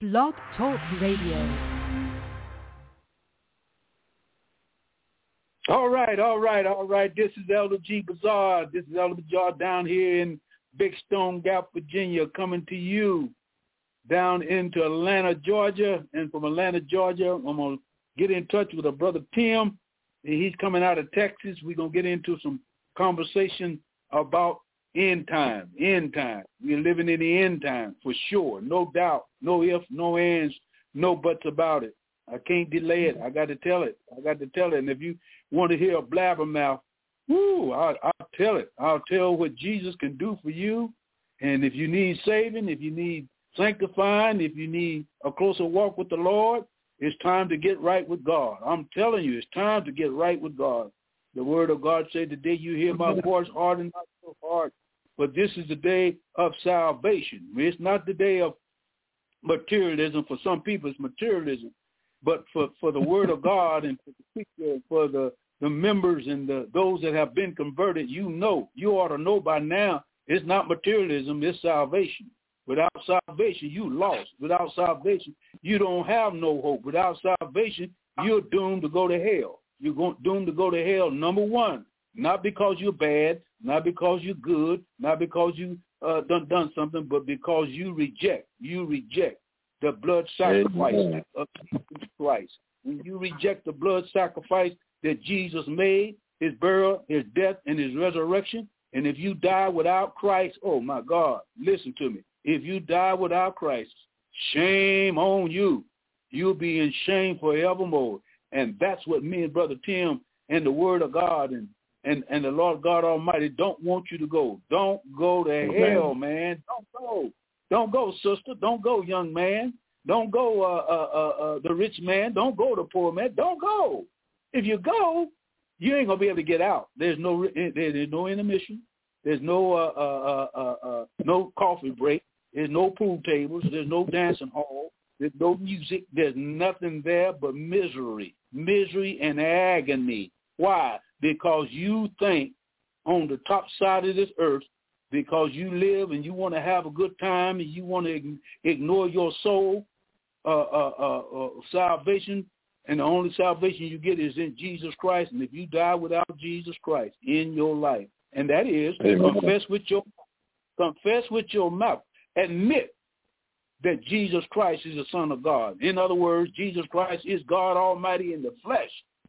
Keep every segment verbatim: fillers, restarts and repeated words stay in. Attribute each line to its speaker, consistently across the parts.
Speaker 1: Blog Talk Radio.
Speaker 2: All right, all right, all right. This is Elder G. Bazaar. This is Elder Bazaar down here in Big Stone Gap, Virginia, coming to you down into Atlanta, Georgia. And from Atlanta, Georgia, I'm going to get in touch with a brother Tim. He's coming out of Texas. We're going to get into some conversation about end time, end time. We're living in the end time for sure. No doubt, no ifs, no ands, no buts about it. I can't delay it. I got to tell it. I got to tell it. And if you want to hear a blabbermouth, whoo, I'll, I'll tell it. I'll tell what Jesus can do for you. And if you need saving, if you need sanctifying, if you need a closer walk with the Lord, it's time to get right with God. I'm telling you, it's time to get right with God. The word of God said, the day you hear my voice, harden not so hard. But this is the day of salvation. It's not the day of materialism. For some people, it's materialism. But for, for the word of God and for, for the, the members and the, those that have been converted, you know, you ought to know by now, it's not materialism, it's salvation. Without salvation, you lost. Without salvation, you don't have no hope. Without salvation, you're doomed to go to hell. You're going, doomed to go to hell, number one, not because you're bad, not because you're good, not because you uh, done, done something, but because you reject, you reject the blood sacrifice Amen. Of Jesus Christ. When you reject the blood sacrifice that Jesus made, his burial, his death, and his resurrection, and if you die without Christ, oh my God, listen to me. If you die without Christ, shame on you. You'll be in shame forevermore. And that's what me and Brother Tim and the Word of God and, and, and the Lord God Almighty don't want you to go. Don't go to Amen. Hell, man. Don't go. Don't go, sister. Don't go, young man. Don't go, uh, uh, uh, uh, the rich man. Don't go, the poor man. Don't go. If you go, you ain't going to be able to get out. There's no there's no intermission. There's no uh, uh, uh, uh, no coffee break. There's no pool tables. There's no dancing hall. There's no music. There's nothing there but misery, misery and agony. Why? Because you think on the top side of this earth, because you live and you want to have a good time and you want to ignore your soul, uh, uh, uh, uh, salvation, and the only salvation you get is in Jesus Christ. And if you die without Jesus Christ in your life, and that is Amen. confess with your confess with your mouth, admit that Jesus Christ is the Son of God. In other words, Jesus Christ is God Almighty in the flesh.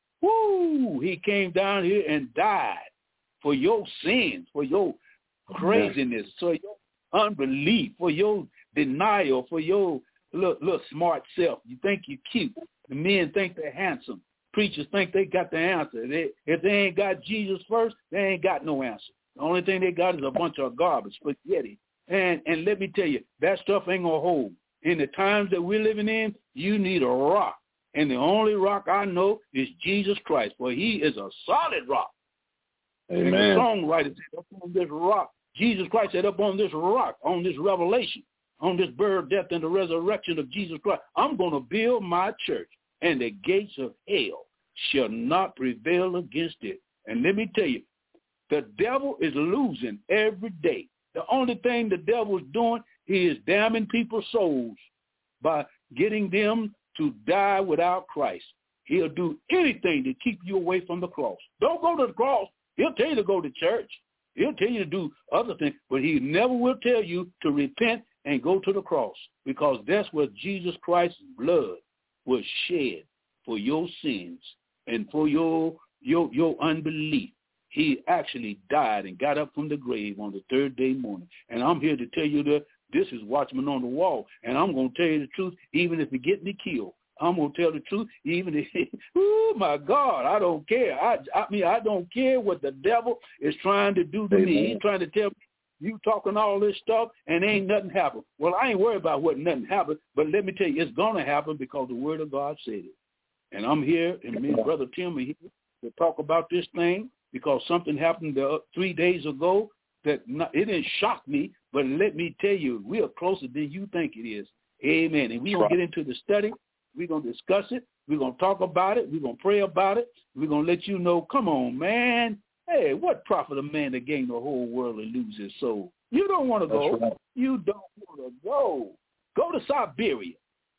Speaker 2: Woo! He came down here and died for your sins, for your craziness, for your unbelief, for your denial, for your little, little smart self. You think you're cute. The men think they're handsome. Preachers think they got the answer. They, if they ain't got Jesus first, they ain't got no answer. The only thing they got is a bunch of garbage, spaghetti. And and let me tell you, that stuff ain't going to hold. In the times that we're living in, you need a rock. And the only rock I know is Jesus Christ, for he is a solid rock. Amen. And the songwriter said, up on this rock, Jesus Christ said, up on this rock, on this revelation, on this birth, death, and the resurrection of Jesus Christ, I'm going to build my church, and the gates of hell shall not prevail against it. And let me tell you, the devil is losing every day. The only thing the devil is doing, he is damning people's souls by getting them to die without Christ. He'll do anything to keep you away from the cross. Don't go to the cross. He'll tell you to go to church. He'll tell you to do other things, but he never will tell you to repent and go to the cross, because that's where Jesus Christ's blood was shed for your sins and for your your your unbelief. He actually died and got up from the grave on the third day morning. And I'm here to tell you that this is Watchman on the Wall. And I'm going to tell you the truth, even if it get me killed. I'm going to tell the truth, even if, oh, my God, I don't care. I, I mean, I don't care what the devil is trying to do to Amen. me. He's trying to tell me, you talking all this stuff and ain't nothing happen. Well, I ain't worried about what nothing happened, but let me tell you, it's going to happen because the word of God said it. And I'm here, and me and Brother Tim are here to talk about this thing, because something happened uh, three days ago that not, it didn't shock me, but let me tell you, we are closer than you think it is. Amen. And we're going to get into the study. We're going to discuss it. We're going to talk about it. We're going to pray about it. We're going to let you know, come on, man. Hey, what profit a man to gain the whole world and lose his soul? You don't want to go. Right. You don't want to go. Go to Siberia.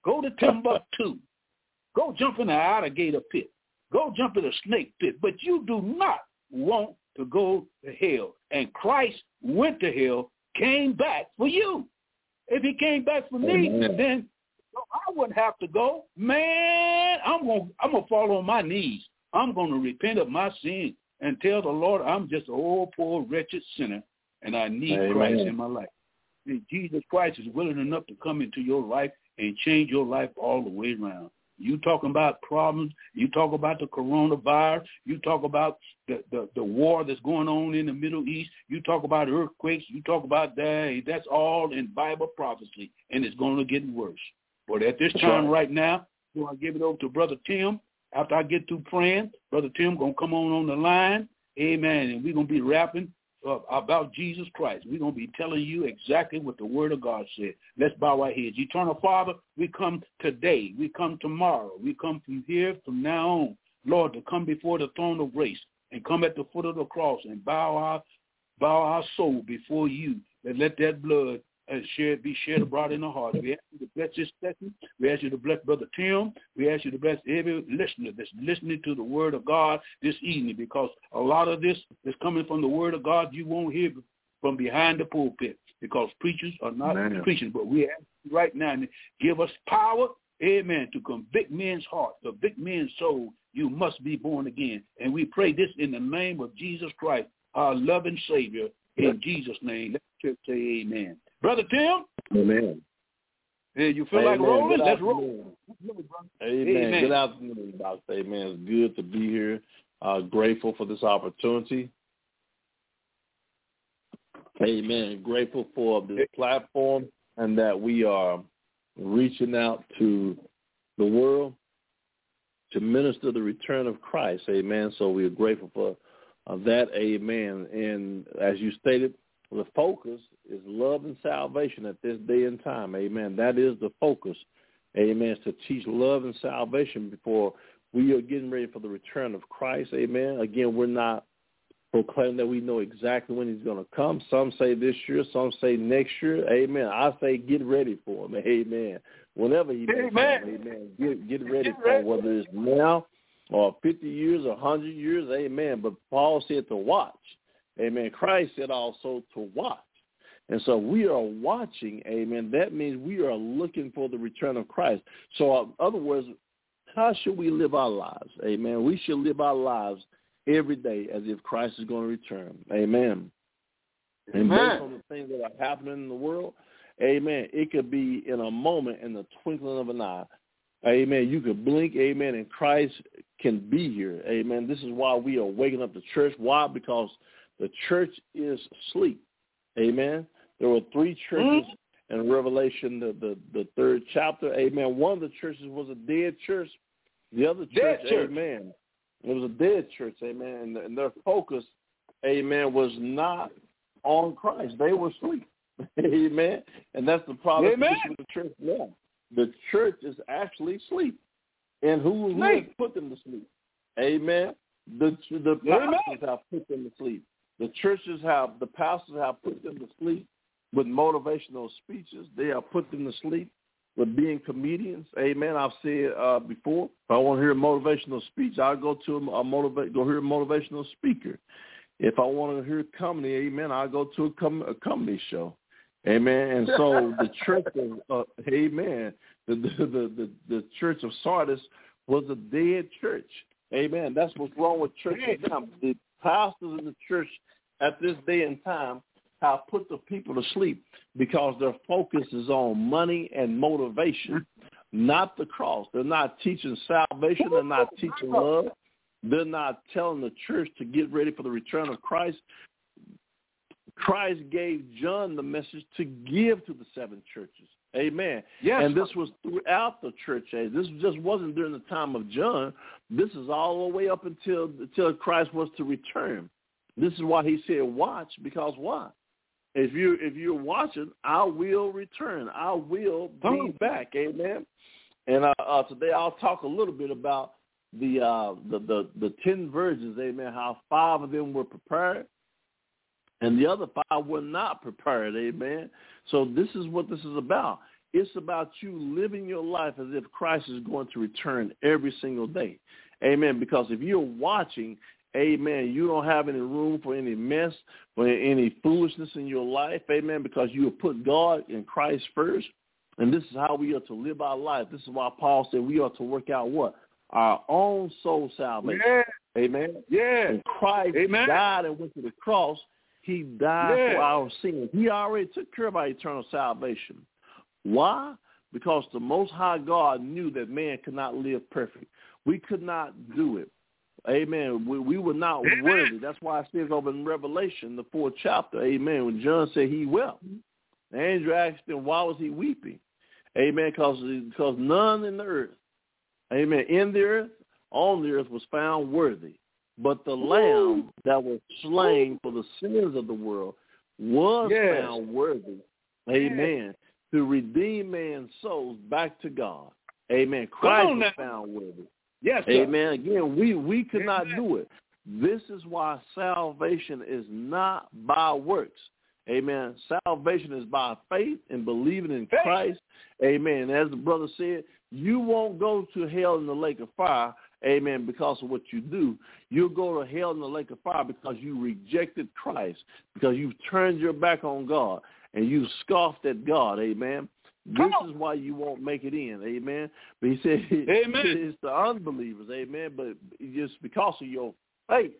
Speaker 2: Go to Timbuktu. Go jump in the alligator pit. Go jump in the snake pit. But you do not want to go to hell. And Christ went to hell, came back for you. If he came back for me, Amen. Then I wouldn't have to go. Man, I'm going I'm gonna fall on my knees. I'm going to repent of my sins and tell the Lord I'm just an old, poor, wretched sinner, and I need Amen. Christ in my life. And Jesus Christ is willing enough to come into your life and change your life all the way around. You talking about problems, you talk about the coronavirus, you talk about the, the, the war that's going on in the Middle East, you talk about earthquakes, you talk about that. That's all in Bible prophecy, and it's going to get worse. But at this time right now, I'm going to give it over to Brother Tim. After I get through praying, Brother Tim going to come on on the line, amen, and we're going to be rapping uh, about Jesus Christ. We're going to be telling you exactly what the Word of God said. Let's bow our heads. Eternal Father, we come today. We come tomorrow. We come from here, from now on, Lord, to come before the throne of grace and come at the foot of the cross and bow our, bow our soul before you and let that blood Uh, share, be shared abroad in the heart. We ask you to bless this session. We ask you to bless Brother Tim. We ask you to bless every listener that's listening to the Word of God this evening, because a lot of this is coming from the Word of God you won't hear from behind the pulpit, because preachers are not Amen. Preaching. But we ask you right now to give us power, amen, to convict men's heart, convict men's soul. You must be born again. And we pray this in the name of Jesus Christ, our loving Savior, in Jesus' name. Let the church say amen. Brother Tim?
Speaker 1: Amen.
Speaker 2: Hey, you feel
Speaker 1: Amen.
Speaker 2: like rolling?
Speaker 1: Good
Speaker 2: Let's
Speaker 1: afternoon.
Speaker 2: roll.
Speaker 1: Amen.
Speaker 2: Amen.
Speaker 1: Good afternoon, Doctor Amen. It's good to be here. Uh, grateful for this opportunity. Amen. Grateful for this platform and that we are reaching out to the world to minister the return of Christ. Amen. So we are grateful for uh, that. Amen. And as you stated, the focus is love and salvation at this day and time. Amen. That is the focus. Amen. It's to teach love and salvation before we are getting ready for the return of Christ. Amen. Again, we're not proclaiming that we know exactly when he's going to come. Some say this year, some say next year. Amen. I say get ready for him. Amen. Whenever he may come. Amen. Get, get ready get for him, whether it's now or fifty years or one hundred years. Amen. But Paul said to watch. Amen. Christ said also to watch. And so we are watching, amen. That means we are looking for the return of Christ. So in other words, how should we live our lives? Amen. We should live our lives every day as if Christ is going to return. Amen. Amen. And based on the things that are happening in the world, amen, it could be in a moment, in the twinkling of an eye. Amen. You could blink, amen, and Christ can be here. Amen. This is why we are waking up the church. Why? Because the church is asleep. Amen. There were three churches mm-hmm. in Revelation, the, the, the third chapter. Amen. One of the churches was a dead church. The other church, church. amen, it was a dead church. Amen. And, and their focus, amen, was not on Christ. They were asleep. Amen. And that's the problem with the church now. The church is actually asleep. And who, who has put them to sleep? Amen. The, the pastors have put them to sleep. The churches have, the pastors have put them to sleep with motivational speeches. They have put them to sleep with being comedians. Amen. I've said uh, before, if I want to hear a motivational speech, I'll go to a, a motivate, go hear a motivational speaker. If I want to hear comedy, amen, I'll go to a, com- a comedy show. Amen. And so the church of, uh, amen, the, the, the, the, the church of Sardis was a dead church. Amen. That's what's wrong with churches now. The pastors in the church at this day and time have put the people to sleep because their focus is on money and motivation, not the cross. They're not teaching salvation. They're not teaching love. They're not telling the church to get ready for the return of Christ. Christ gave John the message to give to the seven churches. Amen. Yes. And this was throughout the church age. This just wasn't during the time of John. This is all the way up until, until Christ was to return. This is why he said watch, because why? If you if you're watching, I will return. I will be back. Amen. And uh, uh, today I'll talk a little bit about the, uh, the the the ten virgins. Amen. How five of them were prepared, and the other five were not prepared. Amen. So this is what this is about. It's about you living your life as if Christ is going to return every single day. Amen. Because if you're watching, amen, you don't have any room for any mess, for any foolishness in your life. Amen. Because you have put God and Christ first. And this is how we are to live our life. This is why Paul said we are to work out what? Our own soul salvation.
Speaker 2: Yeah.
Speaker 1: Amen.
Speaker 2: Yeah.
Speaker 1: And Christ
Speaker 2: Amen.
Speaker 1: died and went to the cross. He died
Speaker 2: yeah.
Speaker 1: for our sins. He already took care of our eternal salvation. Why? Because the Most High God knew that man could not live perfect. We could not do it. Amen. We, we were not
Speaker 2: Amen.
Speaker 1: worthy. That's why it says over in Revelation, the fourth chapter, amen, when John said he wept. The angel asked him, why was he weeping? Amen, because because none in the earth, amen, in the earth, on the earth was found worthy. But the Ooh. Lamb that was slain for the sins of the world was yes. found worthy, amen, yes. to redeem man's souls back to God. Amen. Christ was found worthy.
Speaker 2: Yes, sir.
Speaker 1: Amen. Again, we, we could
Speaker 2: Amen.
Speaker 1: not do it. This is why salvation is not by works. Amen. Salvation is by faith and believing in faith. Christ. Amen. As the brother said, you won't go to hell in the lake of fire, amen, because of what you do. You'll go to hell in the lake of fire because you rejected Christ, because you've turned your back on God and you scoffed at God. Amen. This is why you won't make it in, amen. But he said
Speaker 2: amen.
Speaker 1: It's the unbelievers, amen, but just because of your faith,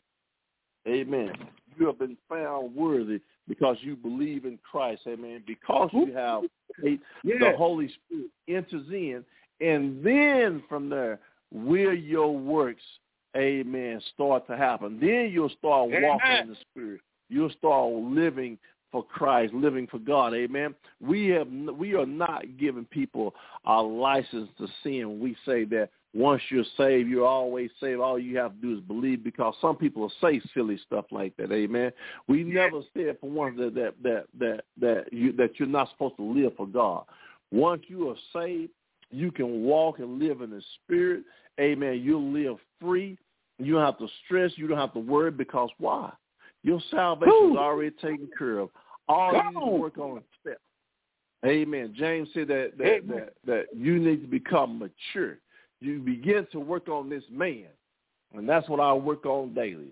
Speaker 1: amen, you have been found worthy because you believe in Christ, amen. Because you have faith, yeah. the Holy Spirit enters in, and then from there, will your works, amen, start to happen. Then you'll start amen. Walking in the Spirit. You'll start living for Christ, living for God, amen. We have we are not giving people a license to sin. We say that once you're saved, you're always saved. All you have to do is believe, because some people say silly stuff like that, amen. We never said for one that that that that that you that you're not supposed to live for God. Once you are saved, you can walk and live in the Spirit, amen. You'll live free. You don't have to stress. You don't have to worry, because why? Your salvation Ooh. Is already taken care of. All you need to work on is steps. Amen. James said that that, that that you need to become mature. You begin to work on this man, and that's what I work on daily.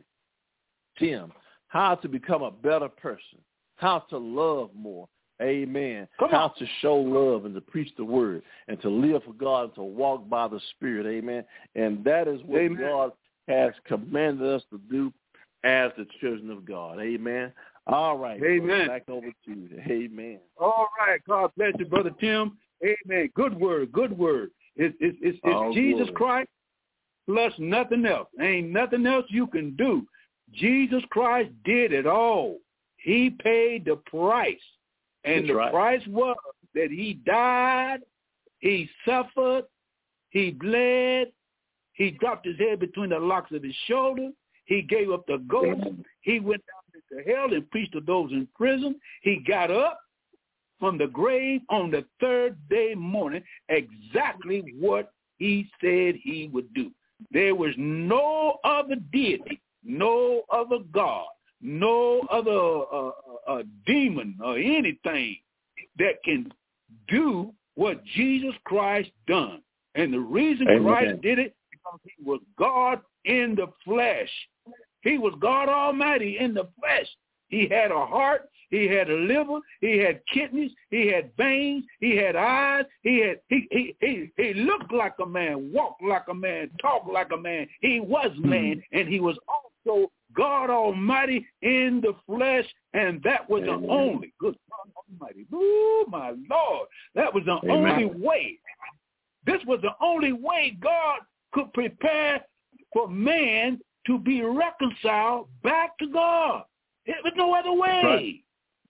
Speaker 1: Tim, how to become a better person, how to love more. Amen. How to show love and to preach the word and to live for God and to walk by the Spirit. Amen. And that is what Amen. God has commanded us to do as the children of God. Amen. All right.
Speaker 2: Amen.
Speaker 1: Back over to you. Amen.
Speaker 2: All right. God bless you, Brother Tim. Amen. Good word. Good word. It's, it's, it's, it's Jesus good. Christ plus nothing else. Ain't nothing else you can do. Jesus Christ did it all. He paid the price. And That's the right. price was that he died, he suffered, he bled, he dropped his head between the locks of his shoulder, he gave up the ghost, he went down into hell and preached to those in prison, he got up from the grave on the third day morning, exactly what he said he would do. There was no other deity, no other God, no other uh, uh, demon or anything that can do what Jesus Christ done. And the reason Amen. Christ did it, because he was God in the flesh. He was God Almighty in the flesh. He had a heart, he had a liver, he had kidneys, he had veins, he had eyes, he had he he he, he looked like a man, walked like a man, talked like a man. He was man, mm-hmm. and he was also God Almighty in the flesh, and that was Amen. The only good God Almighty. Oh my Lord, that was the Amen. Only way. This was the only way God could prepare for man to be reconciled back to God. There was no other way. Right.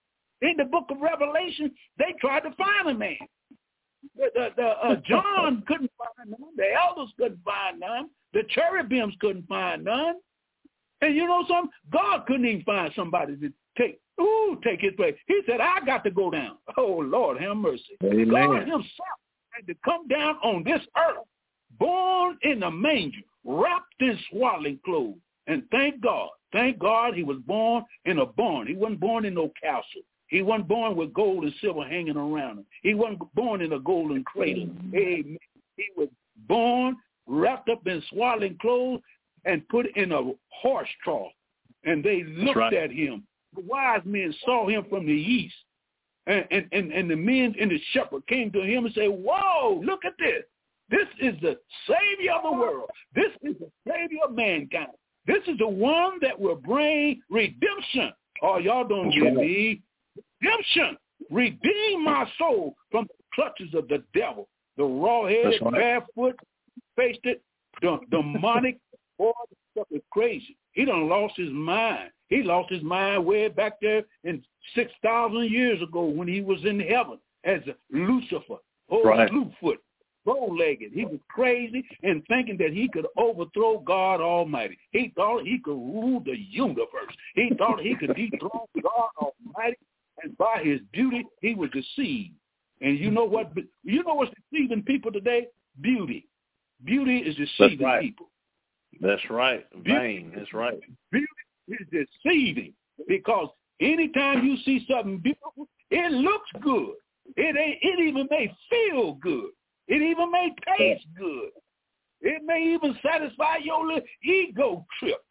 Speaker 2: In the book of Revelation, they tried to find a man. The, the, the, uh, John couldn't find none. The elders couldn't find none. The cherubims couldn't find none. And you know something? God couldn't even find somebody to take, ooh, take his place. He said, I got to go down. Oh, Lord, have mercy. Amen. God himself had to come down on this earth, born in a manger, wrapped in swaddling clothes. And thank God, thank God he was born in a barn. He wasn't born in no castle. He wasn't born with gold and silver hanging around him. He wasn't born in a golden cradle. Amen. He was born wrapped up in swaddling clothes and put in a horse trough. And they looked right. at him. The wise men saw him from the east. And, and, and, and the men and the shepherd came to him and said, whoa, look at this. This is the Savior of the world. This is the Savior of mankind. This is the one that will bring redemption. Oh, y'all don't get me. Redemption. Redeem my soul from the clutches of the devil. The raw-headed, right. barefoot, faced it, the demonic, boy, this stuff is crazy. He done lost his mind. He lost his mind way back there in six thousand years ago when he was in heaven as Lucifer, old right. Slewfoot, bow-legged. He was crazy and thinking that he could overthrow God Almighty. He thought he could rule the universe. He thought he could dethrone God Almighty, and by his beauty, he was deceived. And you know what? You know what's deceiving people today? Beauty. Beauty is deceiving
Speaker 1: That's right.
Speaker 2: people.
Speaker 1: That's right. Vain. That's right.
Speaker 2: Beauty is deceiving because anytime you see something beautiful, it looks good. It ain't, it even may feel good. It even may taste good. It may even satisfy your little ego trip.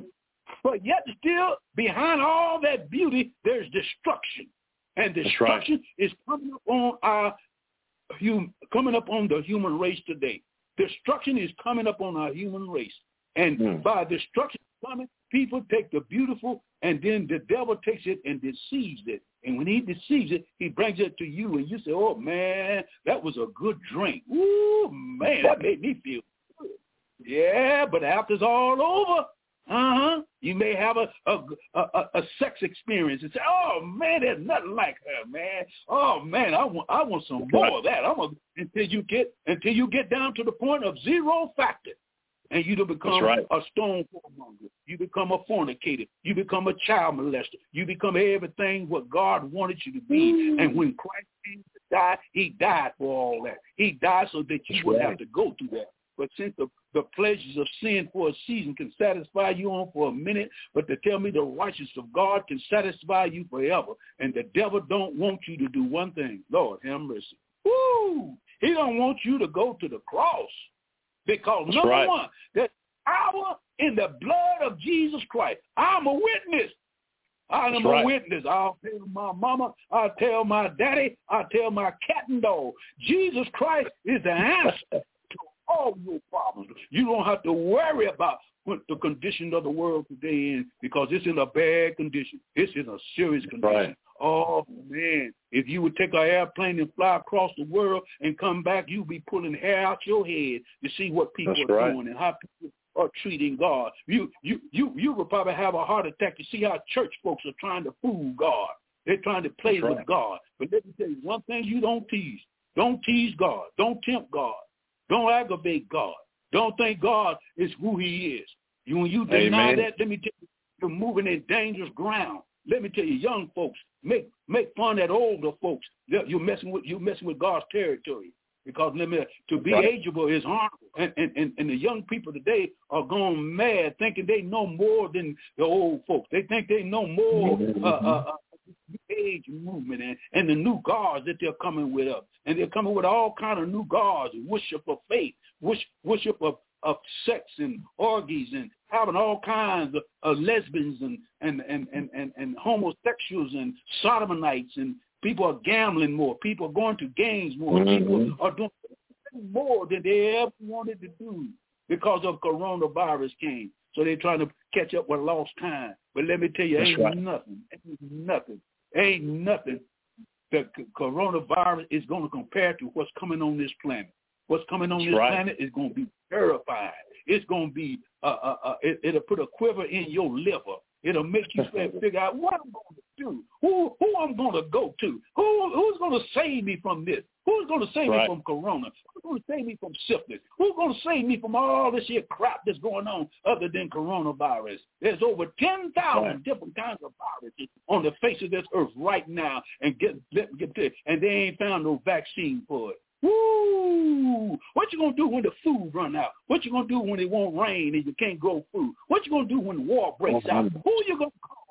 Speaker 2: But yet still, behind all that beauty, there's destruction. And destruction right. is coming up on our hum, coming up on the human race today. Destruction is coming up on our human race. And mm. by destruction coming, people take the beautiful, and then the devil takes it and deceives it. And when he deceives it, he brings it to you, and you say, oh, man, that was a good drink. Ooh, man, that made me feel good. Yeah, but after it's all over, uh-huh, you may have a a, a a sex experience and say, oh, man, there's nothing like her, man. Oh, man, I want I want some more of that. I'm a, until you get until you get down to the point of zero factor. And you to become right. a stone whoremonger. You become a fornicator. You become a child molester. You become everything what God wanted you to be. Mm. And when Christ came to die, he died for all that. He died so that you wouldn't right. have to go through that. But since the, the pleasures of sin for a season can satisfy you on for a minute, but to tell me the righteousness of God can satisfy you forever, and the devil don't want you to do one thing. Lord, have mercy. Woo! He don't want you to go to the cross. Because That's number right. one, there's power in the blood of Jesus Christ. I'm a witness. I'm That's a right. witness. I'll tell my mama. I'll tell my daddy. I'll tell my cat and dog. Jesus Christ is the answer to all your problems. You don't have to worry about what the condition of the world today in, because it's in a bad condition. It's in a serious condition. Right. Oh, man, if you would take an airplane and fly across the world and come back, you'd be pulling hair out your head to see what people That's are right. doing and how people are treating God. You you you you would probably have a heart attack to see how church folks are trying to fool God. They're trying to play That's with right. God. But let me tell you one thing you don't tease. Don't tease God. Don't tempt God. Don't aggravate God. Don't think God is who he is. You, when you deny Amen. that, let me tell you, you're moving in dangerous ground. Let me tell you, young folks, make make fun at older folks. You're messing with you're messing with God's territory. Because let me, to be right. ageable is harmful. And, and, and the young people today are going mad thinking they know more than the old folks. They think they know more mm-hmm. uh, uh, uh, the age movement and, and the new gods that they're coming with up. And they're coming with all kind of new gods, worship of faith, worship, worship of, of sex and orgies and having all kinds of, of lesbians and, and, and, and, and, and homosexuals and sodomites, and people are gambling more. People are going to games more. Mm-hmm. People are doing more than they ever wanted to do because of coronavirus came. So they're trying to catch up with lost time. But let me tell you, That's ain't right. nothing. Ain't nothing. Ain't nothing. The coronavirus is going to compare to what's coming on this planet. What's coming on That's this right. planet is going to be terrified. It's going to be, uh, uh, uh, it, it'll put a quiver in your liver. It'll make you figure out what I'm going to do, who who I'm going to go to, who who's going to save me from this, who's going to save right. me from corona, who's going to save me from syphilis, who's going to save me from all this here crap that's going on other than coronavirus. There's over ten thousand right. different kinds of viruses on the face of this earth right now, and get, get, get this, and they ain't found no vaccine for it. Woo! What you gonna do when the food run out? What you gonna do when it won't rain and you can't grow food? What you gonna do when the war breaks out? Who you gonna call on?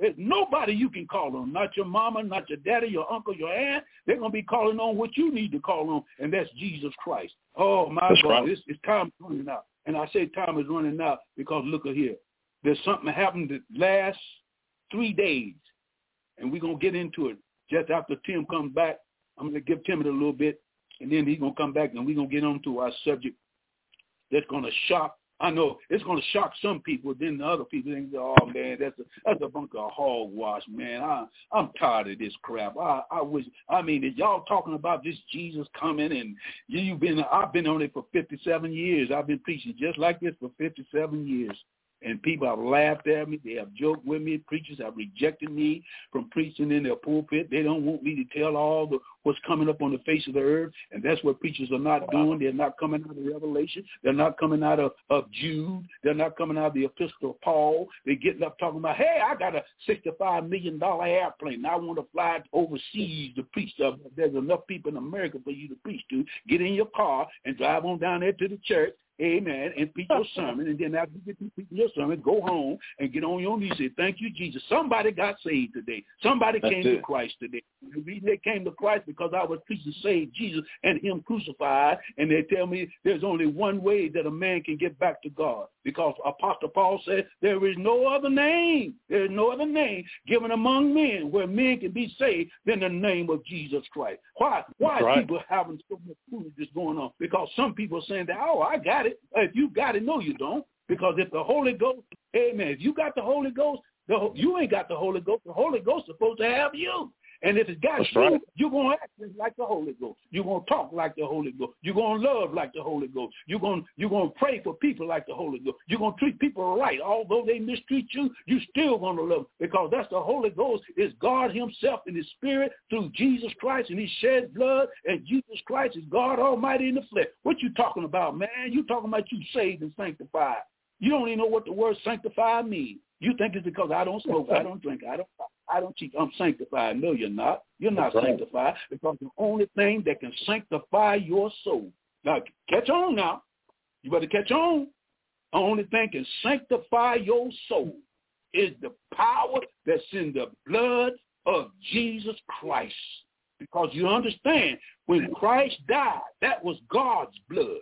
Speaker 2: There's nobody you can call on, not your mama, not your daddy, your uncle, your aunt. They're going to be calling on what you need to call on, and that's Jesus Christ. Oh, my
Speaker 1: that's
Speaker 2: God,
Speaker 1: right.
Speaker 2: it's, it's time is running out. And I say time is running out because look at here. There's something that happened the last three days, and we're going to get into it just after Tim comes back. I'm going to give Tim it a little bit, and then he's going to come back, and we're going to get on to our subject that's going to shock. I know it's going to shock some people. Then the other people think, "Oh man, that's a that's a bunch of hogwash, man. I I'm tired of this crap. I I wish. I mean, if y'all talking about this Jesus coming, and you've been I've been on it for fifty-seven years. I've been preaching just like this for fifty-seven years." And people have laughed at me. They have joked with me. Preachers have rejected me from preaching in their pulpit. They don't want me to tell all the what's coming up on the face of the earth. And that's what preachers are not doing. They're not coming out of Revelation. They're not coming out of, of Jude. They're not coming out of the Epistle of Paul. They're getting up talking about, hey, I got a sixty-five million dollars airplane. I want to fly overseas to preach stuff. There's enough people in America for you to preach to. Get in your car and drive on down there to the church. Amen. And preach your sermon. And then after you get to your sermon, go home and get on your knees and say, thank you, Jesus. Somebody got saved today. Somebody That's came it. to Christ today. The reason they came to Christ because I was preaching save Jesus and him crucified. And they tell me there's only one way that a man can get back to God. Because Apostle Paul said there is no other name. There is no other name given among men where men can be saved than the name of Jesus Christ. Why? Why are right. people having so much foolishness going on? Because some people are saying that, oh, I got it. If you got it, no, you don't. Because if the Holy Ghost, amen, if you got the Holy Ghost, the, you ain't got the Holy Ghost. The Holy Ghost is supposed to have you. And if it's got That's you, right. you're going to act like the Holy Ghost. You're going to talk like the Holy Ghost. You're going to love like the Holy Ghost. You're going, you're going to pray for people like the Holy Ghost. You're going to treat people right. Although they mistreat you, you're still going to love them because that's the Holy Ghost is God himself in his spirit through Jesus Christ, and he shed blood, and Jesus Christ is God Almighty in the flesh. What you talking about, man? You talking about you saved and sanctified. You don't even know what the word sanctified means. You think it's because I don't smoke, I don't drink, I don't I don't cheat. I'm sanctified. No, you're not. You're not That's sanctified right. because the only thing that can sanctify your soul. Now, catch on now. You better catch on. The only thing can sanctify your soul is the power that's in the blood of Jesus Christ. Because you understand, when Christ died, that was God's blood.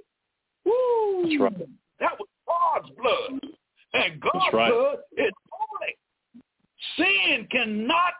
Speaker 2: Woo! That's right. That was God's blood. And God's right. blood is holy. Sin cannot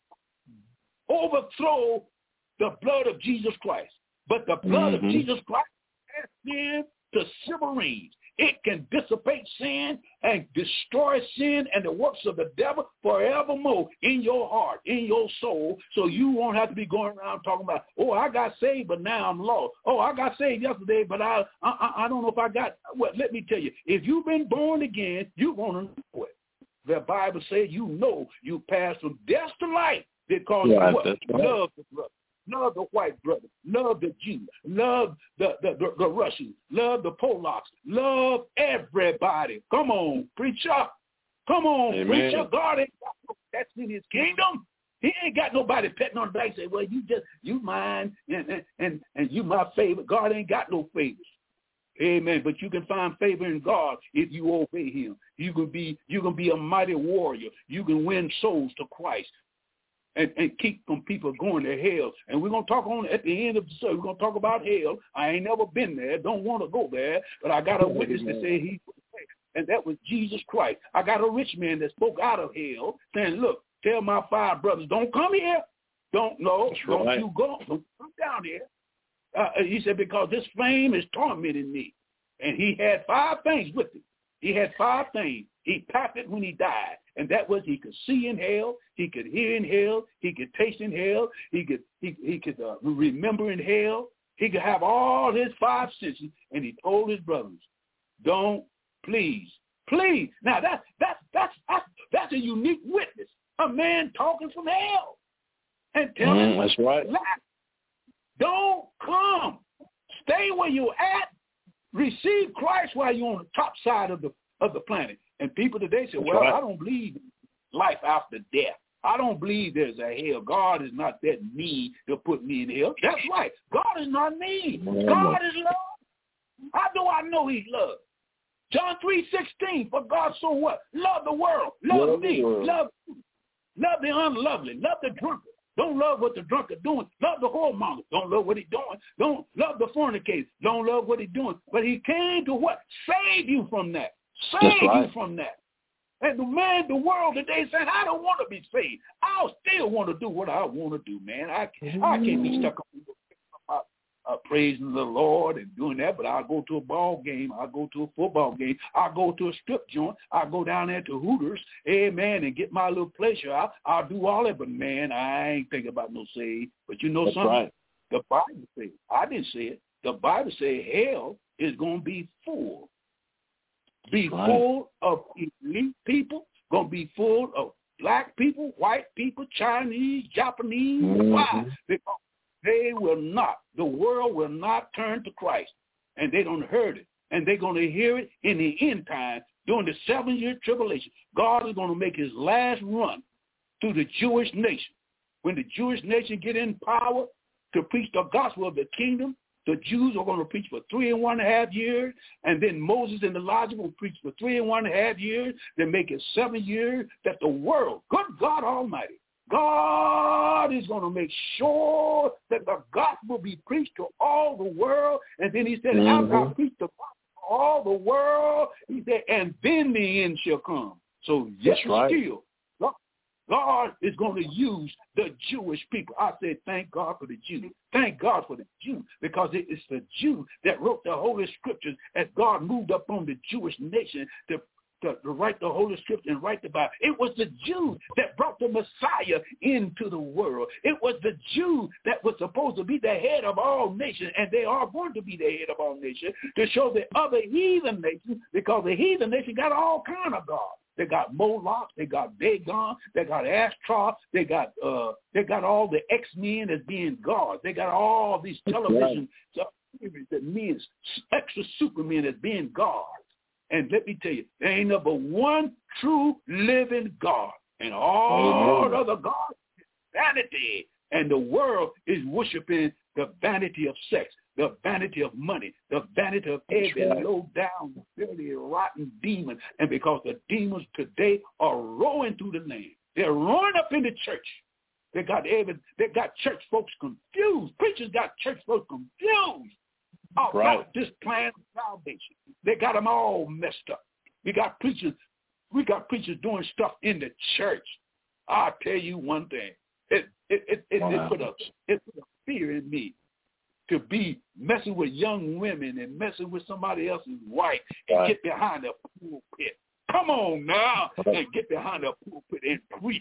Speaker 2: overthrow the blood of Jesus Christ. But the blood mm-hmm. of Jesus Christ has sin to submarines. It can dissipate sin and destroy sin and the works of the devil forevermore in your heart, in your soul, so you won't have to be going around talking about, oh, I got saved, but now I'm lost. Oh, I got saved yesterday, but I I, I don't know if I got, well, let me tell you, if you've been born again, you're going to know it. The Bible says you know you pass from death to life because yeah, you what? Right. Love the brother. Love the white brother. Love the Jew. Love the, the, the, the Russians. Love the Polacks. Love everybody. Come on, preacher. Come on, Amen. preacher. God ain't got no pets in his kingdom. He ain't got nobody petting on the back and say, well, you just, you mine and, and, and, and you my favorite. God ain't got no favors. Amen. But you can find favor in God if you obey him. You can be, you can be a mighty warrior. You can win souls to Christ. And, and keep from people going to hell. And we're going to talk on at the end of the story. We're going to talk about hell. I ain't never been there. Don't want to go there. But I got a witness to say he was there. And that was Jesus Christ. I got a rich man that spoke out of hell saying, look, tell my five brothers, don't come here. Don't, no, That's don't right. you go. Don't come down here. Uh, he said, because this flame is tormenting me. And he had five things with him. He had five things. He packed it when he died. And that was he could see in hell, he could hear in hell, he could taste in hell, he could he, he could uh, remember in hell. He could have all his five senses. And he told his brothers, don't, please, please. Now, that's, that's, that's, that's, that's a unique witness. A man talking from hell. And telling mm,
Speaker 1: that's right.
Speaker 2: Lie. Don't come. Stay where you're at. Receive Christ while you're on the top side of the of the planet. And people today say, well, right. I don't believe life after death. I don't believe there's a hell. God is not that mean to put me in hell. That's right. God is not mean. Mm-hmm. God is love. How do I know he's love? John three sixteen, for God so what? Love the world. Love, love me. World. Love you. Love the unlovely. Love the drunkard. Don't love what the drunkard doing. Love the whoremonger. Don't love what he's doing. Don't love the fornicator. Don't love what he's doing. But he came to what? Save you from that. Save right. you from that. And the man, the world today saying, I don't want to be saved. I'll still want to do what I want to do, man. I, I can't be stuck on uh, praising the Lord and doing that, but I'll go to a ball game. I'll go to a football game. I'll go to a strip joint. I'll go down there to Hooters, amen, and get my little pleasure. I'll, I'll do all that, but, man, I ain't thinking about no save. But you know That's something? Right. The Bible says, I didn't say it. The Bible says hell is going to be full. Be right. full of elite people, going to be full of black people, white people, Chinese, Japanese. Mm-hmm. Why? Because they will not, the world will not turn to Christ. And they don't heard it. And they're going to hear it in the end time during the seven-year tribulation. God is going to make his last run through the Jewish nation. When the Jewish nation get in power to preach the gospel of the kingdom, the Jews are going to preach for three and one and a half years, and then Moses and Elijah will preach for three and one and a half years, then make it seven years, that the world, good God Almighty, God is going to make sure that the gospel be preached to all the world. And then he said, mm-hmm. after I preach the gospel to all the world, he said, and then the end shall come. So yes, right. still, God is going to use the Jewish people. I said, thank God for the Jew. Thank God for the Jew, because it is the Jew that wrote the Holy Scriptures as God moved up on the Jewish nation to To, to write the Holy Scripture and write the Bible. It was the Jew that brought the Messiah into the world. It was the Jew that was supposed to be the head of all nations, and they are going to be the head of all nations, to show the other heathen nations, because the heathen nation got all kind of gods. They got Moloch, they got Dagon, they got Ashtaroth, they got uh, they got all the X-Men as being gods. They got all these television series that means extra supermen as being gods. And let me tell you, there ain't number one true living God. And all Amen. Other gods is vanity. And the world is worshiping the vanity of sex, the vanity of money, the vanity of every right. low down, dirty, rotten demon. And because the demons today are rolling through the land, they're rolling up in the church. They got every, they got church folks confused. Preachers got church folks confused about right. this plan of salvation. They got them all messed up. We got preachers, we got preachers doing stuff in the church. I'll tell you one thing. It it it, it, wow. it put a it put a fear in me to be messing with young women and messing with somebody else's wife and right. get behind the pulpit. Come on now and get behind the pulpit and preach.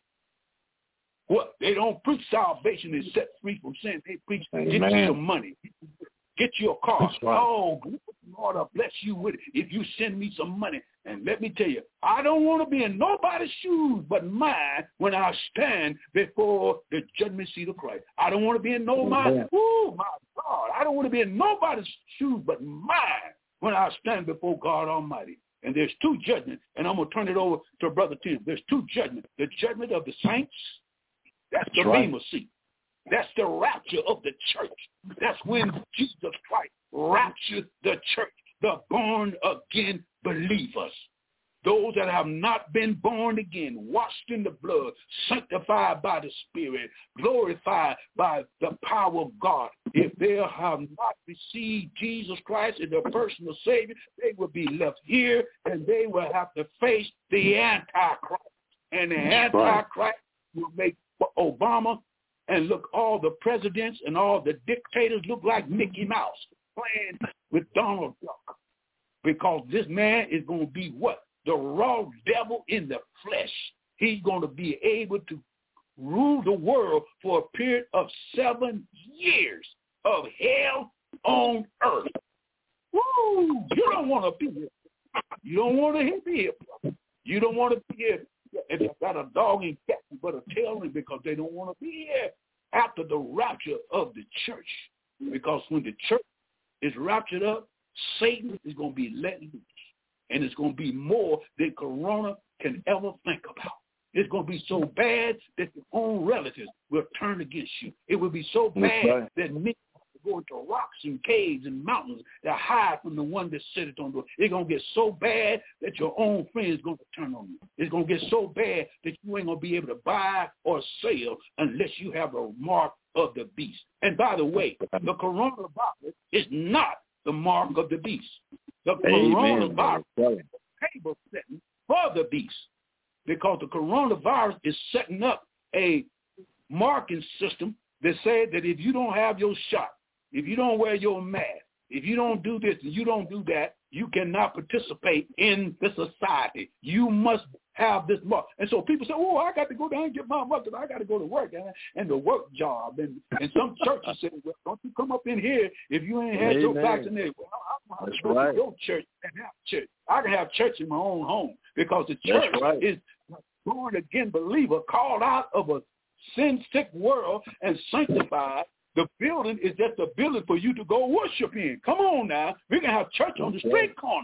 Speaker 2: What? They don't preach salvation and set free from sin. They preach Amen. Get you some money. Get you a car. Right. Oh, Lord, I'll bless you with it if you send me some money. And let me tell you, I don't want to be in nobody's shoes but mine when I stand before the judgment seat of Christ. I don't want to be in nobody's, oh, my God. I don't want to be in nobody's shoes but mine when I stand before God Almighty. And there's two judgments, and I'm going to turn it over to Brother Tim. There's two judgments. The judgment of the saints, that's the Bema seat. That's the rapture of the church. That's when Jesus Christ raptured the church, the born-again believers. Those that have not been born again, washed in the blood, sanctified by the Spirit, glorified by the power of God. If they have not received Jesus Christ as their personal Savior, they will be left here, and they will have to face the Antichrist. And the Antichrist will make Obama and look, all the presidents and all the dictators look like Mickey Mouse playing with Donald Duck. Because this man is going to be what? The raw devil in the flesh. He's going to be able to rule the world for a period of seven years of hell on earth. Woo! You don't want to be here. You don't want to be here. You don't want to be here. And it's got a dog and cat, but a tail because they don't want to be here after the rapture of the church. Because when the church is raptured up, Satan is going to be let loose. And it's going to be more than Corona can ever think about. It's going to be so bad that your own relatives will turn against you. It will be so bad right. that many go into rocks and caves and mountains to hide from the one that sitteth on the door. It's going to get so bad that your own friends going to turn on you. It's going to get so bad that you ain't going to be able to buy or sell unless you have a mark of the beast. And by the way, the coronavirus is not the mark of the beast. The coronavirus is a table setting for the beast, because the coronavirus is setting up a marking system that said that if you don't have your shot, if you don't wear your mask, if you don't do this and you don't do that, you cannot participate in the society. You must have this mark. And so people say, oh, I got to go down and get my mark because I got to go to work and, and the work job. And, and some churches say, well, don't you come up in here if you ain't had Amen. your vaccination. Well, I don't have to go right. to your church and have church. I can have church in my own home because the church right. is born again believer called out of a sin-sick world and sanctified. The building is just a building for you to go worship in. Come on now. We can have church on the street corner.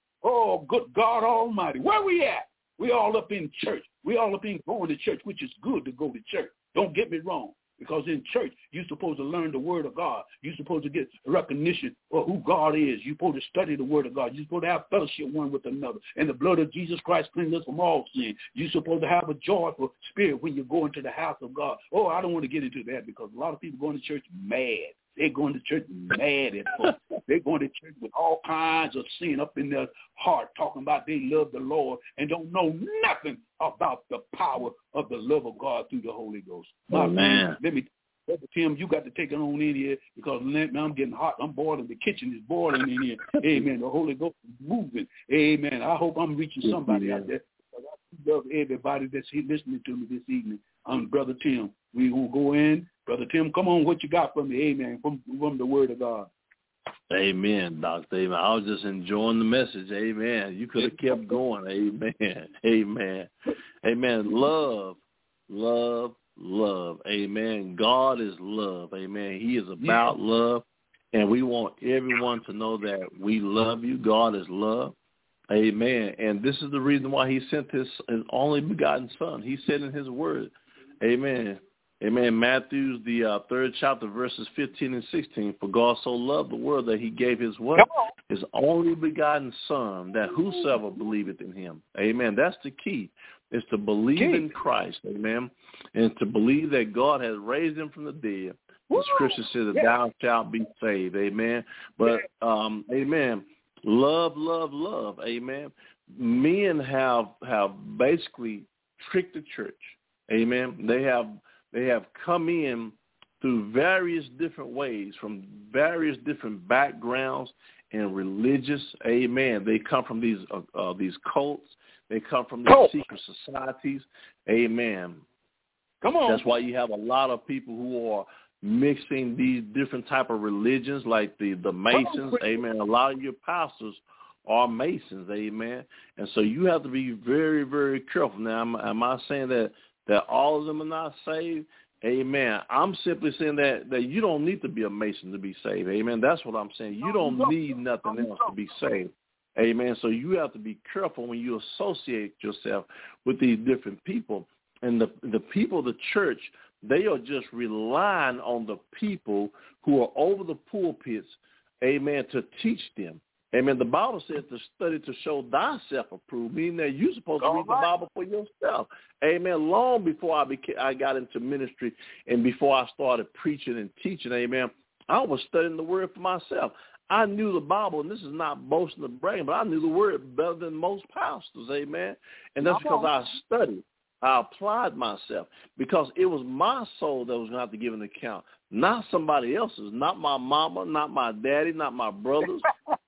Speaker 2: Oh, good God Almighty. Where we at? We all up in church. We all up in going to church, which is good to go to church. Don't get me wrong. Because in church, you're supposed to learn the word of God. You're supposed to get recognition of who God is. You're supposed to study the word of God. You're supposed to have fellowship one with another. And the blood of Jesus Christ cleans us from all sin. You're supposed to have a joyful spirit when you go into the house of God. Oh, I don't want to get into that because a lot of people going to church mad. They're going to church mad at folks. They're going to church with all kinds of sin up in their heart, talking about they love the Lord and don't know nothing about the power of the love of God through the Holy Ghost. My
Speaker 1: oh, man.
Speaker 2: Let me, Brother Tim, you got to take it on in here because I'm getting hot. I'm boiling. The kitchen is boiling in here. Amen. The Holy Ghost is moving. Amen. I hope I'm reaching somebody yeah. out there. I love everybody that's listening to me this evening. I'm Brother Tim. We will go in. Brother Tim, come on, what you got for me? Amen. From, from the word of God.
Speaker 1: Amen, Doctor Amen. I was just enjoying the message. Amen. You could have kept going. Amen. Amen. Amen. Love, love, love. Amen. God is love. Amen. He is about yeah. love. And we want everyone to know that we love you. God is love. Amen. And this is the reason why he sent his, his only begotten son. He said in his word, amen. Amen. Matthew, the uh, third chapter, verses fifteen and sixteen. For God so loved the world that he gave his what? His only begotten son, that whosoever believeth in him. Amen. That's the key, is to believe key. in Christ. Amen. And to believe that God has raised him from the dead. The scripture says that yeah. thou shalt be saved. Amen. But, um, amen. Love, love, love. Amen. Men have have basically tricked the church. Amen. They have they have come in through various different ways, from various different backgrounds and religious. Amen. They come from these uh, uh, these cults. They come from these Cult. secret societies. Amen.
Speaker 2: Come on.
Speaker 1: That's why you have a lot of people who are mixing these different type of religions, like the, the Masons. Amen. A lot of your pastors are Masons. Amen. And so you have to be very, very careful. Now, am, am I saying that, that all of them are not saved? Amen. I'm simply saying that, that you don't need to be a Mason to be saved. Amen. That's what I'm saying. You don't need nothing else to be saved. Amen. So you have to be careful when you associate yourself with these different people. And the the people of the church, they are just relying on the people who are over the pulpits, amen, to teach them. Amen. The Bible says to study to show thyself approved, meaning that you're supposed to read the Bible for yourself. Amen. Long before I became, I got into ministry and before I started preaching and teaching, amen, I was studying the word for myself. I knew the Bible, and this is not boasting or bragging, but I knew the word better than most pastors, amen. And that's because I studied. I applied myself because it was my soul that was going to have to give an account, not somebody else's, not my mama, not my daddy, not my brothers.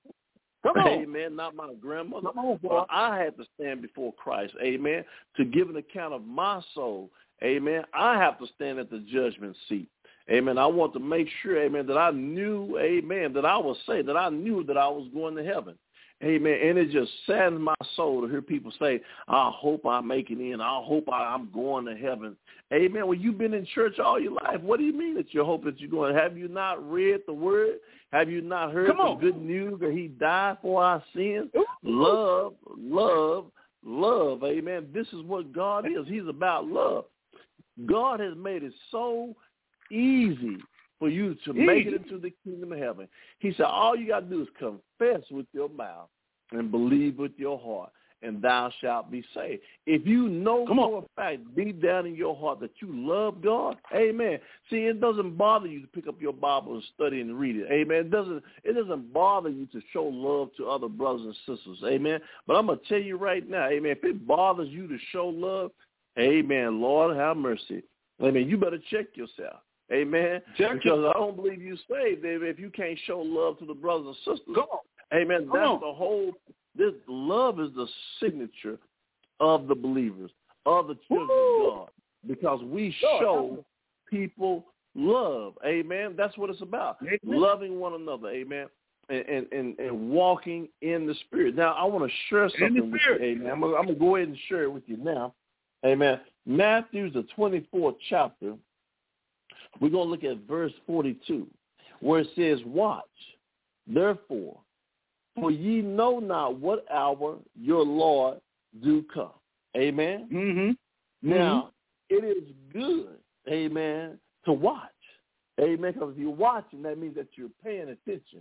Speaker 1: Come on. Amen. Not my grandmother. Come on, but I had to stand before Christ, amen, to give an account of my soul. Amen. I have to stand at the judgment seat. Amen. I want to make sure, amen, that I knew, amen, that I was saved, that I knew that I was going to heaven. Amen. And it just saddens my soul to hear people say, I hope I make it in. I hope I, I'm going to heaven. Amen. Well, you've been in church all your life. What do you mean that you hope that you're going? Have you not read the word? Have you not heard the good news that he died for our sins? Love, love, love. Amen. This is what God is. He's about love. God has made it so easy for you to make it into the kingdom of heaven. He said, all you got to do is confess with your mouth and believe with your heart, and thou shalt be saved. If you know for a fact, deep down in your heart, that you love God, amen. See, it doesn't bother you to pick up your Bible and study and read it, amen. It doesn't, it doesn't bother you to show love to other brothers and sisters, amen. But I'm going to tell you right now, amen, if it bothers you to show love, amen, Lord have mercy. Amen, you better check yourself, amen. Check because yourself. I don't believe you saved, amen, if you can't show love to the brothers and sisters. Come on. Amen. Come That's on. the whole. This love is the signature of the believers, of the children Woo! of God, because we show people love. Amen. That's what it's about. Amen. Loving one another. Amen. And, and, and, and walking in the Spirit. Now, I want to share something with you. Amen. I'm going to go ahead and share it with you now. Amen. Matthew, the twenty-fourth chapter, we're going to look at verse forty-two, where it says, watch, therefore, for ye know not what hour your Lord do come. Amen? Mm-hmm. Now, mm-hmm. it is good, amen, to watch. Amen, because if you're watching, that means that you're paying attention.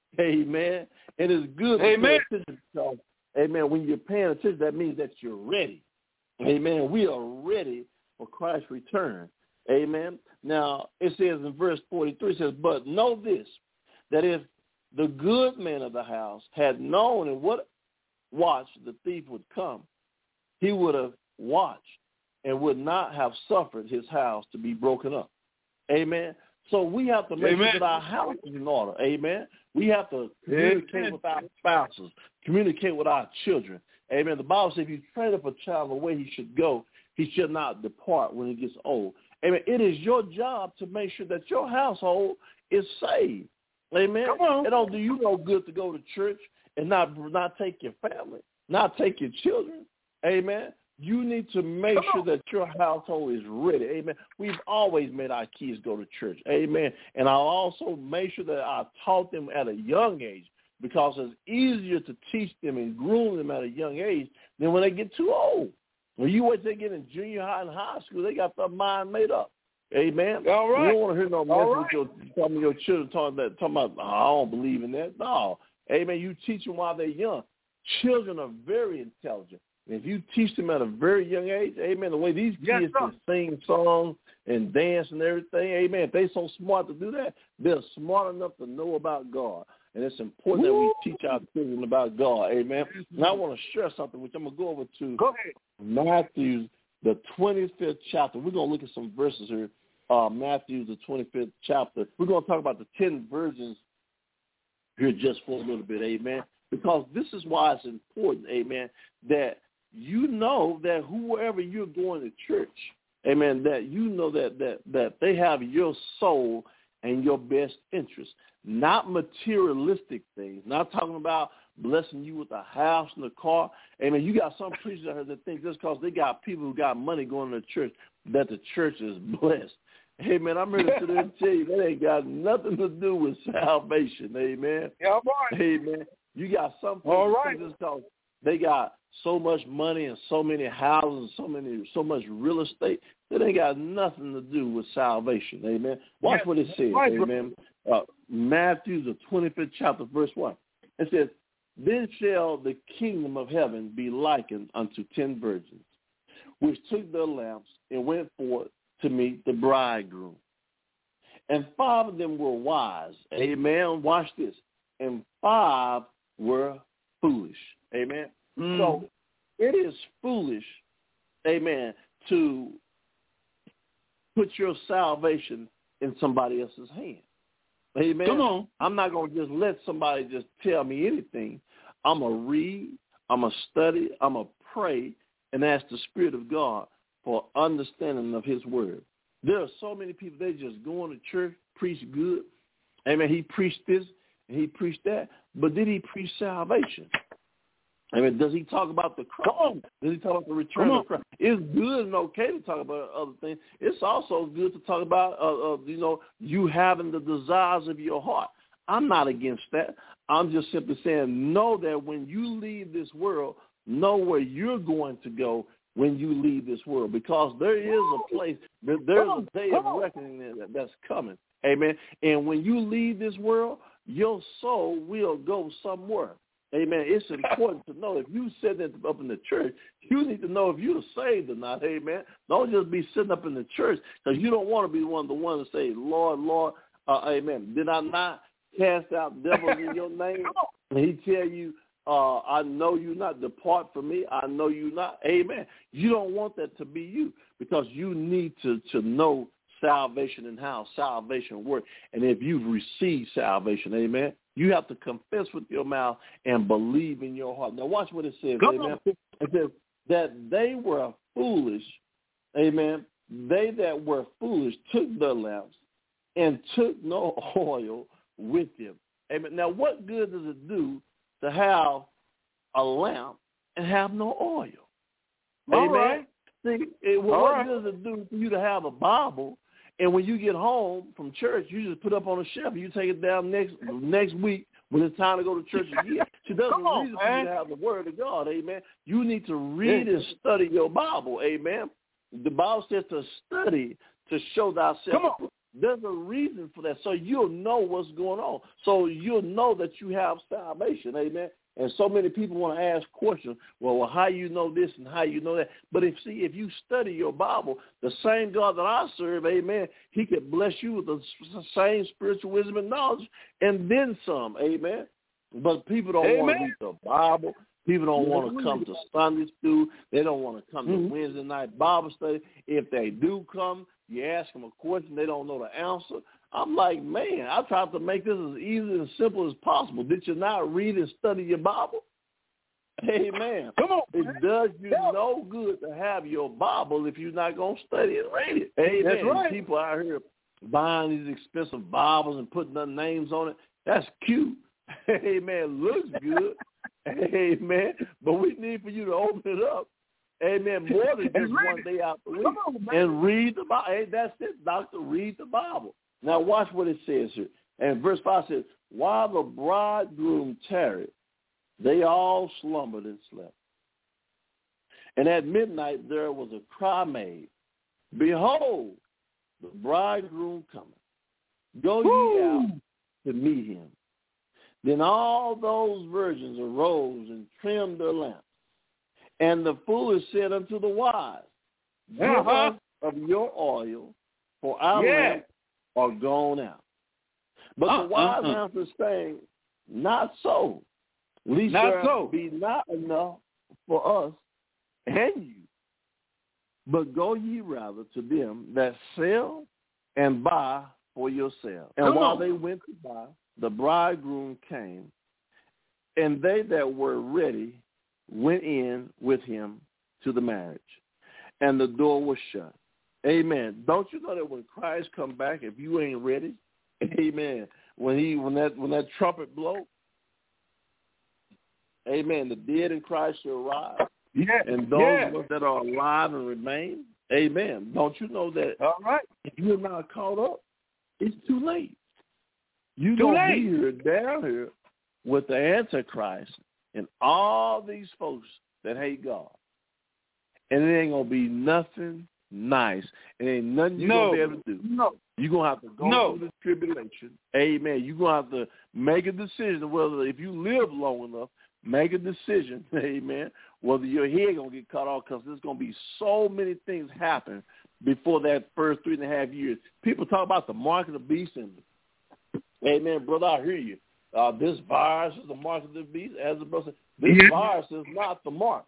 Speaker 1: Amen. It is good to amen. pay attention because, amen, when you're paying attention, that means that you're ready. Amen. We are ready for Christ's return. Amen. Now, it says in verse forty-three, it says, but know this, that if the good man of the house had known in what watch the thief would come, he would have watched and would not have suffered his house to be broken up. Amen. So we have to make Amen. sure that our house is in order. Amen. We have to communicate Amen. with our spouses, communicate with our children. Amen. The Bible says if you train up a child the way he should go, he should not depart when he gets old. Amen. It is your job to make sure that your household is saved. Amen. Come on. It don't do you no good to go to church and not not take your family, not take your children. Amen. You need to make Come sure on. that your household is ready. Amen. We've always made our kids go to church. Amen. And I also make sure that I taught them at a young age, because it's easier to teach them and groom them at a young age than when they get too old. When you wait till they get in junior high and high school, they got their mind made up. Amen. All right. You don't want to hear no message right. with your, talking to your children talking, that, talking about, oh, I don't believe in that. No. Amen. You teach them while they're young. Children are very intelligent. And if you teach them at a very young age, amen, the way these kids yes, can sing songs and dance and everything, amen, if they're so smart to do that, they're smart enough to know about God. And it's important Woo. that we teach our children about God. Amen. And I want to share something, which I'm going to go over to go ahead. Matthew, the twenty-fifth chapter. We're going to look at some verses here. Uh, Matthew, the twenty-fifth chapter. We're going to talk about the ten virgins here just for a little bit, amen, because this is why it's important, amen, that you know that whoever you're going to church, amen, that you know that that that they have your soul and your best interest, not materialistic things, not talking about blessing you with a house and a car. Amen. You got some preachers out here that think just because they got people who got money going to church that the church is blessed. Hey, man, I'm here to tell you that ain't got nothing to do with salvation. Amen. Yeah, boy. Amen. You got some people All right. just because they got so much money and so many houses, so many, so much real estate, that ain't got nothing to do with salvation. Amen. Watch yes. what it says. Right. Amen. Uh, Matthew, the twenty-fifth chapter, verse one. It says, then shall the kingdom of heaven be likened unto ten virgins, which took their lamps and went forth to meet the bridegroom. And five of them were wise. Amen. Watch this. And five were foolish. Amen. Mm. So it is foolish, amen, to put your salvation in somebody else's hand. Amen. Come on. I'm not going to just let somebody just tell me anything. I'm going to read, I'm going to study, I'm going to pray, and ask the Spirit of God for understanding of his word. There are so many people, they just go into church, preach good. Amen. He preached this and he preached that. But did he preach salvation? I mean, does he talk about the cross? Does he talk about the return of Christ? It's good and okay to talk about other things. It's also good to talk about, uh, uh, you know, you having the desires of your heart. I'm not against that. I'm just simply saying, know that when you leave this world, know where you're going to go when you leave this world, because there is a place, there's a day of reckoning that's coming. Amen. And when you leave this world, your soul will go somewhere. Amen. It's important to know if you sitting up in the church, you need to know if you're saved or not. Amen. Don't just be sitting up in the church because you don't want to be one of the ones to say, Lord, Lord, uh, amen. Did I not cast out devils in your name? And he tell you, uh, I know you not. Depart from me. I know you not. Amen. You don't want that to be you because you need to, to know salvation and how salvation works. And if you've received salvation, amen, you have to confess with your mouth and believe in your heart. Now watch what it says, Come amen. On. It says that they were foolish, amen. They that were foolish took their lamps and took no oil with them. Amen. Now what good does it do to have a lamp and have no oil?
Speaker 2: All
Speaker 1: amen.
Speaker 2: Right.
Speaker 1: See, it, what
Speaker 2: right.
Speaker 1: does it do for you to have a Bible? And when you get home from church, you just put it up on a shelf. You take it down next next week when it's time to go to church again. See, there's a reason for you to have the Word of God, amen. You need to read and study your Bible, amen. The Bible says to study to show thyself.
Speaker 2: Come on.
Speaker 1: There's a reason for that, so you'll know what's going on. So you'll know that you have salvation, amen. And so many people want to ask questions, well, well, how you know this and how you know that? But if see, if you study your Bible, the same God that I serve, amen, he could bless you with the same spiritual wisdom and knowledge and then some, amen. But people don't amen. want to read the Bible. People don't want to come to Sunday school. They don't want to come mm-hmm. to Wednesday night Bible study. If they do come, you ask them a question, they don't know the answer. I'm like, man, I tried to make this as easy and simple as possible. Did you not read and study your Bible? Amen.
Speaker 2: Come on,
Speaker 1: it
Speaker 2: man.
Speaker 1: does you
Speaker 2: yeah.
Speaker 1: no good to have your Bible if you're not going to study and read it. Amen.
Speaker 2: That's right.
Speaker 1: People out here buying these expensive Bibles and putting their names on it. That's cute. Amen. Looks good. Amen. But we need for you to open it up. Amen. More than just one day out the week. On, and read the Bible. Hey, that's it, doctor. Read the Bible. Now watch what it says here. And verse five says, while the bridegroom tarried, they all slumbered and slept. And at midnight there was a cry made, behold, the bridegroom cometh. Go Woo! ye out to meet him. Then all those virgins arose and trimmed their lamps. And the foolish said unto the wise, give uh-huh. us of your oil, for our yeah. lamps are gone out. But uh, the wise uh, uh. answered, saying, not so. Least not there so. be not enough for us and you. But go ye rather to them that sell and buy for yourselves. And Come while on. they went to buy, the bridegroom came, and they that were ready went in with him to the marriage, and the door was shut. Amen. Don't you know that when Christ come back, if you ain't ready, amen, when he when that when that trumpet blow, amen, the dead in Christ shall rise.
Speaker 2: Yeah.
Speaker 1: And those
Speaker 2: yeah.
Speaker 1: that are alive and remain, amen. Don't you know that
Speaker 2: All right.
Speaker 1: if you're not caught up, it's too late. You're
Speaker 2: too
Speaker 1: going
Speaker 2: late.
Speaker 1: to be here down here with the Antichrist and all these folks that hate God. And it ain't going to be nothing nice. It ain't nothing you're
Speaker 2: no.
Speaker 1: going to be able to do.
Speaker 2: No.
Speaker 1: You're going to have to go
Speaker 2: no.
Speaker 1: through the tribulation. Amen. You're going to have to make a decision whether, if you live long enough, make a decision, amen, whether your head going to get cut off, because there's going to be so many things happen before that first three and a half years. People talk about the mark of the beast, and, amen, brother, I hear you. Uh, this virus is the mark of the beast. As a brother, this yeah. virus is not the mark.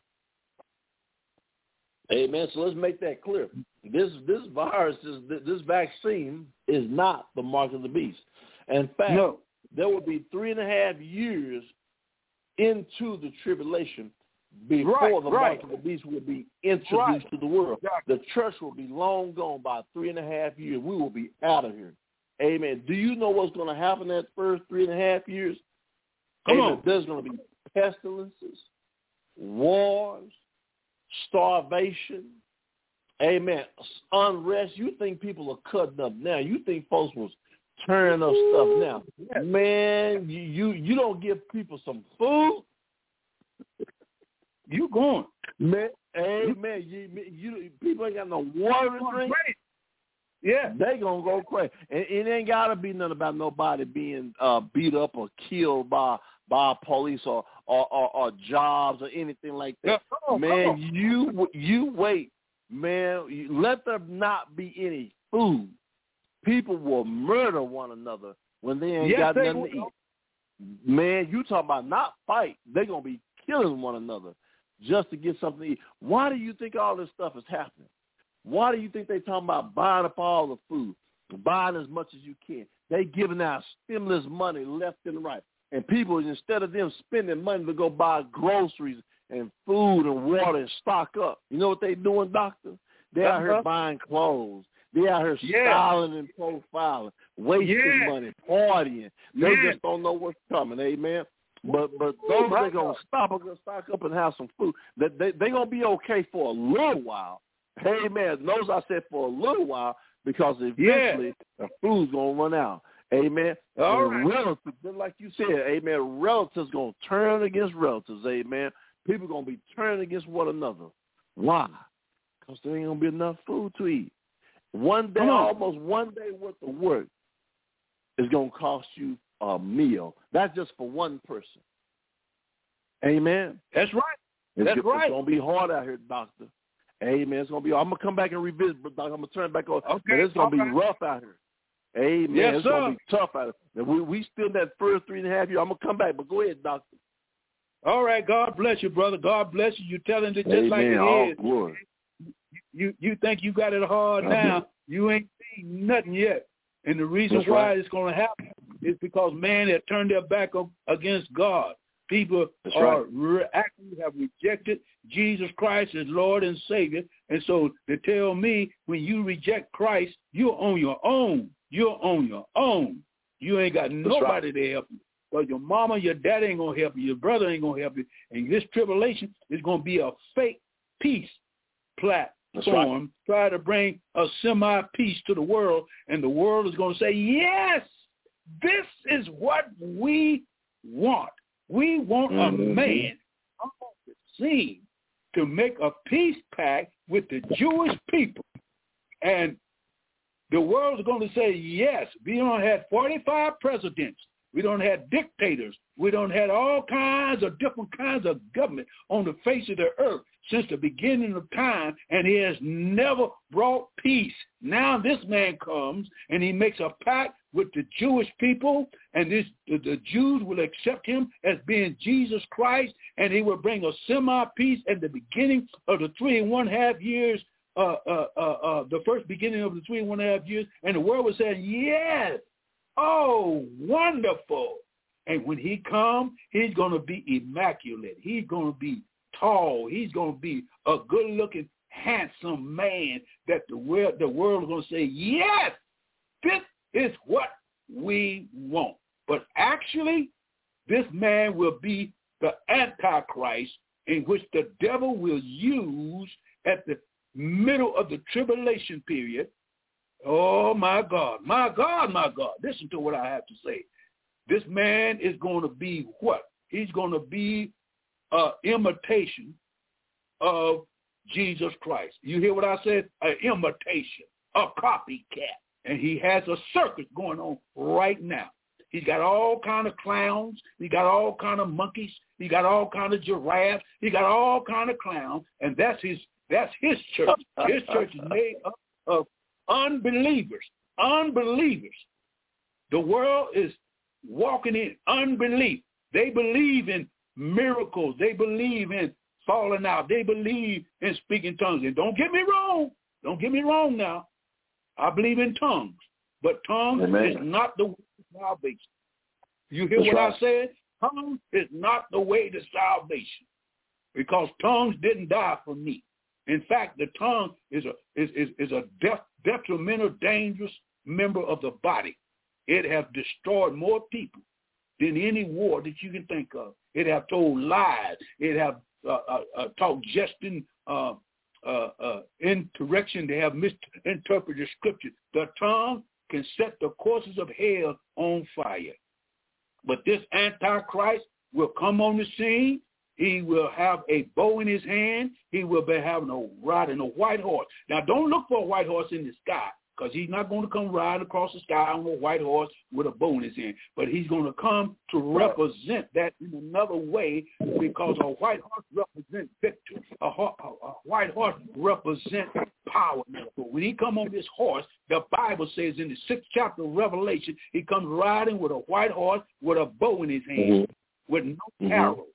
Speaker 1: Amen. So let's make that clear. This this virus is this vaccine is not the mark of the beast. In fact, no. there will be three and a half years into the tribulation before
Speaker 2: right,
Speaker 1: the
Speaker 2: right.
Speaker 1: mark of the beast will be introduced
Speaker 2: right.
Speaker 1: to the world.
Speaker 2: Exactly.
Speaker 1: The church will be long gone by three and a half years. We will be out of here. Amen. Do you know what's going to happen that first three and a half years?
Speaker 2: Come
Speaker 1: Amen.
Speaker 2: on.
Speaker 1: There's going to be pestilences, wars, starvation, amen, unrest. You think people are cutting up now. You think folks was tearing up stuff now. Yes. Man, you, you you don't give people some food,
Speaker 2: you going.
Speaker 1: Man, amen. You, you, people ain't got no water to drink.
Speaker 2: Yeah.
Speaker 1: They gonna go crazy. And it ain't gotta be nothing about nobody being uh, beat up or killed by by police or or, or, or jobs or anything like that.
Speaker 2: Yeah, come on,
Speaker 1: man,
Speaker 2: come on.
Speaker 1: you you wait, man. You, let there not be any food. People will murder one another when they ain't
Speaker 2: yes,
Speaker 1: got
Speaker 2: they
Speaker 1: nothing
Speaker 2: will.
Speaker 1: to eat. Man, you talking about not fight. They're gonna be killing one another just to get something to eat. Why do you think all this stuff is happening? Why do you think they talking about buying up all the food, buying as much as you can? They giving out stimulus money left and right. And people, instead of them spending money to go buy groceries and food and water and stock up, you know what they doing, doctor? They out here buying clothes. They out here
Speaker 2: yeah.
Speaker 1: styling and profiling, wasting
Speaker 2: yeah.
Speaker 1: money, partying. They
Speaker 2: yeah.
Speaker 1: just don't know what's coming, amen? But but those that are going to stop are going to stock up and have some food. They, they, they're going to be okay for a little while. Amen. Notice I said for a little while because eventually yeah. the food's going to run out. Amen.
Speaker 2: All
Speaker 1: and
Speaker 2: right.
Speaker 1: relatives, just like you said, amen, relatives going to turn against relatives, amen. People going to be turning against one another. Why? Because there ain't going to be enough food to eat. One day, almost one day worth of work is going to cost you a meal. That's just for one person. Amen.
Speaker 2: That's right.
Speaker 1: It's,
Speaker 2: That's
Speaker 1: it's
Speaker 2: right.
Speaker 1: It's going to be hard out here, doctor. Amen. It's going to be, I'm going to come back and revisit, but I'm going to turn back on.
Speaker 2: Okay.
Speaker 1: But it's going to
Speaker 2: okay.
Speaker 1: be rough out here. Amen.
Speaker 2: Yes,
Speaker 1: it's
Speaker 2: sir.
Speaker 1: going to be tough out here. We, we still in that first three and a half years. I'm going to come back, but go ahead, doctor.
Speaker 2: All right. God bless you, brother. God bless you. You're telling it just
Speaker 1: Amen.
Speaker 2: like it
Speaker 1: All
Speaker 2: is.
Speaker 1: glory.
Speaker 2: You, you think you got it hard now.
Speaker 1: Amen.
Speaker 2: You ain't seen nothing yet. And the reason
Speaker 1: That's
Speaker 2: why
Speaker 1: right.
Speaker 2: it's going to happen is because man had turned their back up against God. People
Speaker 1: That's
Speaker 2: are
Speaker 1: right.
Speaker 2: re- actually have rejected Jesus Christ as Lord and Savior. And so they tell me when you reject Christ, you're on your own. You're on your own. You ain't got nobody right. to help you. Because your mama, your daddy ain't going to help you. Your brother ain't going to help you. And this tribulation is going to be a fake peace platform. Right. Try to bring a semi-peace to the world. And the world is going to say, yes, this is what we want. We want mm-hmm. a man on the scene to make a peace pact with the Jewish people. And the world is going to say, yes, we don't have forty-five presidents. We don't have dictators. We don't have all kinds of different kinds of government on the face of the earth since the beginning of time, and he has never brought peace. Now this man comes, and he makes a pact with the Jewish people, and this, the, the Jews will accept him as being Jesus Christ, and he will bring a semi-peace at the beginning of the three and one half years, uh, uh, uh, uh, the first beginning of the three and one half years, and the world will say, yes, oh, wonderful. And when he comes, he's going to be immaculate. He's going to be tall. He's going to be a good-looking, handsome man that the world, the world is going to say, yes, this is what we want. But actually, this man will be the Antichrist in which the devil will use at the middle of the tribulation period. Oh, my God, my God, my God. Listen to what I have to say. This man is going to be what? He's going to be an imitation of Jesus Christ. You hear what I said? An imitation, a copycat. And he has a circus going on right now. He's got all kind of clowns. He got all kind of monkeys. He got all kind of giraffes. He got all kind of clowns. And that's his, that's his church. His church is made up of unbelievers, unbelievers. The world is walking in unbelief. They believe in miracles. They believe in falling out. They believe in speaking tongues. And don't get me wrong. Don't get me wrong now. I believe in tongues. But tongues Amen. Is not the way to salvation. You hear That's what right. I said? Tongues is not the way to salvation. Because tongues didn't die for me. In fact, the tongue is a is is, is a def, detrimental, dangerous member of the body. It has destroyed more people than any war that you can think of. It have told lies. It have uh, uh, uh, taught jesting, uh, uh, uh, incorrection. They have misinterpreted scripture. The tongue can set the courses of hell on fire. But this Antichrist will come on the scene. He will have a bow in his hand. He will be having a riding a white horse. Now, don't look for a white horse in the sky. because he's not going to come ride across the sky on a white horse with a bow in his hand, but he's going to come to represent that in another way, because a white horse represents victory. A, ho- a, a white horse represents power. But when he come on this horse, the Bible says in the sixth chapter of Revelation, he comes riding with a white horse with a bow in his hand, mm-hmm. with no mm-hmm. arrow.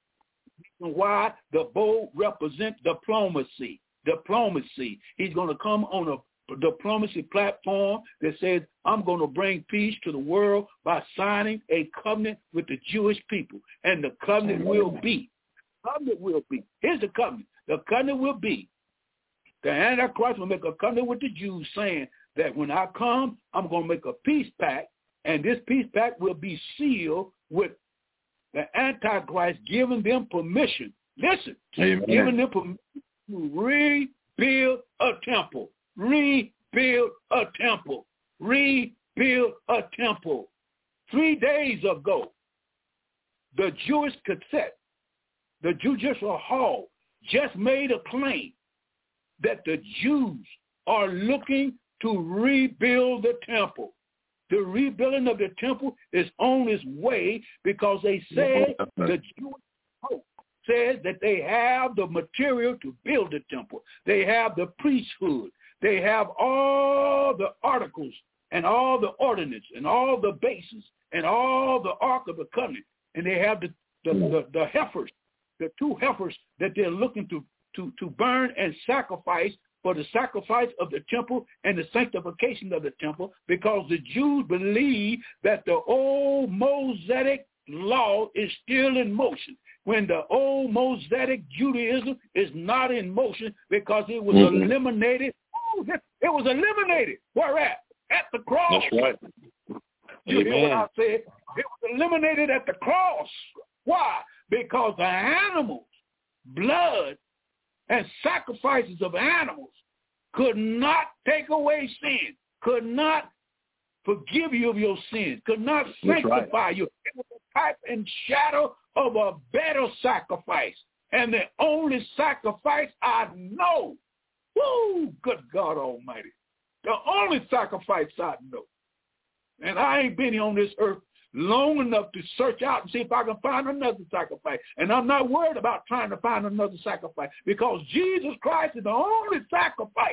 Speaker 2: Why? The bow represents diplomacy. Diplomacy. He's going to come on a diplomacy platform that says, I'm going to bring peace to the world by signing a covenant with the Jewish people. And the covenant will be. Covenant will be. Here's the covenant. The covenant will be. The Antichrist will make a covenant with the Jews saying that when I come, I'm going to make a peace pact, and this peace pact will be sealed with the Antichrist giving them permission. Listen, Amen. Giving them permission to rebuild a temple. Rebuild a temple. Rebuild a temple. Three days ago, the Jewish Gazette, the Judicial Hall, just made a claim that the Jews are looking to rebuild the temple. The rebuilding of the temple is on its way because they said the Jewish Pope said that they have the material to build the temple. They have the priesthood. They have all the articles and all the ordinance and all the bases and all the Ark of the Covenant. And they have the, the, the, the heifers, the two heifers that they're looking to, to, to burn and sacrifice for the sacrifice of the temple and the sanctification of the temple, because the Jews believe that the old Mosaic law is still in motion, when the old Mosaic Judaism is not in motion because it was mm-hmm. eliminated. Oh, it was eliminated. Where at? At the cross.
Speaker 1: That's right.
Speaker 2: You Amen. Hear what I said? It was eliminated at the cross. Why? Because the animals, blood, and sacrifices of animals could not take away sin, could not forgive you of your sins, could not sanctify right. you. It was a type and shadow of a better sacrifice. And the only sacrifice I know, woo, good God Almighty, the only sacrifice I know. And I ain't been here on this earth long enough to search out and see if I can find another sacrifice. And I'm not worried about trying to find another sacrifice, because Jesus Christ is the only sacrifice.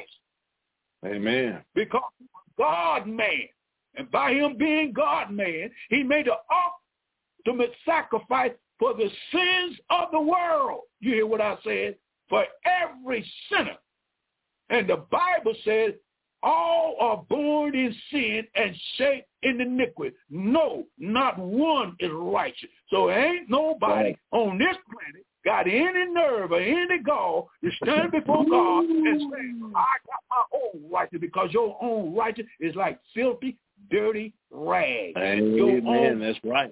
Speaker 1: Amen.
Speaker 2: Because he was God-man. And by him being God-man, he made the ultimate sacrifice for the sins of the world. You hear what I said? For every sinner. And the Bible says, all are born in sin and shaped in iniquity. No, not one is righteous. So ain't nobody right. on this planet got any nerve or any gall to stand before God and say, I got my own righteous, because your own righteous is like filthy, dirty rags.
Speaker 1: Amen.
Speaker 2: Your own,
Speaker 1: that's right.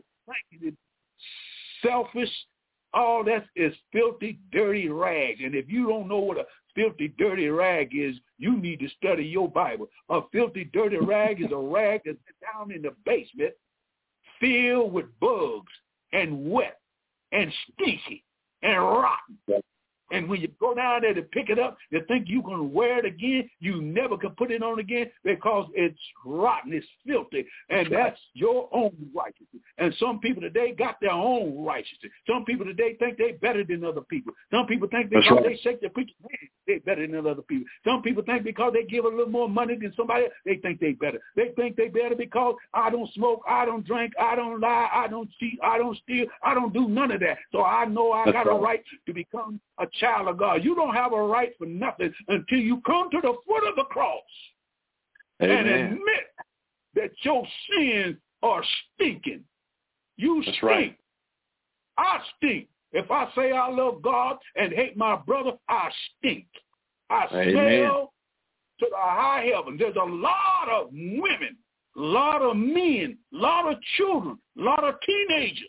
Speaker 2: Selfish, all that is filthy, dirty rags. And if you don't know what a filthy, dirty rag is, you need to study your Bible. A filthy, dirty rag is a rag that's down in the basement, filled with bugs and wet and stinky and rotten. And when you go down there to pick it up, you think you're going to wear it again. You never can put it on again because it's rotten, it's filthy, and that's your own righteousness. And some people today got their own righteousness. Some people today think they're better than other people. Some people think because right. they shake their preacher's hand, they're better than other people. Some people think because they give a little more money than somebody else, they think they're better. They think they're better because I don't smoke, I don't drink, I don't lie, I don't cheat, I don't steal, I don't do none of that. So I know I that's got right. a right to become a child of God. You don't have a right for nothing until you come to the foot of the cross Amen. And admit that your sins are stinking. You That's stink. Right. I stink. If I say I love God and hate my brother, I stink. I Amen. Smell to the high heaven. There's a lot of women, a lot of men, a lot of children, a lot of teenagers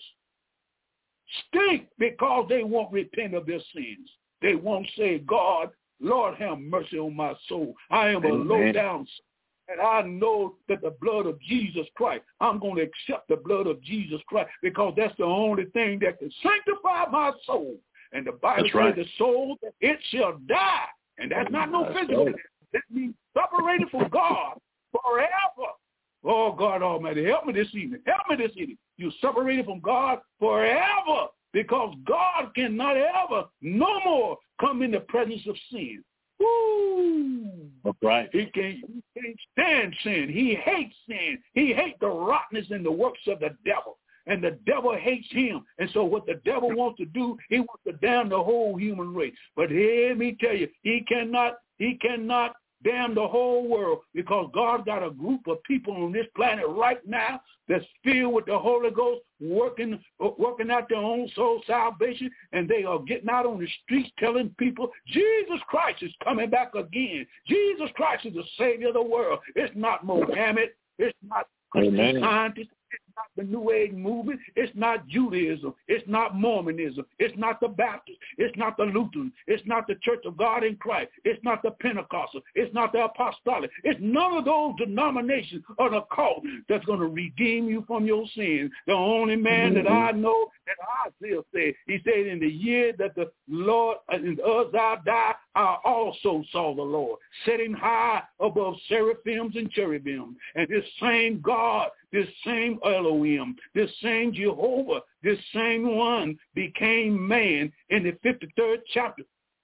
Speaker 2: stink because they won't repent of their sins. They won't say, God, Lord, have mercy on my soul. I am Amen. A low down sinner, and I know that the blood of Jesus Christ, I'm going to accept the blood of Jesus Christ, because that's the only thing that can sanctify my soul. And the Bible that's says right. the soul, it shall die. And that's not no that's physical. Right. That means separated from God forever. Oh, God Almighty, help me this evening. Help me this evening. You're separated from God forever because God cannot ever, no more, come in the presence of sin. Woo!
Speaker 1: That's right.
Speaker 2: He can't, he can't stand sin. He hates sin. He hates the rottenness in the works of the devil. And the devil hates him. And so what the devil wants to do, he wants to damn the whole human race. But let me tell you, he cannot, he cannot damn the whole world because God got a group of people on this planet right now that's filled with the Holy Ghost, working working out their own soul salvation, and they are getting out on the streets telling people Jesus Christ is coming back again. Jesus Christ is the Savior of the world. It's not Mohammed. It's not Christian scientists. It's not the New Age movement. It's not Judaism. It's not Mormonism. It's not the Baptist. It's not the Lutheran. It's not the Church of God in Christ. It's not the Pentecostal. It's not the Apostolic. It's none of those denominations or the cult that's going to redeem you from your sins. The only man mm-hmm. that I know that Isaiah said, he said, in the year that the Lord, and us I die, I also saw the Lord sitting high above seraphims and cherubims. And this same God, this same Elohim, this same Jehovah, this same one became man in the fifty-third chapter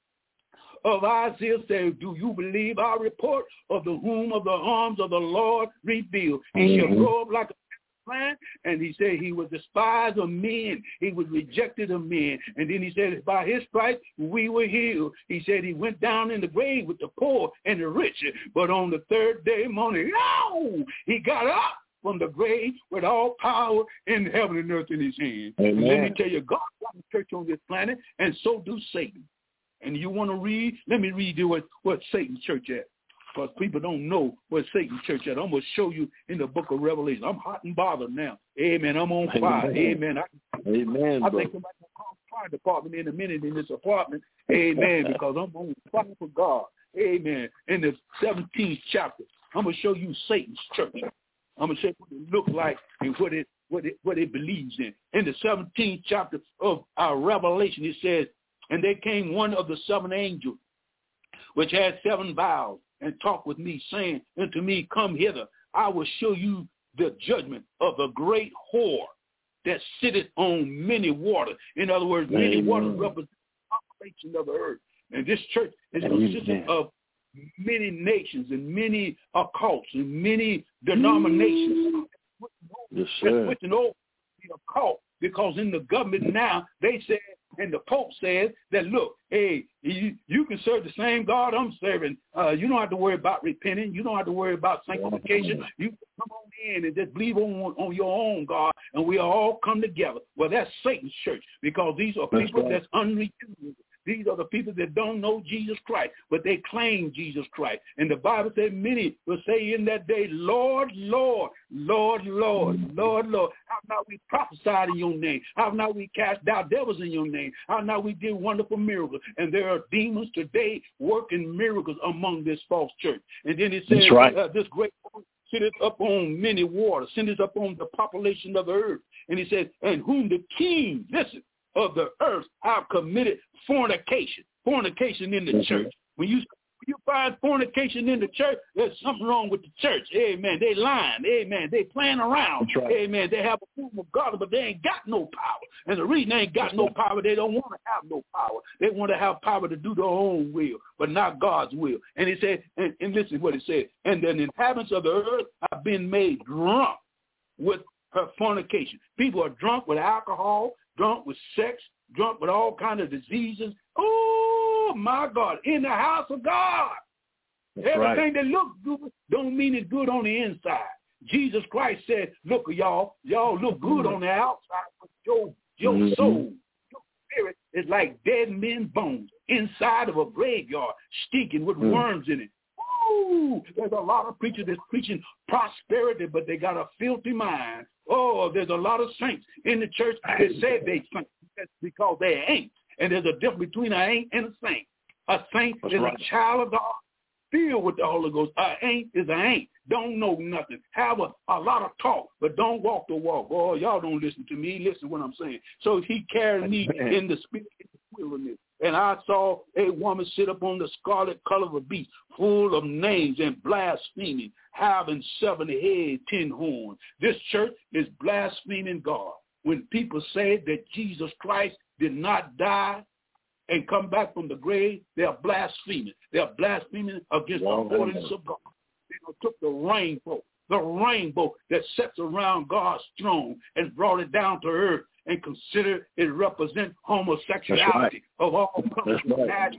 Speaker 2: of Isaiah said, do you believe our report of the whom of the arms of the Lord revealed? He mm-hmm. shall grow up like a plant, and he said he was despised of men. He was rejected of men. And then he said, by his stripes we were healed. He said he went down in the grave with the poor and the rich. But on the third day morning, no, he got up from the grave with all power in heaven and earth in his hand. Amen. And let me tell you, God got a church on this planet, and so do Satan. And you want to read? Let me read you what, what Satan's church at. Because people don't know where Satan's church at. I'm going to show you in the book of Revelation. I'm hot and bothered now. Amen. I'm on fire. Amen. I,
Speaker 1: Amen.
Speaker 2: I think somebody will call the fire department in a minute in this apartment. Amen. Because I'm on fire for God. Amen. In the seventeenth chapter, I'm going to show you Satan's church. I'm going to show you what it looks like and what it, what it, what it believes in. In the seventeenth chapter of our Revelation, it says, and there came one of the seven angels, which had seven vials, and talked with me, saying unto me, come hither, I will show you the judgment of the great whore that sitteth on many waters. In other words, Amen. Many waters represent the population of the earth. And this church is consistent of many nations and many occults and many denominations.
Speaker 1: Yes, sir.
Speaker 2: Which an old occult, because in the government now, they said, and the Pope says that, look, hey, you, you can serve the same God I'm serving. Uh, you don't have to worry about repenting. You don't have to worry about sanctification. You can come on in and just believe on, on your own God, and we'll all come together. Well, that's Satan's church, because these are people that's, right. that's unregenerate. These are the people that don't know Jesus Christ, but they claim Jesus Christ. And the Bible said many will say in that day, Lord, Lord, Lord, Lord, Lord, Lord, how not we prophesied in your name? How not we cast out devils in your name? How not we did wonderful miracles? And there are demons today working miracles among this false church. And then it says, right. uh, this great sitteth up on many waters, sitteth up on the population of the earth. And he said, and whom the king, listen, of the earth have committed fornication. Fornication in the mm-hmm. church. When you when you find fornication in the church, there's something wrong with the church. Amen. They lying. Amen. They playing around. Right. Amen. They have a form of God, but they ain't got no power. And the reason they ain't got That's no right. power, they don't want to have no power. They want to have power to do their own will, but not God's will. And he said, and, and listen to what it said, and the inhabitants of the earth have been made drunk with her fornication. People are drunk with alcohol, drunk with sex, drunk with all kinds of diseases. Oh, my God, in the house of God. That's Everything right. that looks good don't mean it's good on the inside. Jesus Christ said, look, y'all, y'all look good on the outside, but your, your mm-hmm. soul, your spirit is like dead men's bones inside of a graveyard, stinking with mm-hmm. worms in it. Ooh, there's a lot of preachers that's preaching prosperity, but they got a filthy mind. Oh, there's a lot of saints in the church that say they saints because they ain't. And there's a difference between an ain't and a saint. A saint That's is right. a child of God, filled with the Holy Ghost. A ain't is a ain't. Don't know nothing. Have a, a lot of talk, but don't walk the walk. Oh, y'all don't listen to me. Listen to what I'm saying. So he carried me in the spirit in the wilderness. And I saw a woman sit upon the scarlet color of a beast, full of names and blaspheming, having seven heads, ten horns. This church is blaspheming God. When people say that Jesus Christ did not die and come back from the grave, they are blaspheming. They are blaspheming against wow, the ordinance of God. They took the rainbow, the rainbow that sits around God's throne, and brought it down to earth and consider it represent homosexuality right. of all colors. Right.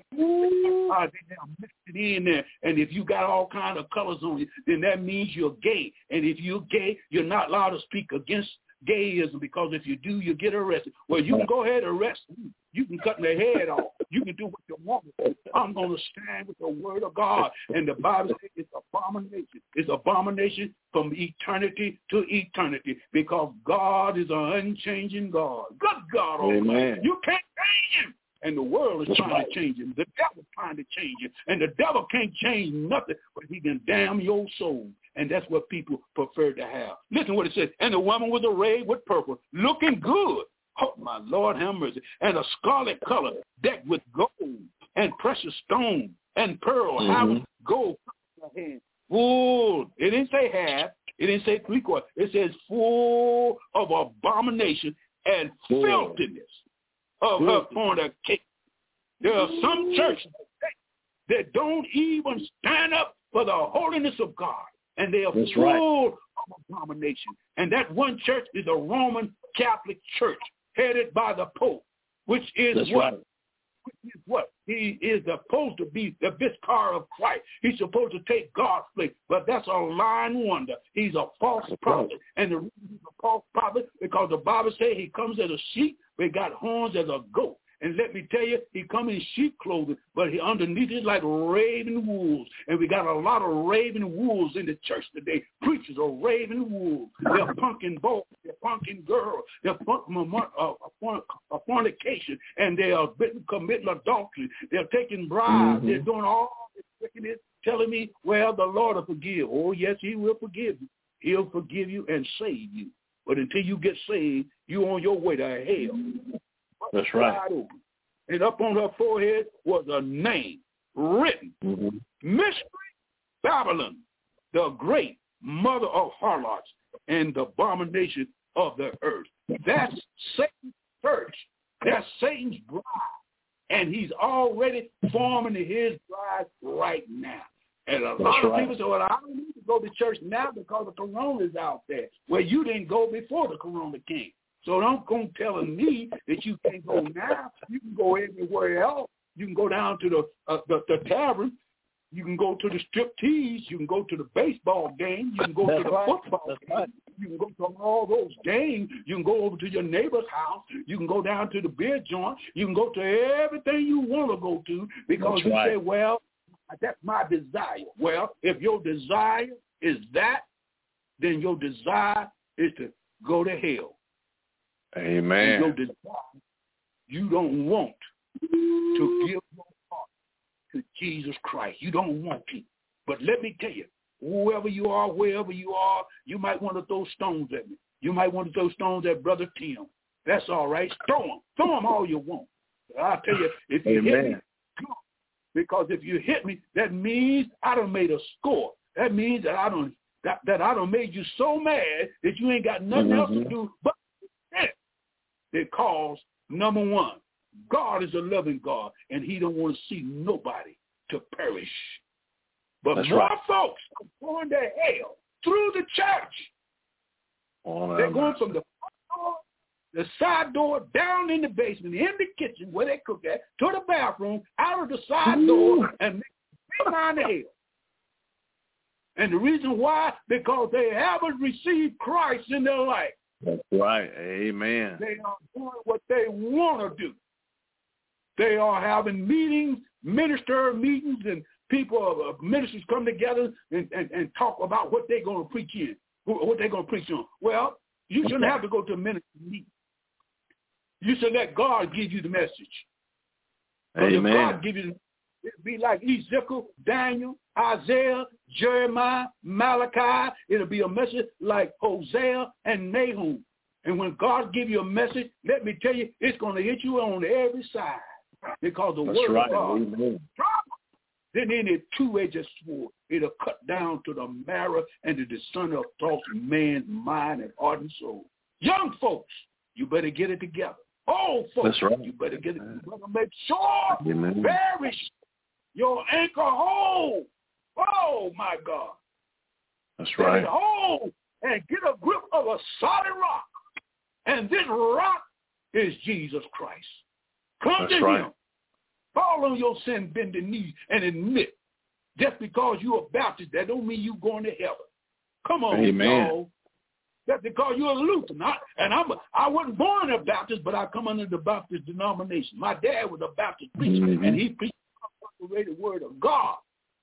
Speaker 2: Uh, they mixed it in there. And if you got all kinds of colors on you, then that means you're gay. And if you're gay, you're not allowed to speak against gayism, because if you do, you get arrested. Well, you can go ahead and arrest me. You can cut their head off. You can do what you want. I'm going to stand with the word of God. And the Bible says it's abomination. It's abomination from eternity to eternity, because God is an unchanging God. Good God Almighty. You can't change him. And the world is That's trying right. to change him. The devil's trying to change him. And the devil can't change nothing, but he can damn your soul. And that's what people prefer to have. Listen what it says. And the woman was arrayed with purple, looking good. Oh, my Lord, have mercy. And a scarlet color, decked with gold and precious stone and pearl, mm-hmm. having gold in her hand. Full. It didn't say half. It didn't say three quarters. It says full of abomination and yeah. filthiness of her fornication. There are some churches that don't even stand up for the holiness of God, and they are That's full right. of abomination. And that one church is a Roman Catholic church headed by the Pope, which is That's what? Right. Which is what? He is supposed to be the vicar of Christ. He's supposed to take God's place, but that's a lying wonder. He's a false prophet. And the reason he's a false prophet, because the Bible says he comes as a sheep, but he got horns as a goat. And let me tell you, he come in sheep clothing, but he underneath is like raven wolves. And we got a lot of raven wolves in the church today. Preachers are raven wolves. They're punking boys. They're punking girls. They're punking a, a, a fornication. And they are committing adultery. They're taking bribes. Mm-hmm. They're doing all this wickedness, telling me, well, the Lord will forgive. Oh, yes, he will forgive you. He'll forgive you and save you. But until you get saved, you're on your way to hell. That's right. And up on her forehead was a name written, mm-hmm. Mystery Babylon, the great mother of harlots and the abomination of the earth. That's Satan's church. That's Satan's bride. And he's already forming his bride right now. And a That's lot of right. people say, well, I don't need to go to church now because the corona is out there. Well, you didn't go before the corona came. So don't come telling me that you can't go now. You can go everywhere else. You can go down to the uh, the, the tavern. You can go to the strip tease. You can go to the baseball game. You can go That's to the right. football That's game. Right. You can go to all those games. You can go over to your neighbor's house. You can go down to the beer joint. You can go to everything you want to go to because That's you right. say, well, that's my desire. Well, if your desire is that, then your desire is to go to hell.
Speaker 1: Amen.
Speaker 2: Your desire, you don't want to give your heart to Jesus Christ. You don't want to. But let me tell you, whoever you are, wherever you are, you might want to throw stones at me. You might want to throw stones at Brother Tim. That's all right. Throw them. Throw them all you want. But I'll tell you, if you Amen. hit me, come. Because if you hit me, that means I done made a score. That means that I done, that, that I done made you so mad that you ain't got nothing mm-hmm. else to do but because, number one, God is a loving God, and he don't want to see nobody to perish. But That's more right. folks are going to hell through the church. Oh, They're going from the front door, the side door, down in the basement, in the kitchen where they cook at, to the bathroom, out of the side Ooh. door, and they down to hell. And the reason why, because they haven't received Christ in their life.
Speaker 1: That's right. Amen.
Speaker 2: They are doing what they want to do. They are having meetings, minister meetings, and people, uh, ministers come together and, and, and talk about what they're going to preach in, what they're going to preach on. Well, you shouldn't have to go to a ministry meeting. You should let God give you the message.
Speaker 1: Amen.
Speaker 2: If God give you, it'd be like Ezekiel, Daniel, Isaiah, Jeremiah, Malachi. It'll be a message like Hosea and Nahum. And when God give you a message, let me tell you, it's going to hit you on every side. because the
Speaker 1: That's
Speaker 2: word
Speaker 1: right.
Speaker 2: of God
Speaker 1: Amen.
Speaker 2: then any two-edged sword, it'll cut down to the marrow and to the discern of thoughts, man's mind and heart and soul. Young folks, you better get it together. Old folks,
Speaker 1: That's right.
Speaker 2: you better get it. You better make sure,
Speaker 1: Amen.
Speaker 2: very sure, your anchor hold. Oh my God.
Speaker 1: That's
Speaker 2: Get
Speaker 1: right.
Speaker 2: it hold and get a grip of a solid rock. And this rock is Jesus Christ. Come
Speaker 1: That's
Speaker 2: to
Speaker 1: right.
Speaker 2: him. Fall on your sin, bend the knee, and admit. Just because you're a Baptist, that don't mean you're going to heaven. Come on,
Speaker 1: Amen.
Speaker 2: y'all. Just because you're a Lutheran. I, and I'm a, I wasn't born a Baptist, but I come under the Baptist denomination. My dad was a Baptist preacher,
Speaker 1: Mm-hmm.
Speaker 2: and he preached the word of God.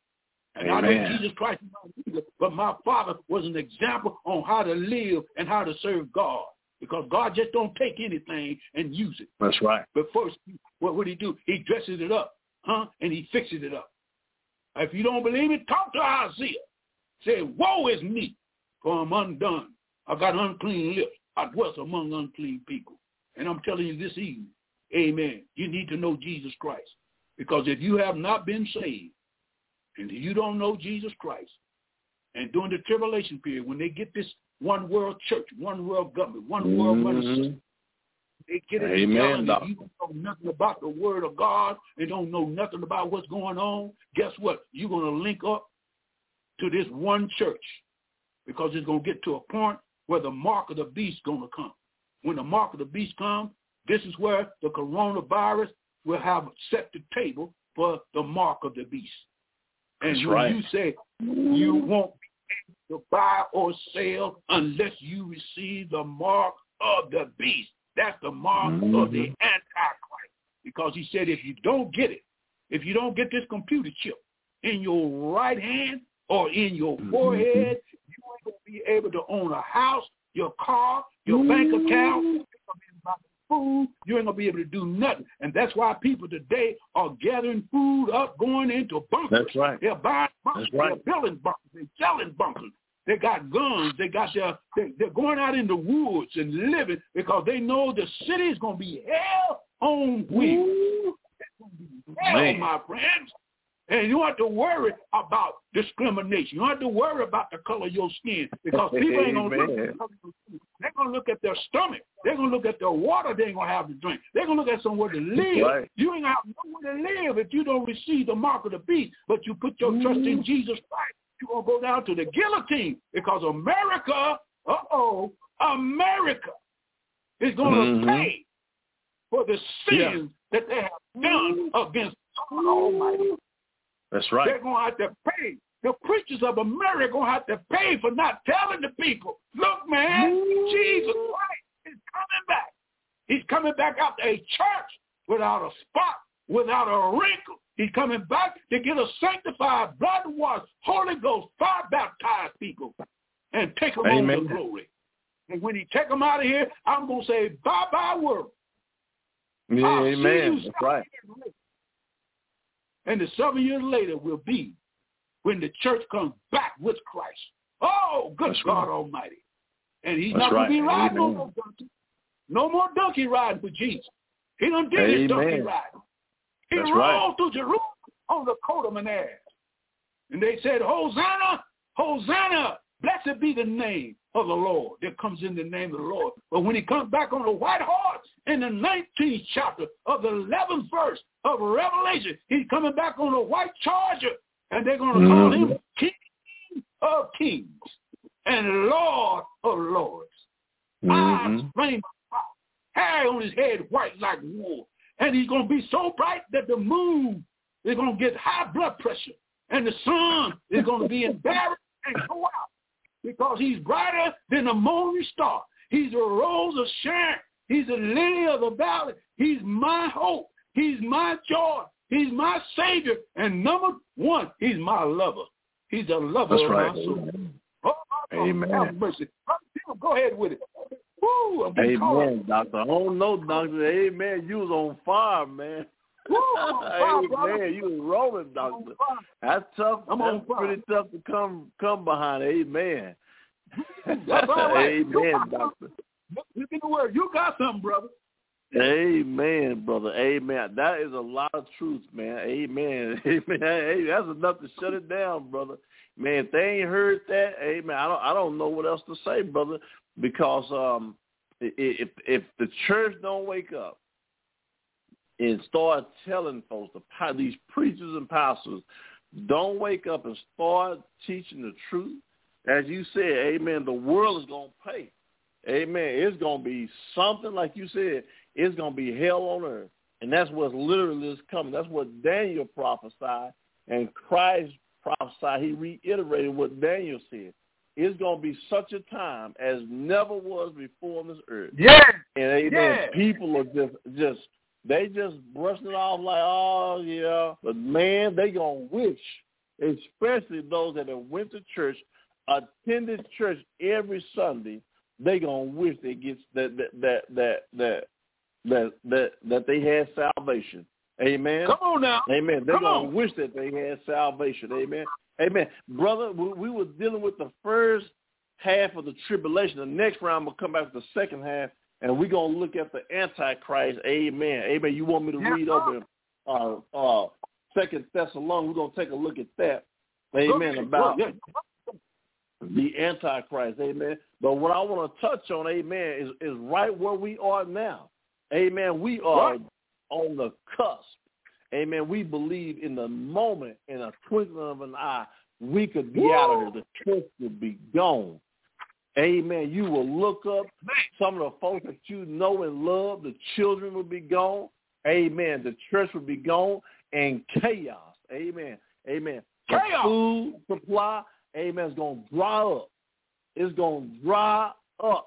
Speaker 2: And
Speaker 1: Amen.
Speaker 2: I know Jesus Christ is not either, but my father was an example on how to live and how to serve God. Because God just don't take anything and use it.
Speaker 1: That's right.
Speaker 2: But first, what would he do? He dresses it up, huh? And he fixes it up. If you don't believe it, talk to Isaiah. Say, woe is me, for I'm undone. I got unclean lips. I dwell among unclean people. And I'm telling you this evening, amen, you need to know Jesus Christ. Because if you have not been saved, and you don't know Jesus Christ, and during the tribulation period, when they get this one world church, one world government, one world
Speaker 1: Mm-hmm.
Speaker 2: money system, they get it
Speaker 1: Amen,
Speaker 2: together, and if you don't know nothing about the word of God and don't know nothing about what's going on, guess what? You're going to link up to this one church because it's going to get to a point where the mark of the beast is going to come. When the mark of the beast comes, this is where the coronavirus will have set the table for the mark of the beast. And
Speaker 1: That's
Speaker 2: when
Speaker 1: right.
Speaker 2: you say you won't be able to buy or sell unless you receive the mark of the beast, that's the mark
Speaker 1: Mm-hmm.
Speaker 2: of the Antichrist. Because he said if you don't get it, if you don't get this computer chip in your right hand or in your
Speaker 1: Mm-hmm.
Speaker 2: forehead, you ain't going to be able to own a house, your car, your bank account, you ain't gonna be able to buy food, you ain't going to be able to do nothing. And that's why people today are gathering food up, going into bunkers.
Speaker 1: That's right.
Speaker 2: They're buying bunkers.
Speaker 1: That's right.
Speaker 2: They're building bunkers. They're selling bunkers. They got guns. They got their, they, they're going out in the woods and living because they know the city is going to be hell on wheels. It's going to be hell,
Speaker 1: Man.
Speaker 2: my friends. And you don't have to worry about discrimination. You don't have to worry about the color of your skin because people ain't going to look at the color of your skin. They're going to look at their stomach. They're going to look at their water they ain't going to have to drink. They're going to look at somewhere to live.
Speaker 1: Right.
Speaker 2: You ain't going to have nowhere to live if you don't receive the mark of the beast, but you put your trust in Jesus Christ. You're going to go down to the guillotine because America, uh-oh, America is going to
Speaker 1: Mm-hmm.
Speaker 2: pay for the
Speaker 1: Yeah.
Speaker 2: sins that they have done against God Almighty.
Speaker 1: That's right.
Speaker 2: They're going to have to pay. The preachers of America are going to have to pay for not telling the people, look, man, Jesus Christ is coming back. He's coming back out to a church without a spot, without a wrinkle. He's coming back to get a sanctified, blood-washed, Holy Ghost, fire-baptized people and take them
Speaker 1: Amen.
Speaker 2: on to glory. And when he take them out of here, I'm going to say, bye-bye, world.
Speaker 1: Yeah,
Speaker 2: I'll see
Speaker 1: amen.
Speaker 2: you
Speaker 1: That's right.
Speaker 2: And the seven years later will be when the church comes back with Christ. Oh, good
Speaker 1: That's
Speaker 2: God
Speaker 1: right.
Speaker 2: Almighty. And he's
Speaker 1: That's
Speaker 2: not going to be
Speaker 1: right.
Speaker 2: riding on
Speaker 1: Amen.
Speaker 2: no donkey. No more donkey riding for Jesus. He done did his
Speaker 1: Amen.
Speaker 2: donkey riding. He
Speaker 1: That's
Speaker 2: rolled
Speaker 1: right.
Speaker 2: through Jerusalem on the coat of an ass. And they said, Hosanna, Hosanna, blessed be the name of the Lord that comes in the name of the Lord. But when he comes back on the white horse in the nineteenth chapter of the eleventh verse of Revelation, he's coming back on a white charger, and they're going to
Speaker 1: Mm-hmm.
Speaker 2: call him King of Kings and Lord of Lords.
Speaker 1: Mm-hmm.
Speaker 2: Eyes flame of fire, hair on his head white like wool. And he's going to be so bright that the moon is going to get high blood pressure, and the sun is going to be embarrassed and go out because he's brighter than a morning star. He's a rose of Sharon. He's a lily of the valley. He's my hope. He's my joy. He's my Savior. And number one, he's my lover. He's a lover
Speaker 1: That's
Speaker 2: of
Speaker 1: right.
Speaker 2: my soul. Oh, my God,
Speaker 1: Amen.
Speaker 2: have mercy. Go ahead with it. Woo, I'm getting caught up.
Speaker 1: Amen, doctor. I don't know, doctor. Amen. You was on fire, man.
Speaker 2: Woo, I'm on fire, brother.
Speaker 1: Amen. You was rolling,
Speaker 2: I'm
Speaker 1: doctor.
Speaker 2: on fire.
Speaker 1: That's tough.
Speaker 2: I'm
Speaker 1: That's
Speaker 2: on fire.
Speaker 1: pretty tough to come come behind. Amen.
Speaker 2: That's all right. You
Speaker 1: Amen,
Speaker 2: got
Speaker 1: doctor.
Speaker 2: something. Look at the word. You got something, brother.
Speaker 1: Amen, brother. Amen. That is a lot of truth, man. Amen. Amen. Hey, that's enough to shut it down, brother. Man, if they ain't heard that, amen, I don't I don't know what else to say, brother, because um if if the church don't wake up and start telling folks, the these preachers and pastors don't wake up and start teaching the truth, as you said, amen, the world is going to pay. Amen. It's going to be something, like you said, it's going to be hell on earth. And that's what literally is coming. That's what Daniel prophesied, and Christ prophesied. He reiterated what Daniel said. It's going to be such a time as never was before on this earth.
Speaker 2: Yeah.
Speaker 1: And amen,
Speaker 2: yeah.
Speaker 1: people are just, just, they just brushing it off like, oh, yeah. But, man, they going to wish, especially those that have went to church, attended church every Sunday, they going to wish they get that, that, that, that, that, that, that, that they had salvation. Amen.
Speaker 2: Come on now.
Speaker 1: Amen. They're going to wish
Speaker 2: on.
Speaker 1: that they had salvation. Amen. Amen. Brother, we, we were dealing with the first half of the tribulation. The next round will come back to the second half, and we're going to look at the Antichrist. Amen. Amen. You want me to
Speaker 2: yeah.
Speaker 1: read over uh, uh, Second Thessalonians? We're going to take a look at that. Amen.
Speaker 2: Go
Speaker 1: about
Speaker 2: Go
Speaker 1: the Antichrist. Amen. But what I want to touch on, amen, is, is right where we are now. Amen. We are
Speaker 2: right.
Speaker 1: on the cusp. Amen. We believe in the moment, in a twinkling of an eye, we could be
Speaker 2: Woo!
Speaker 1: out of here. The church would be gone. Amen. You will look up some of the folks that you know and love. The children will be gone. Amen. The church will be gone, and chaos. Amen. Amen.
Speaker 2: Chaos.
Speaker 1: The food supply, amen, is going to dry up. It's going to dry up.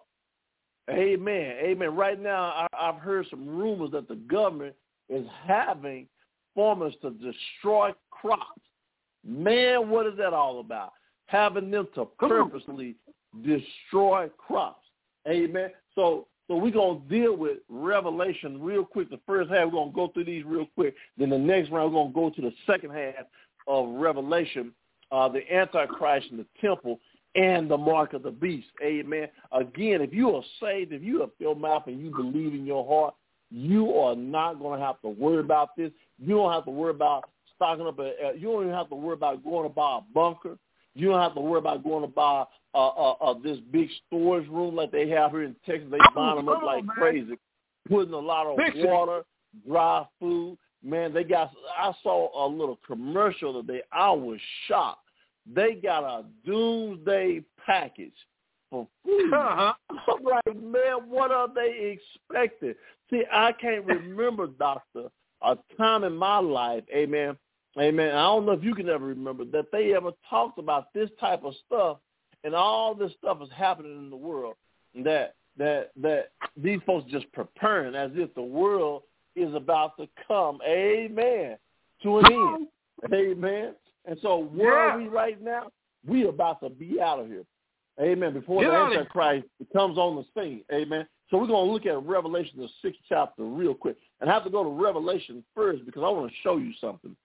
Speaker 1: Amen. Amen. Right now, I, I've heard some rumors that the government is having farmers to destroy crops. Man, what is that all about? Having them to purposely destroy crops. Amen. So so we're going to deal with Revelation real quick. The first half, we're going to go through these real quick. Then the next round, we're going to go to the second half of Revelation, uh, the Antichrist and the temple, and the mark of the beast. Amen. Again, if you are saved, if you have your mouth and you believe in your heart, you are not going to have to worry about this. You don't have to worry about stocking up. A, uh, you don't even have to worry about going to buy a bunker. You don't have to worry about going to buy uh, uh, uh, this big storage room like they have here in Texas. They bind them up like crazy, putting a lot of
Speaker 2: Fix
Speaker 1: water, it. dry food. Man, they got. I saw a little commercial today. I was shocked. They got a doomsday package for food.
Speaker 2: Uh-huh.
Speaker 1: I'm like, man, what are they expecting? See, I can't remember, Doctor, a time in my life, amen, amen, I don't know if you can ever remember, that they ever talked about this type of stuff, and all this stuff is happening in the world, that that that these folks just preparing as if the world is about to come, amen, to an end, amen. And so where
Speaker 2: yeah.
Speaker 1: are we right now? We about to be out of here. Amen. Before
Speaker 2: Get
Speaker 1: the
Speaker 2: out
Speaker 1: Antichrist comes on the scene. Amen. So we're going to look at Revelation, the sixth chapter, real quick. And I have to go to Revelation first because I want to show you something.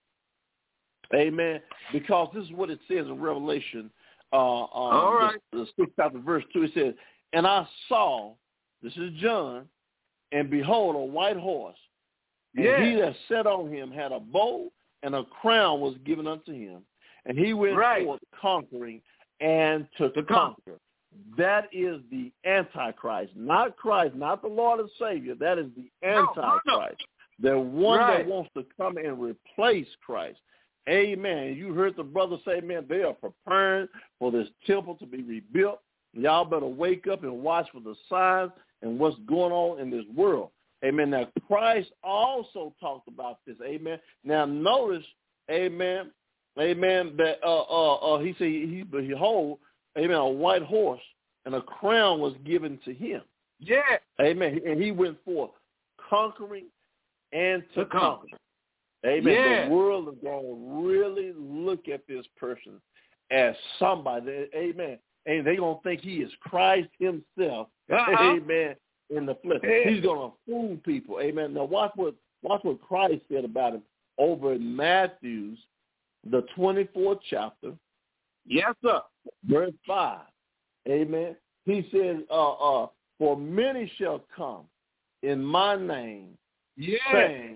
Speaker 1: Amen. Because this is what it says in Revelation, uh, um,
Speaker 2: All right.
Speaker 1: the, the sixth chapter, verse two. It says, and I saw, this is John, and behold, a white horse. And
Speaker 2: yeah.
Speaker 1: he that sat on him had a bow, and a crown was given unto him. And he went
Speaker 2: right.
Speaker 1: forth conquering and to, to conquer. That is the Antichrist, not Christ, not the Lord and Savior. That is the Antichrist. No, no, no. The one right. that wants to come and replace Christ. Amen. You heard the brother say, man, they are preparing for this temple to be rebuilt. Y'all better wake up and watch for the signs and what's going on in this world. Amen. Now, Christ also talked about this. Amen. Now, notice, amen, amen, that uh, uh, uh, he said, he, behold, amen, a white horse, and a crown was given to him.
Speaker 2: Yeah.
Speaker 1: Amen. And he went forth conquering and to, to conquer. conquer. Amen.
Speaker 2: Yeah.
Speaker 1: The world is going to really look at this person as somebody. Amen. And they're going to think he is Christ himself. Uh-huh. Amen. In the flesh. Yeah. He's going to fool people. Amen. Now watch what watch what Christ said about him over in Matthew's, the twenty-fourth chapter.
Speaker 2: Yes, sir.
Speaker 1: Verse five. Amen. He says, uh, uh, for many shall come in my name,
Speaker 2: yeah.
Speaker 1: saying,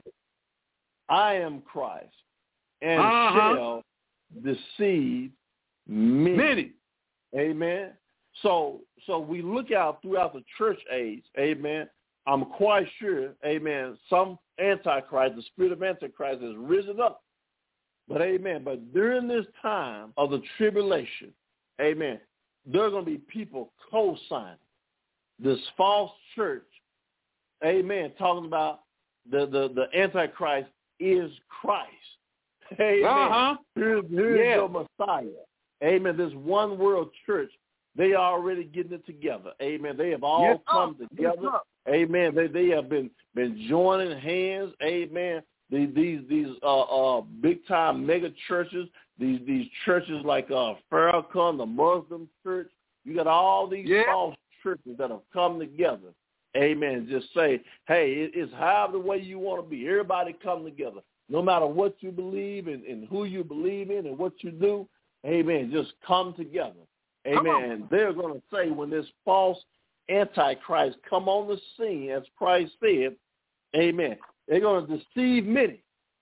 Speaker 1: I am Christ, and
Speaker 2: uh-huh.
Speaker 1: shall deceive many.
Speaker 2: Many.
Speaker 1: Amen. So so we look out throughout the church age, amen. I'm quite sure, amen, some Antichrist, the spirit of Antichrist has risen up. But amen, but during this time of the tribulation, amen, there are going to be people co-signing this false church, amen, talking about the, the, the Antichrist is Christ. Amen.
Speaker 2: Uh-huh.
Speaker 1: Here's, here's
Speaker 2: yeah.
Speaker 1: your Messiah. Amen. This one world church, they are already getting it together. Amen. They have all
Speaker 2: yes,
Speaker 1: come
Speaker 2: sir.
Speaker 1: together.
Speaker 2: Yes,
Speaker 1: amen. They they have been been joining hands. Amen. These these these uh uh big time mega churches. These these churches like uh Farrakhan, the Muslim church. You got all these
Speaker 2: yeah.
Speaker 1: false churches that have come together. Amen. Just say, hey, it, it's however the way you want to be. Everybody come together. No matter what you believe and, and who you believe in and what you do, amen, just come together. Amen. And they're going to say when this false Antichrist come on the scene, as Christ said, amen, they're going to deceive many.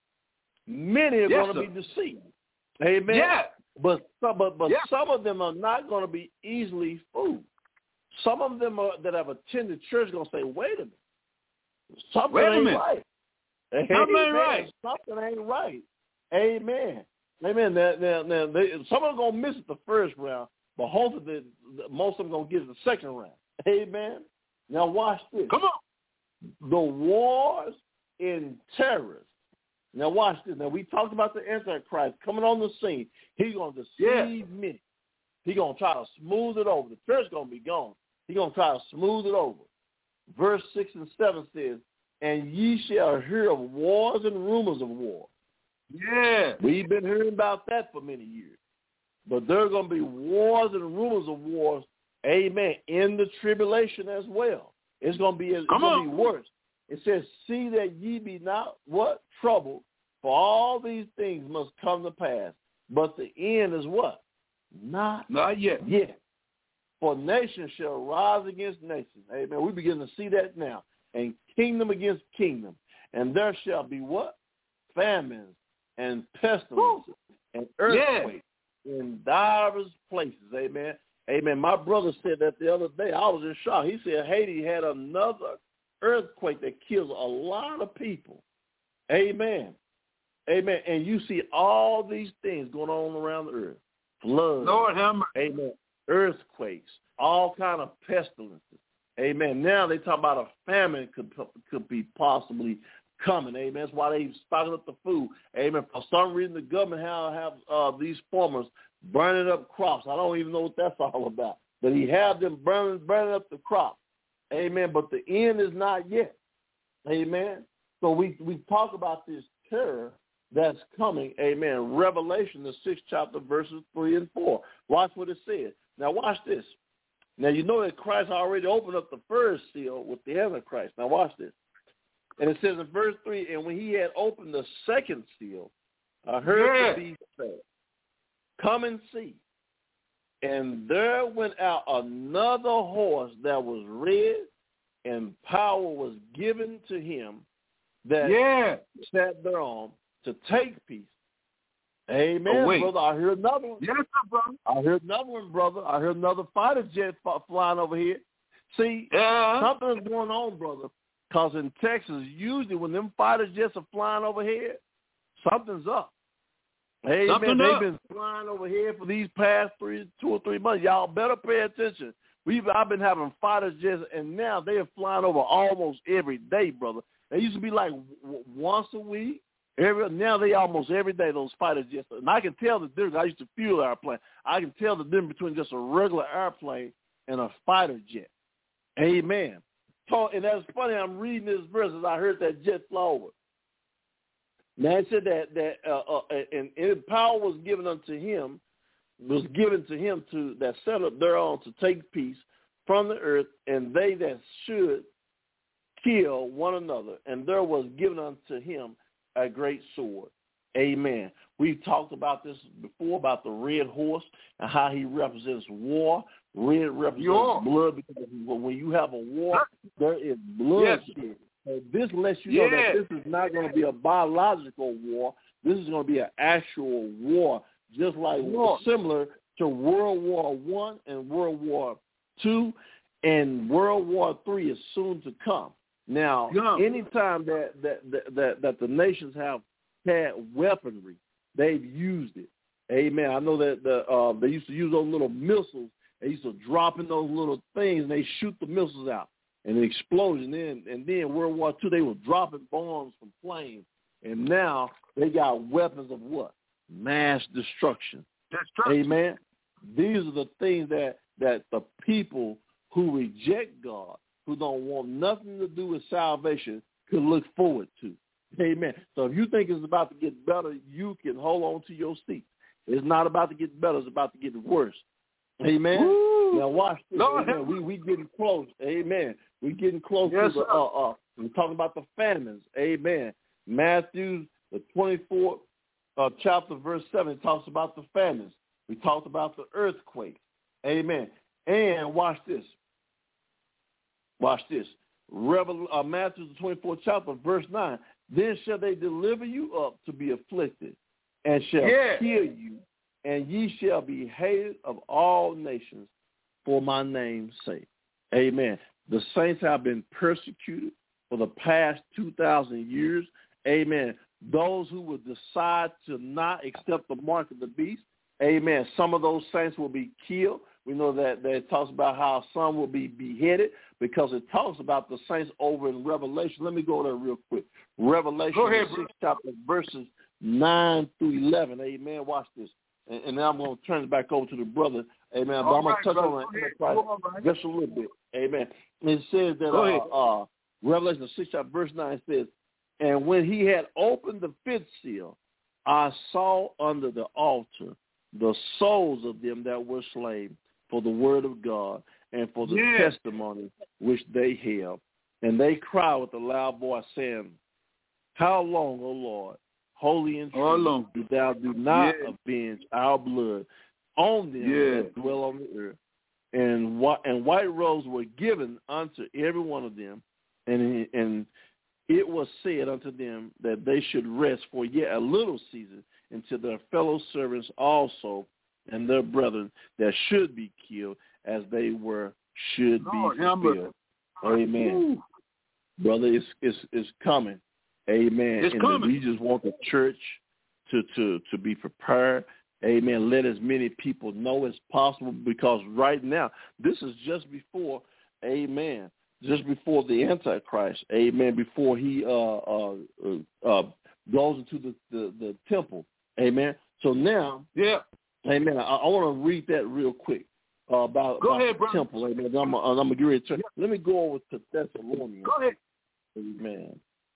Speaker 1: Many are
Speaker 2: yes,
Speaker 1: going to
Speaker 2: sir.
Speaker 1: be deceived. Amen.
Speaker 2: Yeah.
Speaker 1: But, some, but, but
Speaker 2: yeah.
Speaker 1: some of them are not going to be easily fooled. Some of them are, that have attended church are going to say, wait a minute. Something
Speaker 2: wait a
Speaker 1: ain't
Speaker 2: minute.
Speaker 1: right.
Speaker 2: Something ain't right.
Speaker 1: Something ain't right. Amen. Amen. Now, now, now they, some of them going to miss it the first round, but hopefully the, most of them going to get it the second round. Amen. Now watch this.
Speaker 2: Come on.
Speaker 1: The wars in terrorists. Now watch this. Now we talked about the Antichrist coming on the scene. He's going to deceive
Speaker 2: yeah.
Speaker 1: many. He's going to try to smooth it over. The church is going to be gone. He's going to try to smooth it over. Verse six and seven says, and ye shall hear of wars and rumors of war.
Speaker 2: Yeah.
Speaker 1: We've been hearing about that for many years. But there are going to be wars and rumors of wars, amen, in the tribulation as well. It's going to be, it's going to be worse. It says, see that ye be not, what? Troubled, for all these things must come to pass. But the end is what? Not,
Speaker 2: not yet.
Speaker 1: yet. For nation shall rise against nation. Amen. We begin to see that now. And kingdom against kingdom. And there shall be what? Famines and pestilences and earthquakes yeah. in divers places. Amen. Amen. My brother said that the other day. I was in shock. He said Haiti had another earthquake that kills a lot of people. Amen. Amen. And you see all these things going on around the earth. Floods.
Speaker 2: Lord have mercy.
Speaker 1: Amen. Earthquakes. All kind of pestilences. Amen. Now they talk about a famine could could be possibly coming. Amen. That's why they stocking up the food. Amen. For some reason, the government have have uh, these farmers burning up crops. I don't even know what that's all about. But he have them burning burning up the crops. Amen. But the end is not yet. Amen. So we we talk about this terror that's coming. Amen. Revelation, the sixth chapter, verses three and four. Watch what it says. Now watch this. Now, you know that Christ already opened up the first seal with the Antichrist. Now, watch this. And it says in verse three, and when he had opened the second seal, I heard
Speaker 2: yeah.
Speaker 1: the beast say, come and see. And there went out another horse that was red, and power was given to him that
Speaker 2: yeah.
Speaker 1: sat thereon to take peace. Amen,
Speaker 2: oh,
Speaker 1: brother. I hear another one.
Speaker 2: Yes, brother.
Speaker 1: I heard another one, brother. I heard another fighter jet flying over here. See,
Speaker 2: yeah.
Speaker 1: something's going on, brother, because in Texas, usually when them fighter jets are flying over here, something's up. Amen.
Speaker 2: Something
Speaker 1: They've
Speaker 2: up.
Speaker 1: been flying over here for these past three, two or three months. Y'all better pay attention. We've I've been having fighter jets, and now they are flying over almost every day, brother. They used to be like w- once a week. Every, now they almost every day, those fighter jets. And I can tell the difference. I used to fuel airplane. I can tell the difference between just a regular airplane and a fighter jet. Amen. So, and that's funny. I'm reading this verse as I heard that jet fly over. Now it said that, that uh, uh, and, and power was given unto him, was given to him to that set up thereon to take peace from the earth, and they that should kill one another. And there was given unto him a great sword. Amen. We've talked about this before, about the red horse and how he represents war. Red represents blood because when you have a war, there is blood shed. So this lets you know
Speaker 2: yes.
Speaker 1: that this is not going to be a biological war. This is going to be an actual war, just like war. Similar to World War One and World War Two, and World War Three is soon to come. Now, yeah. anytime that that, that that that the nations have had weaponry, they've used it. Amen. I know that the uh, they used to use those little missiles. They used to drop in those little things, and they shoot the missiles out. And an explosion, then and then World War Two, they were dropping bombs from planes, and now they got weapons of what? Mass destruction. destruction. Amen. These are the things that that the people who reject God, who don't want nothing to do with salvation, could look forward to. Amen. So if you think it's about to get better, you can hold on to your seat. It's not about to get better; it's about to get worse. Amen. Woo. Now watch this. Lord, Amen. We we getting close. Amen. We getting close yes, to the. Uh, uh, we're talking about the famines. Amen. Matthew the twenty-fourth uh, chapter, verse seven talks about the famines. We talked about the earthquake. Amen. And watch this. Watch this. Revel, uh, Matthew the twenty-fourth chapter, verse nine. Then shall they deliver you up to be afflicted, and shall yeah. kill you, and ye shall be hated of all nations for my name's sake. Amen. The saints have been persecuted for the past two thousand years. Amen. Those who will decide to not accept the mark of the beast, amen, some of those saints will be killed. We know that, that it talks about how some will be beheaded because it talks about the saints over in Revelation. Let me go there real quick. Revelation ahead, six chapter, verses nine through eleven. Amen. Watch this. And, and now I'm going to turn it back over to the brother. Amen. But All I'm going right, to touch brother. on that right. just a little bit. Amen. And it says that uh, uh, Revelation six chapter, verse nine says, and when he had opened the fifth seal, I saw under the altar the souls of them that were slain for the word of God and for the yeah. testimony which they held. And they cried with a loud voice, saying, how long, O Lord, holy and true, do thou do not yeah. avenge our blood on them yeah. that dwell on the earth? And white, and white robes were given unto every one of them, and and it was said unto them that they should rest for yet a little season until their fellow servants also and their brethren that should be killed as they were should Lord, be fulfilled. Amen. Ooh. Brother, it's, it's, it's coming. Amen. It's and coming. We just want the church to, to, to be prepared. Amen. Let as many people know as possible because right now, this is just before, amen, just before the Antichrist, amen, before he uh, uh, uh, goes into the, the, the temple, amen. So now, yeah, amen, I, I want to read that real quick uh, about, go about ahead, the bro. temple, amen. I'm, I'm going to get ready to turn. Let me go over to Thessalonians. Go ahead. Amen.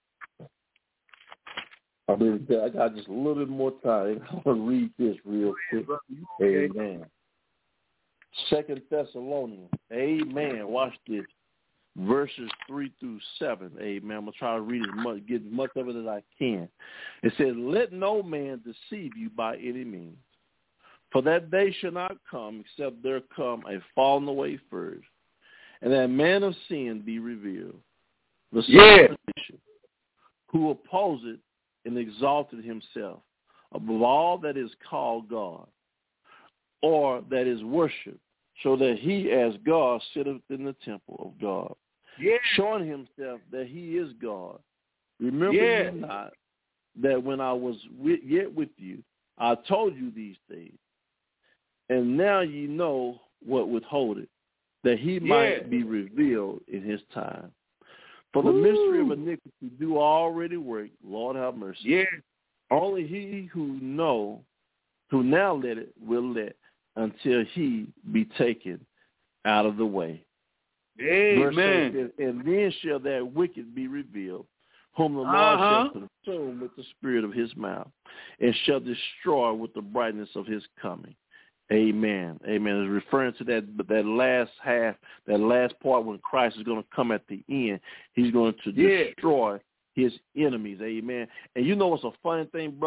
Speaker 1: I mean, I got just a little bit more time. I want to read this real quick. Amen. Second Thessalonians. Amen. Watch this. Verses three through seven. Amen. I'm going to try to read as much, get as much of it as I can. It says, let no man deceive you by any means, for that day shall not come except there come a falling away first, and that man of sin be revealed, the son yeah. of perdition, who opposeth and exalted himself above all that is called God, or that is worshipped, so that he as God sitteth in the temple of God, yeah. showing himself that he is God. Remember yeah. ye not that when I was with, yet with you, I told you these things, and now ye know what withholdeth, that he yeah. might be revealed in his time. For the Ooh. mystery of iniquity do already work. Lord have mercy. Yeah. Only he who know, who now let it, will let until he be taken out of the way. Amen. Says, and then shall that wicked be revealed, whom the Lord uh-huh. shall consume with the spirit of his mouth, and shall destroy with the brightness of his coming. Amen. Amen. It's referring to that that last half, that last part when Christ is going to come at the end. He's going to yeah. destroy his enemies. Amen. And you know what's a funny thing, brother?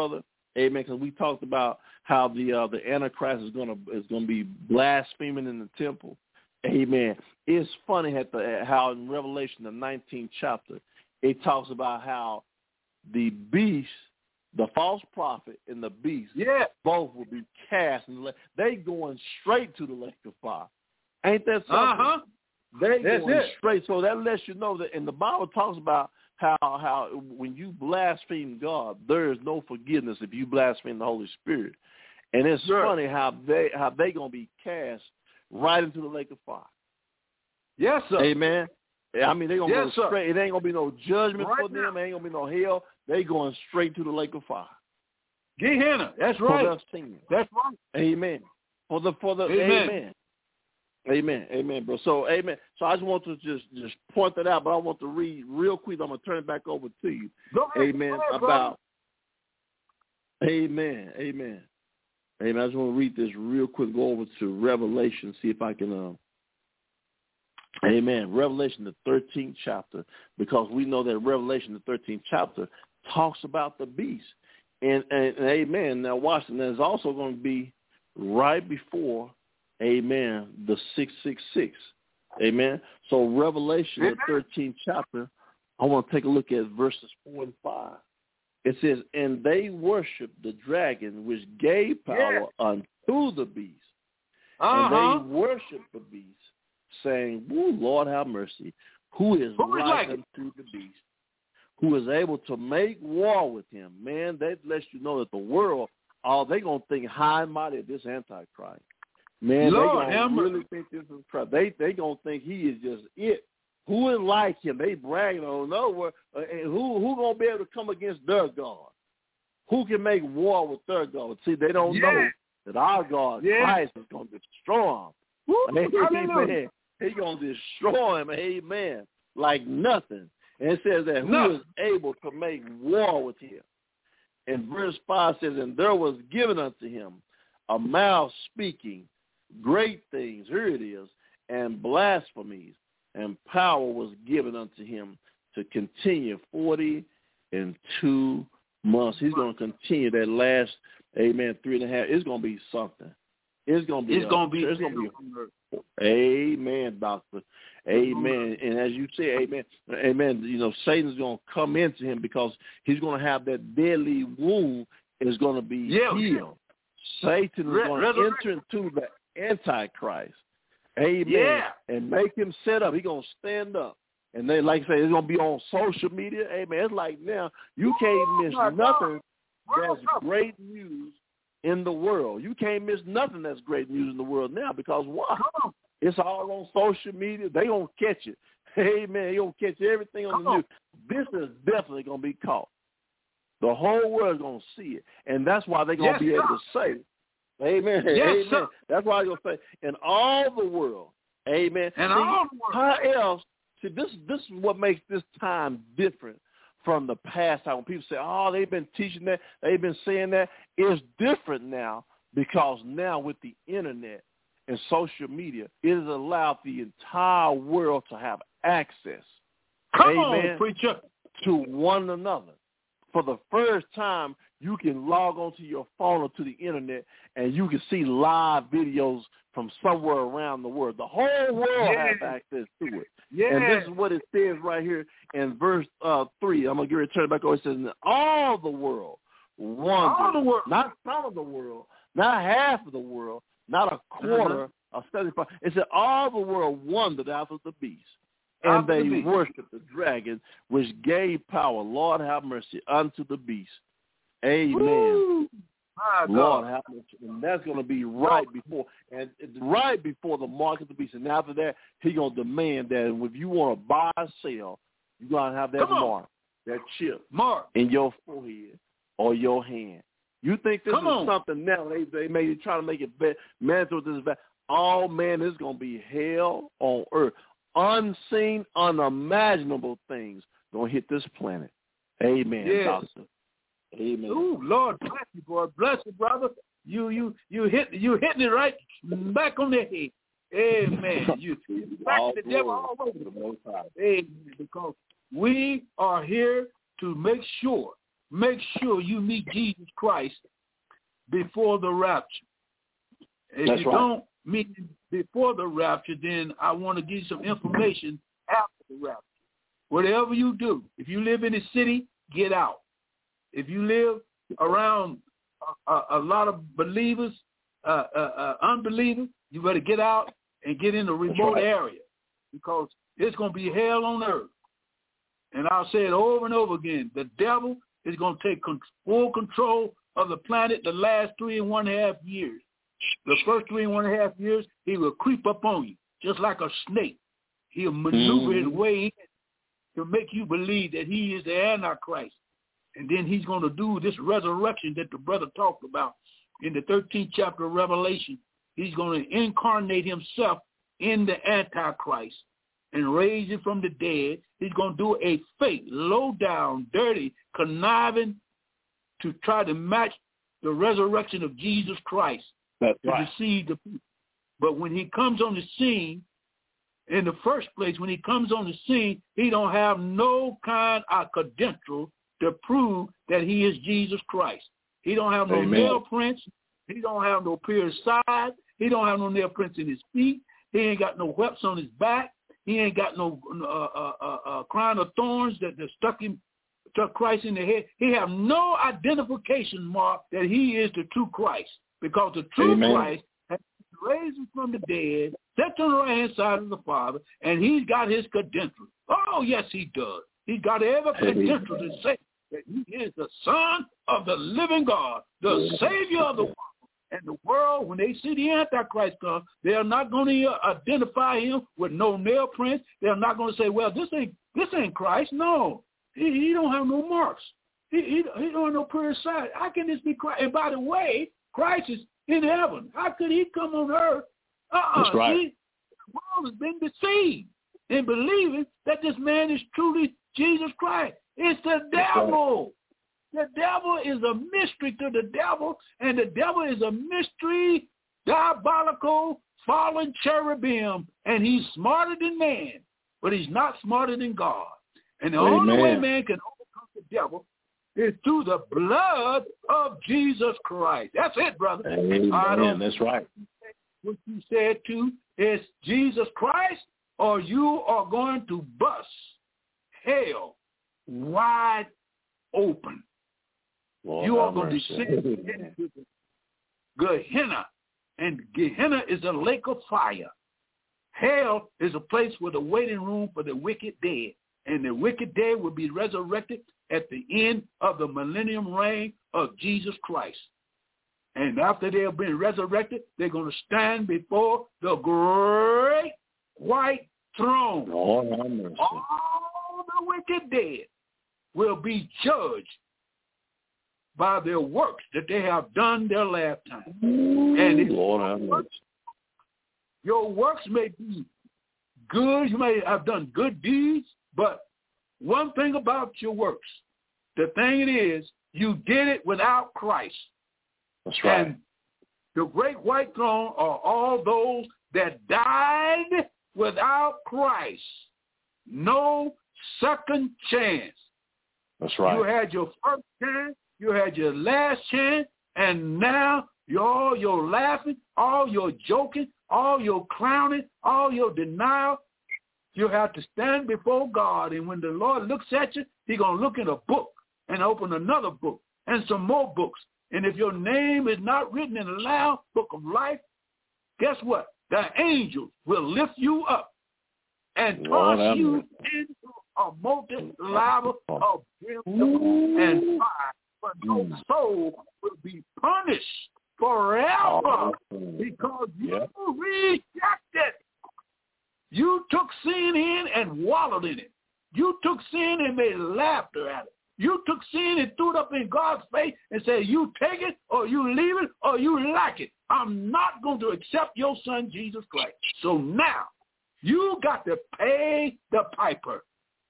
Speaker 1: Amen. Because we talked about how the uh, the Antichrist is gonna is gonna be blaspheming in the temple. Amen. It's funny at the how in Revelation the nineteenth chapter it talks about how the beast, the false prophet, and the beast,
Speaker 2: yeah,
Speaker 1: both will be cast in the lake. They going straight to the lake of fire. Ain't that something?
Speaker 2: Uh-huh.
Speaker 1: They
Speaker 2: That's
Speaker 1: going
Speaker 2: it.
Speaker 1: straight. So that lets you know that, and the Bible talks about how how when you blaspheme God, there is no forgiveness if you blaspheme the Holy Spirit. And it's
Speaker 2: Sure.
Speaker 1: funny how they how they gonna be cast right into the lake of fire.
Speaker 2: Yes, sir.
Speaker 1: Amen. I mean, they're going to
Speaker 2: Yes,
Speaker 1: go
Speaker 2: sir.
Speaker 1: straight. It ain't going to be no judgment
Speaker 2: Right
Speaker 1: for them.
Speaker 2: now.
Speaker 1: It ain't going to be no hell. They going straight to the lake of fire.
Speaker 2: Gehenna. That's right.
Speaker 1: For their sin.
Speaker 2: That's right.
Speaker 1: Amen. For the, for the,
Speaker 2: Amen.
Speaker 1: amen. Amen. Amen, bro. So, amen. So I just want to just, just point that out, but I want to read real quick. I'm going to turn it back over to you.
Speaker 2: Go ahead.
Speaker 1: Amen.
Speaker 2: Go ahead,
Speaker 1: about,
Speaker 2: brother.
Speaker 1: amen. Amen. Amen. I just want to read this real quick. Go over to Revelation, see if I can, um, amen. Revelation, the thirteenth chapter, because we know that Revelation, the thirteenth chapter, talks about the beast. And, and, and amen. Now, watch, and there's also going to be right before, amen, the six six six. Amen. So Revelation, the thirteenth chapter, I want to take a look at verses four and five. It says, and they worshiped the dragon, which gave power
Speaker 2: Yeah.
Speaker 1: unto the beast.
Speaker 2: Uh-huh.
Speaker 1: And they worshiped the beast, saying, "Woo, Lord have mercy, who is
Speaker 2: Who is
Speaker 1: like
Speaker 2: like it?
Speaker 1: unto the beast, who is able to make war with him." Man, that lets you know that the world, oh, they going to think high and mighty of this Antichrist. Man,
Speaker 2: Lord
Speaker 1: they
Speaker 2: have
Speaker 1: going to
Speaker 2: mercy.
Speaker 1: really think this is Christ. They they going to think he is just it. Who is like him? They bragging on nowhere. Uh, and who who going to be able to come against their God? Who can make war with their God? See, they don't
Speaker 2: Yeah.
Speaker 1: know that our God,
Speaker 2: Yeah.
Speaker 1: Christ, is going to destroy him.
Speaker 2: Woo,
Speaker 1: Amen.
Speaker 2: hallelujah.
Speaker 1: He's going to destroy him, amen, like nothing. And it says that who
Speaker 2: No.
Speaker 1: is able to make war with him. And verse five says, and there was given unto him a mouth speaking great things, here it is, and blasphemies, and power was given unto him to continue forty and two months. He's going to continue that last, amen, three and a half. It's going to be something. It's going to be.
Speaker 2: It's going to be.
Speaker 1: It's going to be. Amen, doctor. Amen. And as you say, amen, amen, you know, Satan's going to come into him because he's going to have that deadly wound is going to be
Speaker 2: Yeah.
Speaker 1: healed. Satan is
Speaker 2: Re-
Speaker 1: going to
Speaker 2: resurrection.
Speaker 1: enter into the Antichrist. Amen.
Speaker 2: Yeah.
Speaker 1: And make him set up. He's going to stand up. And they, like I say, it's going to be on social media. Amen. It's like now, you can't miss
Speaker 2: my
Speaker 1: nothing
Speaker 2: God.
Speaker 1: that's great news in the world. You can't miss nothing that's great news in the world now because why?
Speaker 2: Come on.
Speaker 1: It's all on social media. They going to catch it. Amen. They going to catch everything on
Speaker 2: Come
Speaker 1: the
Speaker 2: on.
Speaker 1: news. This is definitely going to be caught. The whole world's going to see it. And that's why they're going to
Speaker 2: Yes,
Speaker 1: be able to
Speaker 2: sir.
Speaker 1: say, amen,
Speaker 2: Yes,
Speaker 1: amen.
Speaker 2: sir.
Speaker 1: That's why I'm going to say, in all the world, amen.
Speaker 2: And
Speaker 1: See,
Speaker 2: all the world.
Speaker 1: how else, see, this, this is what makes this time different from the past time. When people say, oh, they've been teaching that, they've been saying that. It's different now because now with the internet and social media, it has allowed the entire world to have access,
Speaker 2: Come
Speaker 1: amen,
Speaker 2: on, preacher.
Speaker 1: to one another. For the first time, you can log onto your phone or to the internet, and you can see live videos from somewhere around the world. The whole world
Speaker 2: Yeah.
Speaker 1: has access to it.
Speaker 2: Yeah.
Speaker 1: And this is what it says right here in verse uh, three. I'm going to get ready to turn it back over. It says, in all the world wonders,
Speaker 2: All the world.
Speaker 1: not some of the world, not half of the world, not a quarter,
Speaker 2: Uh-huh.
Speaker 1: a seventy-five. It said all the world wondered after the beast. And
Speaker 2: After
Speaker 1: they
Speaker 2: the beast.
Speaker 1: worshiped the dragon, which gave power, Lord have mercy, unto the beast. Amen.
Speaker 2: Woo. My
Speaker 1: Lord
Speaker 2: God.
Speaker 1: have mercy. And that's going to be right before, and right before the mark of the beast. And after that, he's going to demand that if you want to buy or sell, you're going to have that
Speaker 2: Come on.
Speaker 1: mark, that chip
Speaker 2: Mark.
Speaker 1: in your forehead or your hand. You think this
Speaker 2: Come
Speaker 1: is
Speaker 2: on.
Speaker 1: something now? They they may try to make it be- mandatory. This, all man is going to be hell on earth. Unseen, unimaginable things going to hit this planet. Amen,
Speaker 2: Yes.
Speaker 1: doctor. Amen.
Speaker 2: Ooh, Lord bless you, boy. Bless you, brother. You you you hit you hitting it right back on the head. Amen. You back
Speaker 1: All
Speaker 2: the devil
Speaker 1: glory
Speaker 2: all over
Speaker 1: to
Speaker 2: the
Speaker 1: the Most High.
Speaker 2: Amen. Because we are here to make sure make sure you meet Jesus Christ before the rapture. If
Speaker 1: That's
Speaker 2: you
Speaker 1: right.
Speaker 2: don't meet him before the rapture, then I want to give you some information after the rapture. Whatever you do, if you live in the city, get out. If you live around a, a, a lot of believers, uh, uh, uh, unbelievers, you better get out and get in a remote right. area, because it's going to be hell on earth. And I'll say it over and over again. The devil is going to take con- full control of the planet the last three and one half years. The first three and one half years, he will creep up on you just like a snake. He'll maneuver mm. his way in to make you believe that he is the Antichrist. And then he's going to do this resurrection that the brother talked about in the thirteenth chapter of Revelation. He's going to incarnate himself in the Antichrist and raise it from the dead. He's going to do a fake, low-down, dirty, conniving to try to match the resurrection of Jesus Christ.
Speaker 1: That's
Speaker 2: to
Speaker 1: right.
Speaker 2: deceive the people. But when he comes on the scene, in the first place, when he comes on the scene, he don't have no kind of credential to prove that he is Jesus Christ. He don't have no
Speaker 1: Amen.
Speaker 2: nail prints. He don't have no pierced side. He don't have no nail prints in his feet. He ain't got no whelps on his back. He ain't got no uh, uh, uh, uh, crown of thorns that, that stuck him, stuck Christ in the head. He have no identification mark that he is the true Christ, because the true
Speaker 1: Amen.
Speaker 2: Christ has raised him from the dead, sat on the right-hand side of the Father, and he's got his credentials. Oh, yes, he does. He's got every credential to say that he is the Son of the living God, the Savior of the world. And the world, when they see the Antichrist come, they're not going to identify him with no nail prints. They're not going to say, well, this ain't this ain't Christ. No, he, he don't have no marks. He, he, he don't have no pierced side. How can this be Christ? And by the way, Christ is in heaven. How could he come on earth? Uh-uh.
Speaker 1: That's right.
Speaker 2: See, the world has been deceived in believing that this man is truly Jesus Christ. It's the devil. Right. The devil is a mystery to the devil, and the devil is a mystery, diabolical, fallen cherubim, and he's smarter than man, but he's not smarter than God. And the Amen. Only way man can overcome the devil is through the blood of Jesus Christ. That's it, brother.
Speaker 1: Amen. I don't, That's right.
Speaker 2: What you said too is Jesus Christ, or you are going to bust hell wide open. Lord, you are going to descend into Gehenna, and Gehenna is a lake of fire. Hell is a place with a waiting room for the wicked dead, and the wicked dead will be resurrected at the end of the millennium reign of Jesus Christ. And after they have been resurrected, they're going to stand before the great white throne.
Speaker 1: Lord,
Speaker 2: all the wicked dead will be judged by their works that they have done their lifetime.
Speaker 1: Ooh,
Speaker 2: and if
Speaker 1: Lord,
Speaker 2: your, works, your works may be good, you may have done good deeds, but one thing about your works, the thing it is, you did it without Christ.
Speaker 1: That's right.
Speaker 2: And the great white throne are all those that died without Christ. No second chance.
Speaker 1: That's right.
Speaker 2: You had your first chance, you had your last chance, and now you're all your laughing, all your joking, all your clowning, all your denial. You have to stand before God, and when the Lord looks at you, he's going to look in a book and open another book and some more books. And if your name is not written in the Lamb book of life, guess what? The angels will lift you up and toss you into a molten lava of brimstone and fire. But no soul will be punished forever because you yeah. rejected. You took sin in and wallowed in it. You took sin and made laughter at it. You took sin and threw it up in God's face and said, you take it or you leave it or you like it. I'm not going to accept your son, Jesus Christ. So now you got to pay the piper.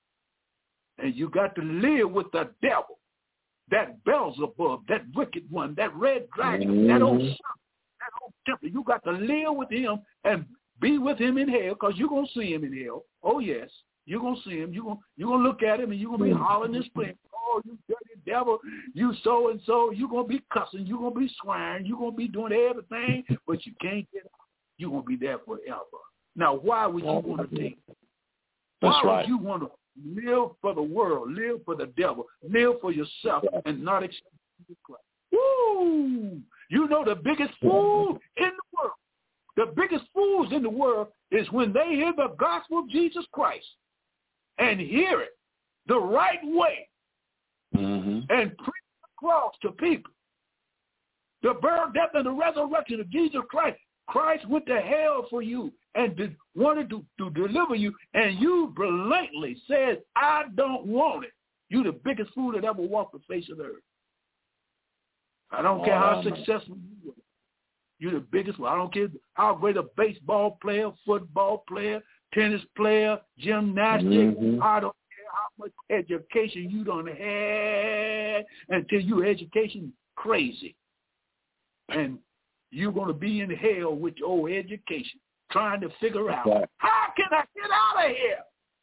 Speaker 2: And you got to live with the devil. That Beelzebub, that wicked one, that red dragon, mm-hmm. that old that old temple. You got to live with him and be with him in hell, because you're going to see him in hell. Oh, yes. You're going to see him. You're going you're gonna look at him, and you're going to be hollering and screaming. oh, you dirty devil, you so and so, you're going to be cussing, you're going to be swearing, you're going to be doing everything, but you can't get out. You're going to be there forever. Now, why would you want to take? Why
Speaker 1: That's
Speaker 2: would
Speaker 1: right.
Speaker 2: you want to live for the world, live for the devil, live for yourself, and not accept Jesus Christ? Woo! You know the biggest fool in the world, the biggest fools in the world is when they hear the gospel of Jesus Christ and hear it the right way
Speaker 1: mm-hmm.
Speaker 2: and preach the cross to people. The burial, death, and the resurrection of Jesus Christ. Christ went to hell for you and did, wanted to, to deliver you, and you blatantly said, I don't want it. You're the biggest fool that ever walked the face of the earth. I don't oh, care how man. successful you are. You're the biggest one. I don't care how great a baseball player, football player, tennis player, gymnastics. Mm-hmm. I don't care how much education you don't have until your education crazy. And you're going to be in hell with your old education, trying to figure out, right. how can I get out of here?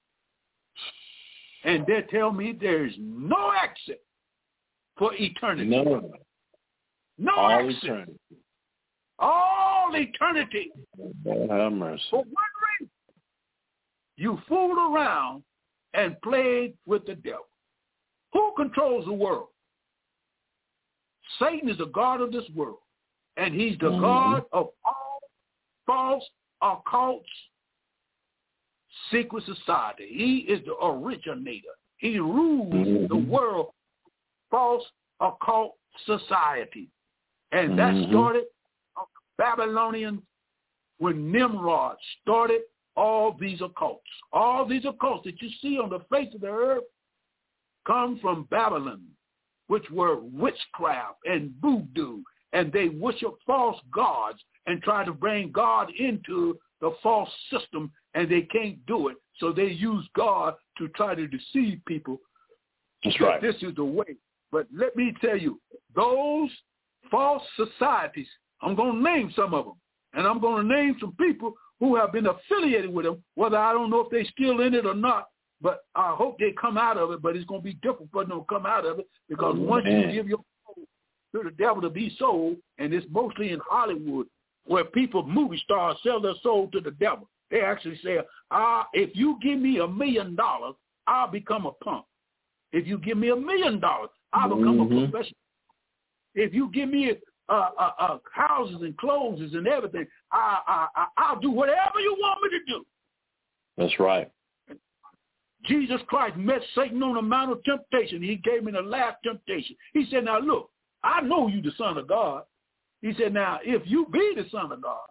Speaker 2: And they tell me there's no exit for eternity.
Speaker 1: No.
Speaker 2: No
Speaker 1: All
Speaker 2: exit.
Speaker 1: Eternity.
Speaker 2: All eternity.
Speaker 1: God have mercy.
Speaker 2: For one reason. You fooled around and played with the devil. Who controls the world? Satan is the god of this world. And he's the mm-hmm. god of all false occults, secret society. He is the originator. He rules mm-hmm. the world, false occult society. And mm-hmm. that started on the Babylonians when Nimrod started all these occults. All these occults that you see on the face of the earth come from Babylon, which were witchcraft and voodoo. And they worship false gods and try to bring God into the false system, and they can't do it. So they use God to try to deceive people.
Speaker 1: That's right.
Speaker 2: This is the way. But let me tell you, those false societies, I'm going to name some of them, and I'm going to name some people who have been affiliated with them, whether I don't know if they're still in it or not, but I hope they come out of it, but it's going to be difficult for them to come out of it because oh, once man. you give your to the devil to be sold, and it's mostly in Hollywood where people, movie stars, sell their soul to the devil. They actually say, ah, if you give me a million dollars, I'll become a punk. If you give me a million dollars, I'll become mm-hmm. a professional. If you give me uh, uh, uh, houses and clothes and everything, I, I, I, I'll do whatever you want me to do.
Speaker 1: That's right.
Speaker 2: Jesus Christ met Satan on the Mount of Temptation. He gave him the last temptation. He said, now look, I know you the Son of God. He said, now, if you be the Son of God,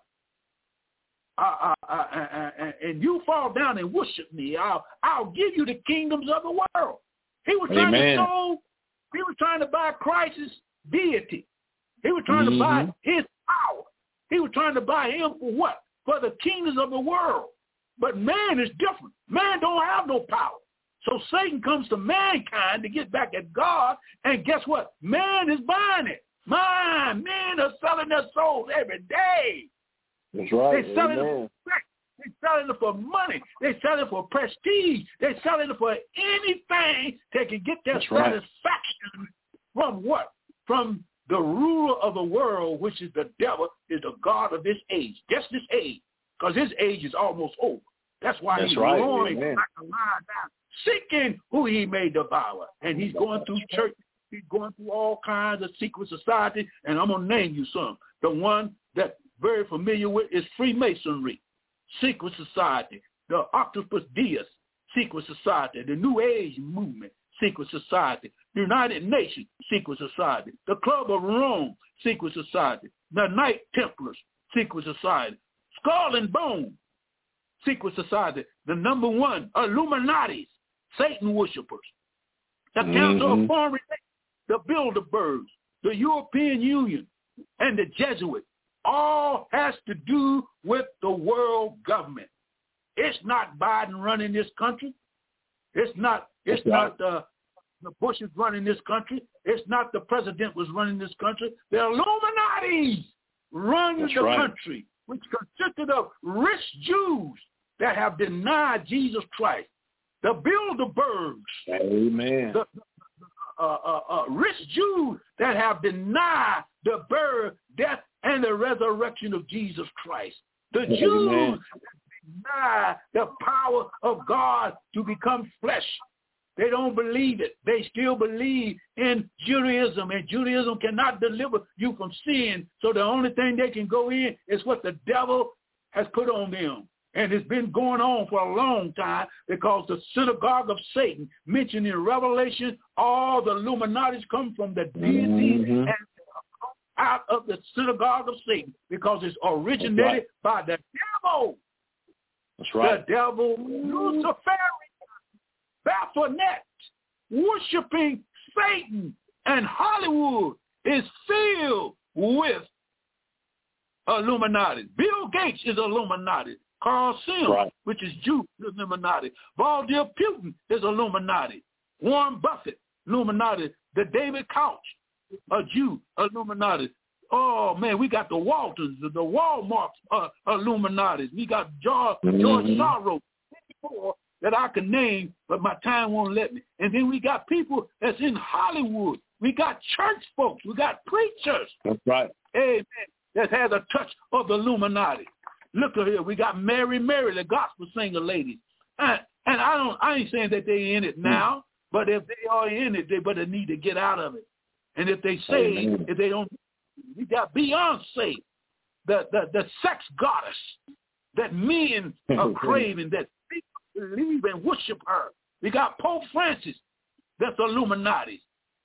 Speaker 2: I, I, I, I, and you fall down and worship me, I'll, I'll give you the kingdoms of the world. He was trying Amen. to sow, he was trying to buy Christ's deity. He was trying mm-hmm. to buy his power. He was trying to buy him for what? For the kingdoms of the world. But man is different. Man don't have no power. So Satan comes to mankind to get back at God, and guess what? Man is buying it. Man, men are selling their souls every day.
Speaker 1: That's right.
Speaker 2: They're selling Amen. it for sex. They're selling it for money. They're selling it for prestige. They're selling it for anything they can get their That's satisfaction right. from what? From the ruler of the world, which is the devil, is the god of this age. Just this age, because his age is almost over. That's why That's he's right. roaring like a lion down, seeking who he may devour. And he's going through church. He's going through all kinds of secret society, and I'm going to name you some. The one that's very familiar with is Freemasonry, secret society. The Octopus Deist, secret society. The New Age movement, secret society. The United Nations, secret society. The Club of Rome, secret society. The Knight Templars, secret society. Skull and Bone, secret society. The number one, Illuminatis, Satan worshippers. The mm-hmm. Council of Foreign Relations, the Bilderbergs, the European Union, and the Jesuits. All has to do with the world government. It's not Biden running this country. It's not. It's That's not right. the the Bush is running this country. It's not the president was running this country. The Illuminatis run That's the right. country, which consisted of rich Jews that have denied Jesus Christ. The Bilderbergs.
Speaker 1: Amen.
Speaker 2: The, the, uh, uh, uh, rich Jews that have denied the birth, death, and the resurrection of Jesus Christ. The
Speaker 1: Amen.
Speaker 2: Jews deny the power of God to become flesh. They don't believe it. They still believe in Judaism, and Judaism cannot deliver you from sin. So the only thing they can go in is what the devil has put on them. And it's been going on for a long time because the synagogue of Satan, mentioned in Revelation, all the Illuminatis come from the deity mm-hmm. and out of the synagogue of Satan because it's originated right. by the devil.
Speaker 1: That's right.
Speaker 2: The devil, Luciferian, Baphomet, worshiping Satan, and Hollywood is filled with Illuminati. Bill Gates is Illuminati. Carl Sims, right. which is Jew, is Illuminati. Vladimir Putin is Illuminati. Warren Buffett, Illuminati. The David Couch, a Jew, Illuminati. Oh, man, we got the Waltons, the, the Walmarts, uh, Illuminati. We got George, mm-hmm. George Soros, that I can name, but my time won't let me. And then we got people that's in Hollywood. We got church folks. We got preachers.
Speaker 1: That's right.
Speaker 2: Amen. That has a touch of the Illuminati. Look at here. We got Mary Mary, the gospel singer lady. And, and I don't. I ain't saying that they in it now, but if they are in it, they better need to get out of it. And if they say, Amen. If they don't, we got Beyonce, the, the, the sex goddess that men are craving, that people believe and worship her. We got Pope Francis, that's Illuminati.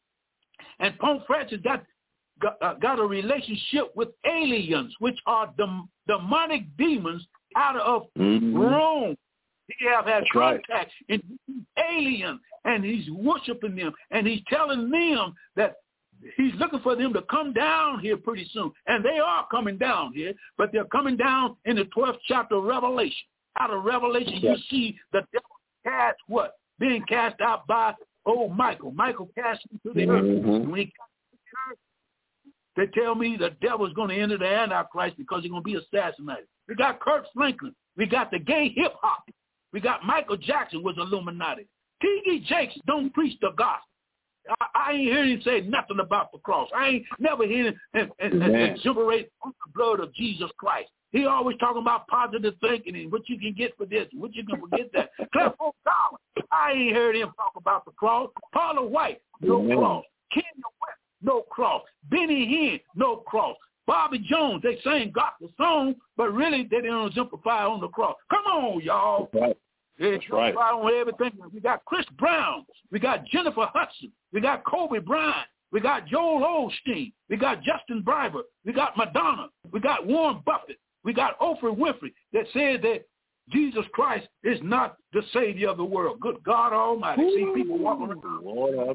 Speaker 2: And Pope Francis got got, uh, got a relationship with aliens, which are dem- demonic demons out of mm-hmm. Rome. He have had That's contact right. in aliens, and he's worshiping them, and he's telling them that he's looking for them to come down here pretty soon. And they are coming down here, but they're coming down in the twelfth chapter of Revelation. Out of Revelation, yes. you see the devil cast what? Being cast out by old Michael. Michael cast him to the mm-hmm. earth. When he cast him to the earth, they tell me the devil's going to enter the Antichrist because he's going to be assassinated. We got Kirk Franklin. We got the gay hip-hop. We got Michael Jackson was Illuminati. T D Jakes don't preach the gospel. I, I ain't heard him say nothing about the cross. I ain't never heard him exuberate on the blood of Jesus Christ. He always talking about positive thinking and what you can get for this, what you can forget that. Clifford Collins, I ain't heard him talk about the cross. Paula White, no Amen. Cross. Kenya West, no cross. Benny Hinn, no cross. Bobby Jones, they sing gospel songs, but really they don't exemplify on the cross. Come on, y'all.
Speaker 1: That's right.
Speaker 2: They
Speaker 1: That's right.
Speaker 2: on everything. We got Chris Brown. We got Jennifer Hudson. We got Kobe Bryant. We got Joel Osteen. We got Justin Bieber. We got Madonna. We got Warren Buffett. We got Oprah Winfrey that says that Jesus Christ is not the Savior of the world. Good God Almighty.
Speaker 1: Ooh,
Speaker 2: See people walking around.
Speaker 1: Lord,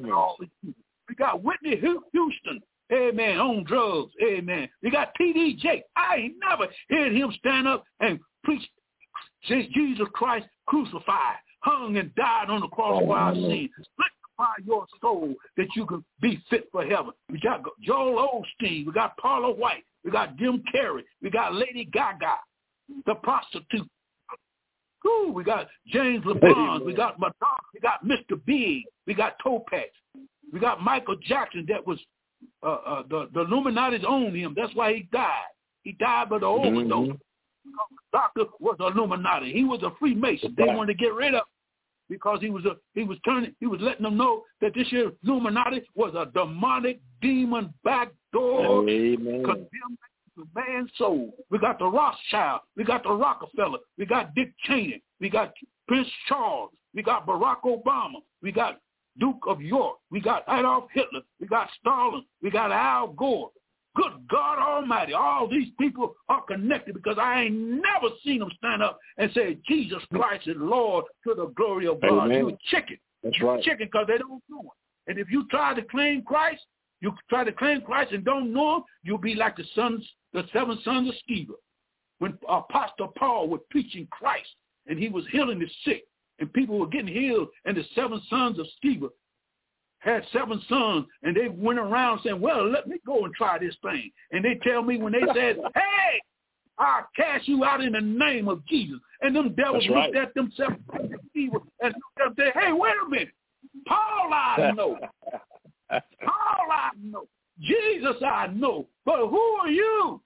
Speaker 2: we got Whitney Houston. Amen. On drugs. Amen. We got T D Jakes. I ain't never heard him stand up and preach Jesus Christ crucified, hung and died on the cross for our sins. Sanctify your soul that you can be fit for heaven. We got Joel Osteen. We got Paula White. We got Jim Carrey. We got Lady Gaga, the prostitute. Ooh, we got James LeBron. We got Madonna. We got Mister Big. We got Topax. We got Michael Jackson that was uh, uh, the, the Illuminati's owned him. That's why he died. He died by the overdose. Mm-hmm. The doctor was an Illuminati. He was a Freemason. They wanted to get rid of him because he was a he was turning he was letting them know that this year Illuminati was a demonic demon backdoor condemned to man's soul. We got the Rothschild. We got the Rockefeller. We got Dick Cheney. We got Prince Charles. We got Barack Obama. We got Duke of York. We got Adolf Hitler. We got Stalin. We got Al Gore. Good God Almighty, all these people are connected because I ain't never seen them stand up and say, Jesus Christ is Lord to the glory of God.
Speaker 1: Amen.
Speaker 2: You're chicken.
Speaker 1: That's
Speaker 2: You're
Speaker 1: right.
Speaker 2: chicken because they don't know him. And if you try to claim Christ, you try to claim Christ and don't know him, you'll be like the sons, the seven sons of Sceva. When Apostle Paul was preaching Christ and he was healing the sick and people were getting healed, and the seven sons of Sceva had seven sons, and they went around saying, well, let me go and try this thing. And they tell me when they said, hey, I'll cast you out in the name of Jesus. And them devils
Speaker 1: That's
Speaker 2: looked
Speaker 1: right.
Speaker 2: at themselves and looked at them and said, hey, wait a minute. Paul I know. Paul I know. Jesus I know. But who are you?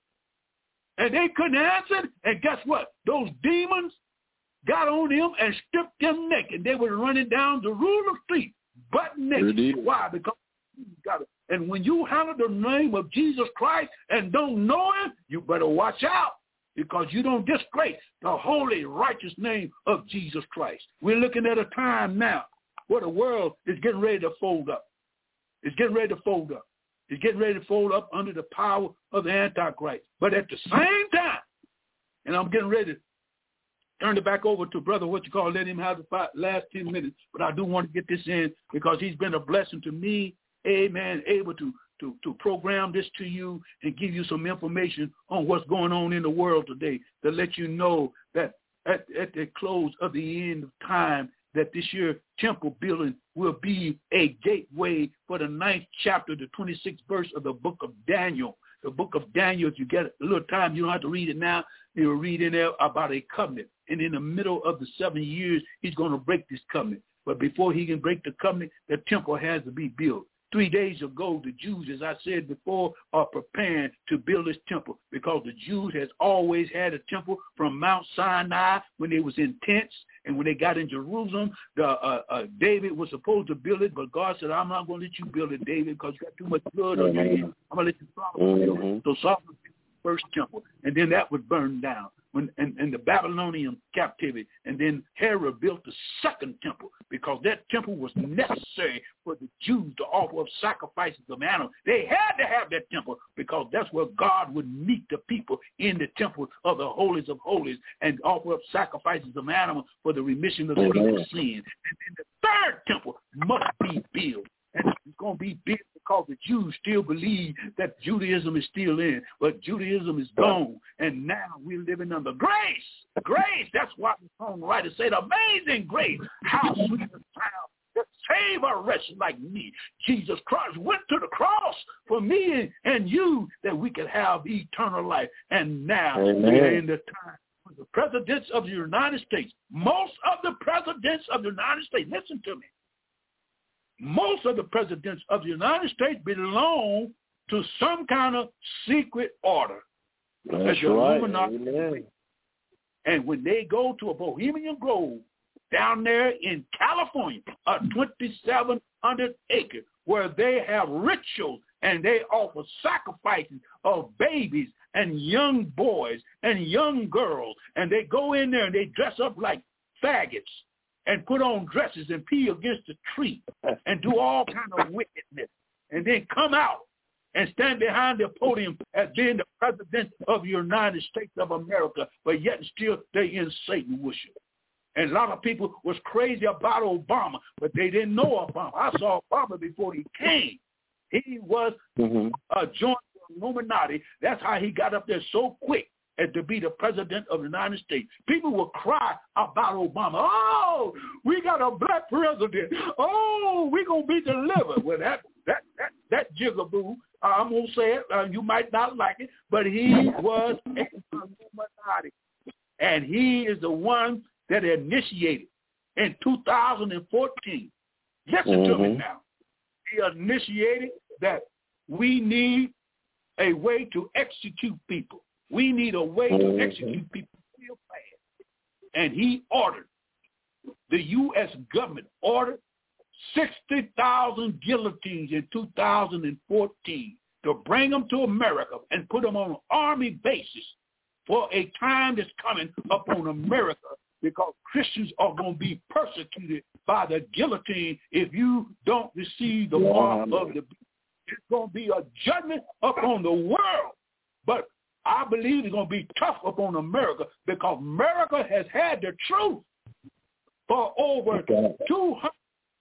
Speaker 2: And they couldn't answer. And guess what? Those demons got on them and stripped them naked. They were running down the ruler street, butt naked.
Speaker 1: Indeed.
Speaker 2: Why? Because you got it. And when you handle the name of Jesus Christ and don't know him, you better watch out, because you don't disgrace the holy, righteous name of Jesus Christ. We're looking at a time now where the world is getting ready to fold up. It's getting ready to fold up. It's getting ready to fold up under the power of the Antichrist. But at the same time, and I'm getting ready to turn it back over to Brother, what you call, let him have the five, last ten minutes. But I do want to get this in because he's been a blessing to me. Amen. Able to, to, to program this to you and give you some information on what's going on in the world today, to let you know that at, at the close of the end of time, that this year temple building will be a gateway for the ninth chapter, the twenty-sixth verse of the book of Daniel. The book of Daniel, if you get a little time, you don't have to read it now. You'll read in there about a covenant. And in the middle of the seven years, he's going to break this covenant. But before he can break the covenant, the temple has to be built. Three days ago, the Jews, as I said before, are preparing to build this temple, because the Jews has always had a temple from Mount Sinai when they was in tents. And when they got in Jerusalem, the, uh, uh, David was supposed to build it, but God said, I'm not going to let you build it, David, because you got too much blood on your hands. I'm going to let you Solomon build it. So Solomon built the first temple, and then that was burned down. When, and, and the Babylonian captivity, and then Herod built the second temple, because that temple was necessary for the Jews to offer up sacrifices of animals. They had to have that temple, because that's where God would meet the people, in the temple of the holies of holies, and offer up sacrifices of animals for the remission of the people's sins. And then the third temple must be built. And it's going to be built because the Jews still believe that Judaism is still in, but Judaism is gone, and now we're living under grace. Grace, that's why the songwriter said, amazing grace, how sweet the sound that save a wretch like me. Jesus Christ went to the cross for me and you, that we could have eternal life. And now Amen. We're in the time when the presidents of the United States, most of the presidents of the United States, listen to me, most of the presidents of the United States belong to some kind of secret order.
Speaker 1: That's right.
Speaker 2: And when they go to a Bohemian Grove down there in California, a twenty-seven hundred acre, where they have rituals and they offer sacrifices of babies and young boys and young girls, and they go in there and they dress up like faggots and put on dresses and pee against the tree and do all kind of wickedness, and then come out and stand behind the podium as being the president of the United States of America, but yet still they in Satan worship. And a lot of people was crazy about Obama, but they didn't know Obama. I saw Obama before he came. He was mm-hmm. a joint Illuminati. That's how he got up there so quick as to be the president of the United States. People will cry about Obama. Oh, we got a black president. Oh, we're going to be delivered. Well, that that that, that jigaboo, uh, I'm going to say it, uh, you might not like it, but he was a Illuminati. And he is the one that initiated in two thousand fourteen. Listen mm-hmm. to me now. He initiated that we need a way to execute people. We need a way to execute people real fast. And he ordered, the U S government ordered sixty thousand guillotines in two thousand fourteen to bring them to America and put them on an army basis for a time that's coming upon America, because Christians are going to be persecuted by the guillotine if you don't receive the mark of the beast. It's going to be a judgment upon the world. But I believe it's going to be tough upon America, because America has had the truth for over two hundred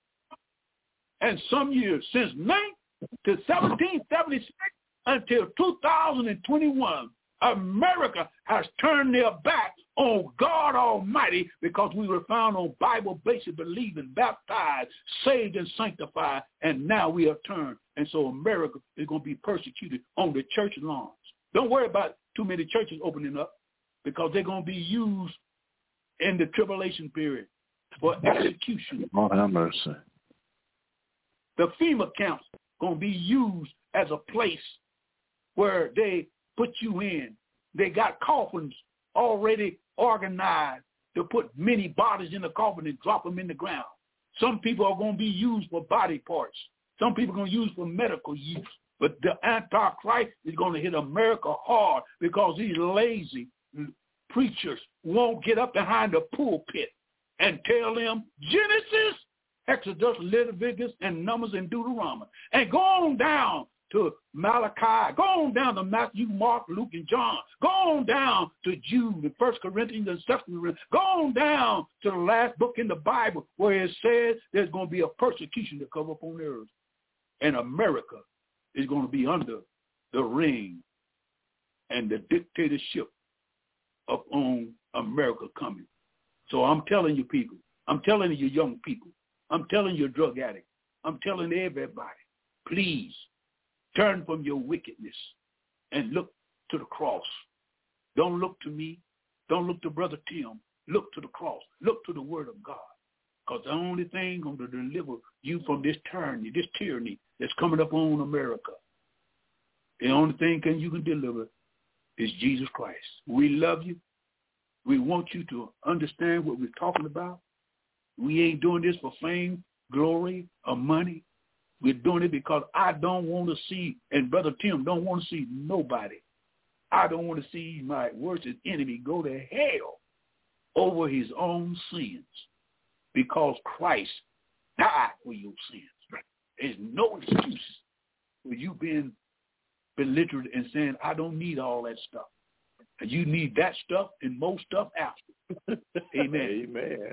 Speaker 2: and some years, since seventeen seventy-six until two thousand twenty-one. America has turned their back on God Almighty, because we were found on Bible-based believing, baptized, saved, and sanctified, and now we are turned. And so America is going to be persecuted on the church lawns. Don't worry about too many churches opening up, because they're going to be used in the tribulation period for execution.
Speaker 1: Lord have mercy.
Speaker 2: The FEMA camps going to be used as a place where they put you in. They got coffins already organized to put many bodies in the coffin and drop them in the ground. Some people are going to be used for body parts. Some people are going to use for medical use. But the Antichrist is going to hit America hard because these lazy preachers won't get up behind the pulpit and tell them Genesis, Exodus, Leviticus, and Numbers and Deuteronomy. And go on down to Malachi. Go on down to Matthew, Mark, Luke, and John. Go on down to Jude, the First Corinthians, and Second Corinthians. Go on down to the last book in the Bible where it says there's going to be a persecution to come upon the earth. And America is going to be under the reign and the dictatorship upon America coming. So I'm telling you people, I'm telling you young people, I'm telling you drug addicts, I'm telling everybody, please turn from your wickedness and look to the cross. Don't look to me. Don't look to Brother Tim. Look to the cross. Look to the word of God. Because the only thing going to deliver you from this tyranny, this tyranny that's coming up on America, the only thing can you can deliver is Jesus Christ. We love you. We want you to understand what we're talking about. We ain't doing this for fame, glory, or money. We're doing it because I don't want to see, and Brother Tim don't want to see nobody. I don't want to see my worst enemy go to hell over his own sins because Christ died for your sins. There's no excuse for you being belligerent and saying, I don't need all that stuff. And you need that stuff and more stuff after. Amen.
Speaker 1: Amen.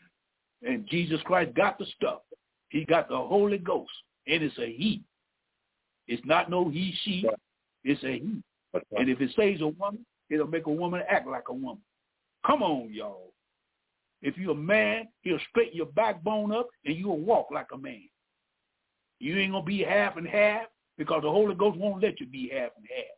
Speaker 2: And Jesus Christ got the stuff. He got the Holy Ghost. And it's a he. It's not no he, she. It's a he. And if it says a woman, it'll make a woman act like a woman. Come on, y'all. If you're a man, he'll straighten your backbone up and you'll walk like a man. You ain't going to be half and half because the Holy Ghost won't let you be half and half.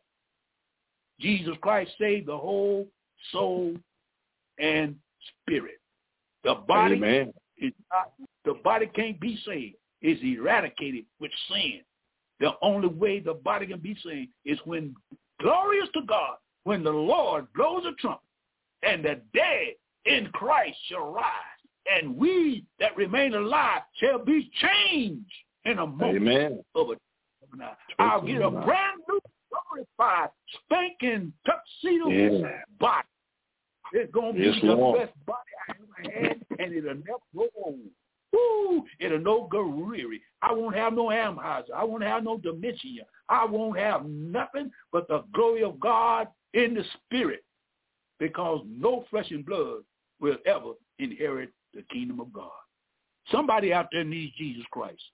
Speaker 2: Jesus Christ saved the whole soul and spirit. The body
Speaker 1: Amen.
Speaker 2: is not, the body can't be saved. It's eradicated with sin. The only way the body can be saved is when, glorious to God, when the Lord blows a trumpet and the dead in Christ shall rise, and we that remain alive shall be changed in a moment.
Speaker 1: Amen.
Speaker 2: Of a, I'll get a brand new, glorified, spanking tuxedo
Speaker 1: yeah.
Speaker 2: body. It's going to
Speaker 1: yes,
Speaker 2: be the
Speaker 1: Lord.
Speaker 2: best body I ever had, and it'll never go old. Woo! It'll no go weary. I won't have no Alzheimer's. I won't have no dementia. I won't have nothing but the glory of God in the spirit, because no flesh and blood will ever inherit the kingdom of God. Somebody out there needs Jesus Christ.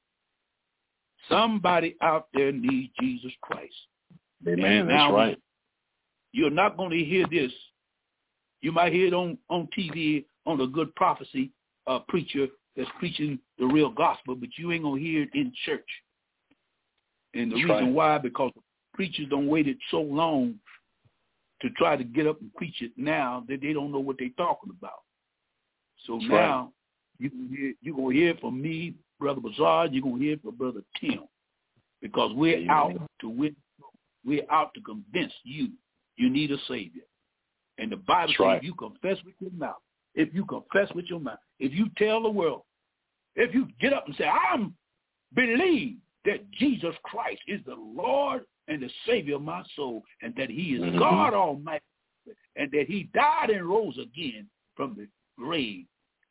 Speaker 2: Somebody out there needs Jesus Christ.
Speaker 1: Amen.
Speaker 2: Now,
Speaker 1: that's right.
Speaker 2: You're not going to hear this. You might hear it on, on T V, on a good prophecy uh, preacher that's preaching the real gospel, but you ain't going to hear it in church. And the
Speaker 1: That's
Speaker 2: reason
Speaker 1: right.
Speaker 2: why, because preachers don't wait it so long to try to get up and preach it now that they don't know what they're talking about. So
Speaker 1: That's
Speaker 2: now
Speaker 1: right.
Speaker 2: you can hear, you're going to hear it from me, Brother Bazard, you're going to hear it from Brother Tim, because we're
Speaker 1: Amen.
Speaker 2: out to win. We're out to convince you you need a Savior. And the Bible
Speaker 1: That's
Speaker 2: says
Speaker 1: right.
Speaker 2: if you confess with your mouth, if you confess with your mouth, if you tell the world, if you get up and say, I believe that Jesus Christ is the Lord and the Savior of my soul, and that he is
Speaker 1: mm-hmm.
Speaker 2: God Almighty, and that he died and rose again from the grave,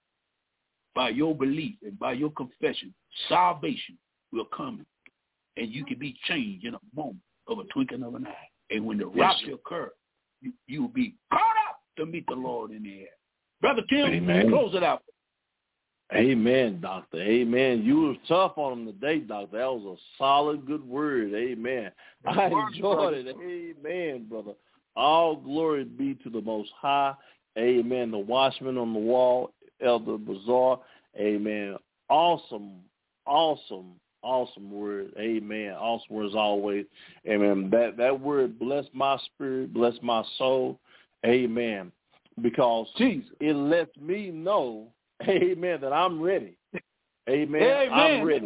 Speaker 2: by your belief and by your confession, salvation will come, and you can be changed in a moment of a twinkling of an eye. And when the
Speaker 1: yes.
Speaker 2: rapture occurs, you, you will be caught up to meet the Lord in the air. Brother Tim,
Speaker 1: Amen.
Speaker 2: close it out.
Speaker 1: Amen, Doctor. Amen. You was tough on him today, Doctor. That was a solid, good word. Amen. I enjoyed it. Amen, brother. All glory be to the Most High. Amen. The watchman on the wall, Elder Bazar. Amen. Awesome, awesome, awesome word. Amen. Awesome word as always. Amen. That that word bless my spirit, bless my soul. Amen. Because
Speaker 2: Jesus.
Speaker 1: it lets me know, amen, that I'm ready. Amen.
Speaker 2: Amen.
Speaker 1: I'm ready.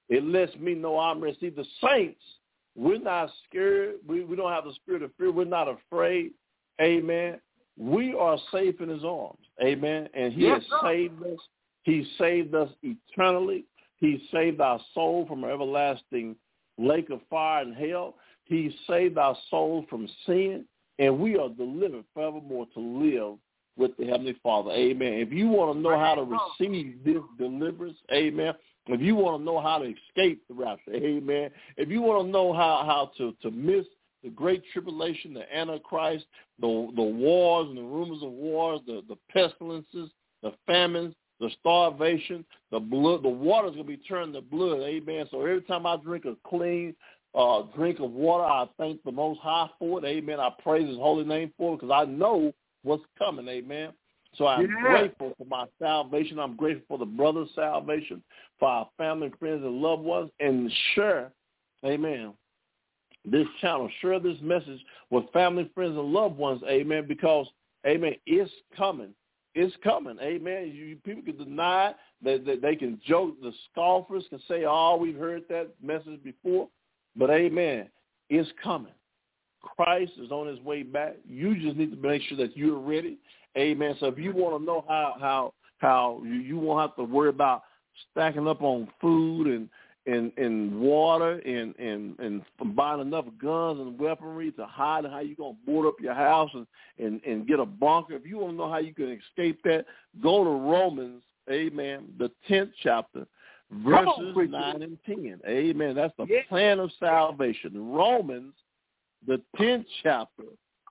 Speaker 1: It lets me know I'm ready. See, the saints, we're not scared. We, we don't have the spirit of fear. We're not afraid. Amen. We are safe in his arms. Amen. And he yes, has saved us. He saved us eternally. He saved our soul from an everlasting lake of fire and hell. He saved our soul from sin. And we are delivered forevermore to live with the Heavenly Father. Amen. If you want to know how to receive this deliverance, amen, if you want to know how to escape the rapture, amen, if you want to know how, how to, to miss the great tribulation, the Antichrist, the, the wars and the rumors of wars, the, the pestilences, the famines, the starvation, the blood, the water's going to be turned to blood, amen. So every time I drink a clean uh, drink of water, I thank the Most High for it, amen. I praise his holy name for it because I know what's coming, amen. So I'm yeah. grateful for my salvation. I'm grateful for the brother's salvation, for our family, friends, and loved ones, and share, amen, this channel. Share this message with family, friends, and loved ones, amen, because, amen, it's coming. It's coming, amen. You, people can deny it. They, they, they can joke. The scoffers can say, oh, we've heard that message before. But, amen, it's coming. Christ is on his way back. You just need to make sure that you're ready. Amen. So if you want to know how how how you, you won't have to worry about stacking up on food and and, and water and, and, and buying enough guns and weaponry to hide, and how you're going to board up your house and, and, and get a bunker. If you want to know how you can escape that, go to Romans, amen, the tenth chapter, verses on, nine and ten. Amen. That's the yeah. plan of salvation. Romans, the tenth chapter,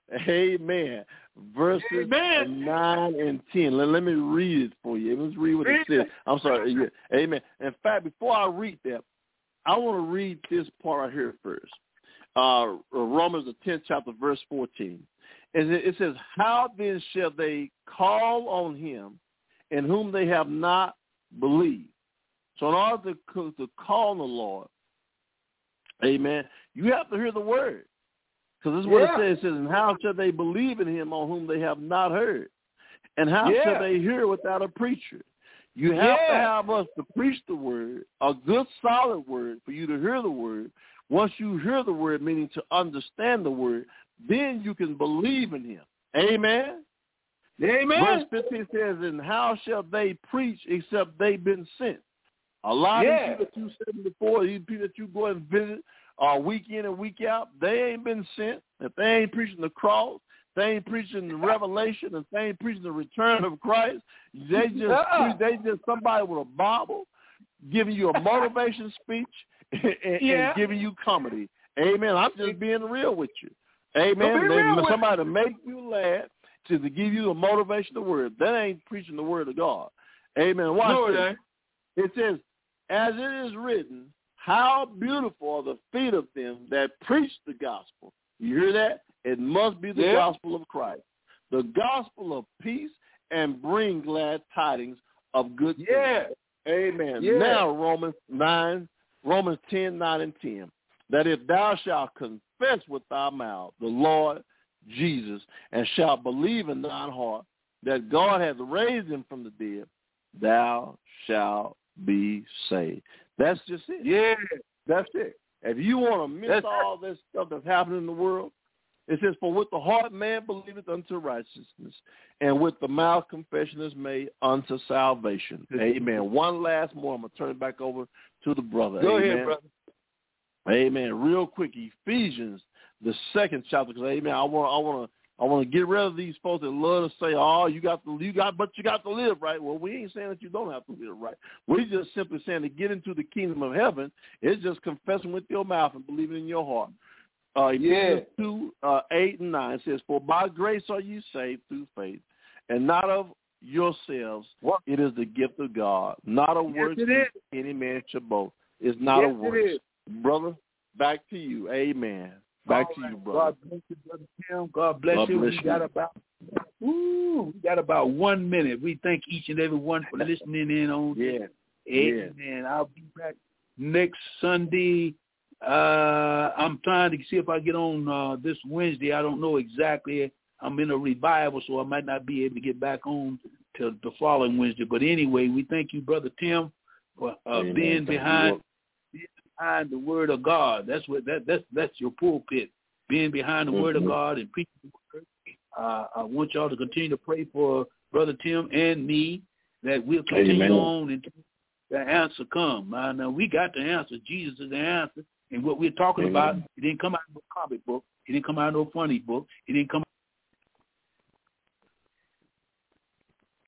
Speaker 1: amen, verses amen. nine and ten. Let, let me read it for you. Let's read what it says. I'm sorry. Yeah. Amen. In fact, before I read that, I want to read this part right here first. Uh, Romans, the tenth chapter, verse fourteen. And it, it says, how then shall they call on him in whom they have not believed? So in order to, to call on the Lord, amen, you have to hear the word. Because this is what yeah. it says. It says, and how shall they believe in him on whom they have not heard? And how yeah. shall they hear without a preacher? You have yeah. to have us to preach the word, a good solid word for you to hear the word. Once you hear the word, meaning to understand the word, then you can believe in him. Amen? Amen. Verse fifteen says, and how shall they preach except they've been sent? A lot yeah. of people that you said before, these people that you go and visit, Uh, week in and week out, they ain't been sent. If they ain't preaching the cross, they ain't preaching the revelation, if they ain't preaching the return of Christ, they just uh-uh. they just somebody with a Bible giving you a motivation speech and, yeah. and giving you comedy. Amen. I'm just being real with you. Amen. They, somebody to make you laugh, to, to give you a motivation of the word. That ain't preaching the word of God. Amen. Watch no, this. It says, as it is written, how beautiful are the feet of them that preach the gospel. You hear that? It must be the yeah. gospel of Christ. The gospel of peace and bring glad tidings of good things. Yeah. Amen. Yeah. Now Romans nine, Romans ten, nine and ten. That if thou shalt confess with thy mouth the Lord Jesus and shalt believe in thine heart that God hath raised him from the dead, thou shalt be saved. That's just it. Yeah, that's it. If you want to miss that's all it. this stuff that's happening in the world, it says, for with the heart man believeth unto righteousness, and with the mouth confession is made unto salvation. Amen. One last more. I'm going to turn it back over to the brother. Go amen. ahead, brother. Amen. Real quick, Ephesians, the second chapter, because, amen, I want, I want to I want to get rid of these folks that love to say, oh, you got to, you got, but you got to live right. Well, we ain't saying that you don't have to live right. We're just simply saying to get into the kingdom of heaven is just confessing with your mouth and believing in your heart. Uh, yeah. two, uh, eight and nine says, for by grace are you saved through faith, and not of yourselves. What? It is the gift of God, not a yes, works any man should boast. It's not yes, a works. Brother, back to you. Amen. Back All to right. you, brother. God bless you, Brother Tim. God bless God you. Bless we you. got about woo, we got about one minute. We thank each and every one for listening in on yeah. Amen. Yeah. I'll be back next Sunday. Uh, I'm trying to see if I get on uh, this Wednesday. I don't know exactly. I'm in a revival, so I might not be able to get back on till the following Wednesday. But anyway, we thank you, Brother Tim, for uh, being behind
Speaker 2: behind the word of God. That's what that that's that's your pulpit, being behind the mm-hmm. word of God and preaching the word. Uh, I want y'all to continue to pray for Brother Tim and me, that we'll continue Amen. On until the answer come. Uh, now we got the answer. Jesus is the answer. And what we're talking Amen. About, it didn't come out of no comic book. It didn't come out of no funny book. It didn't come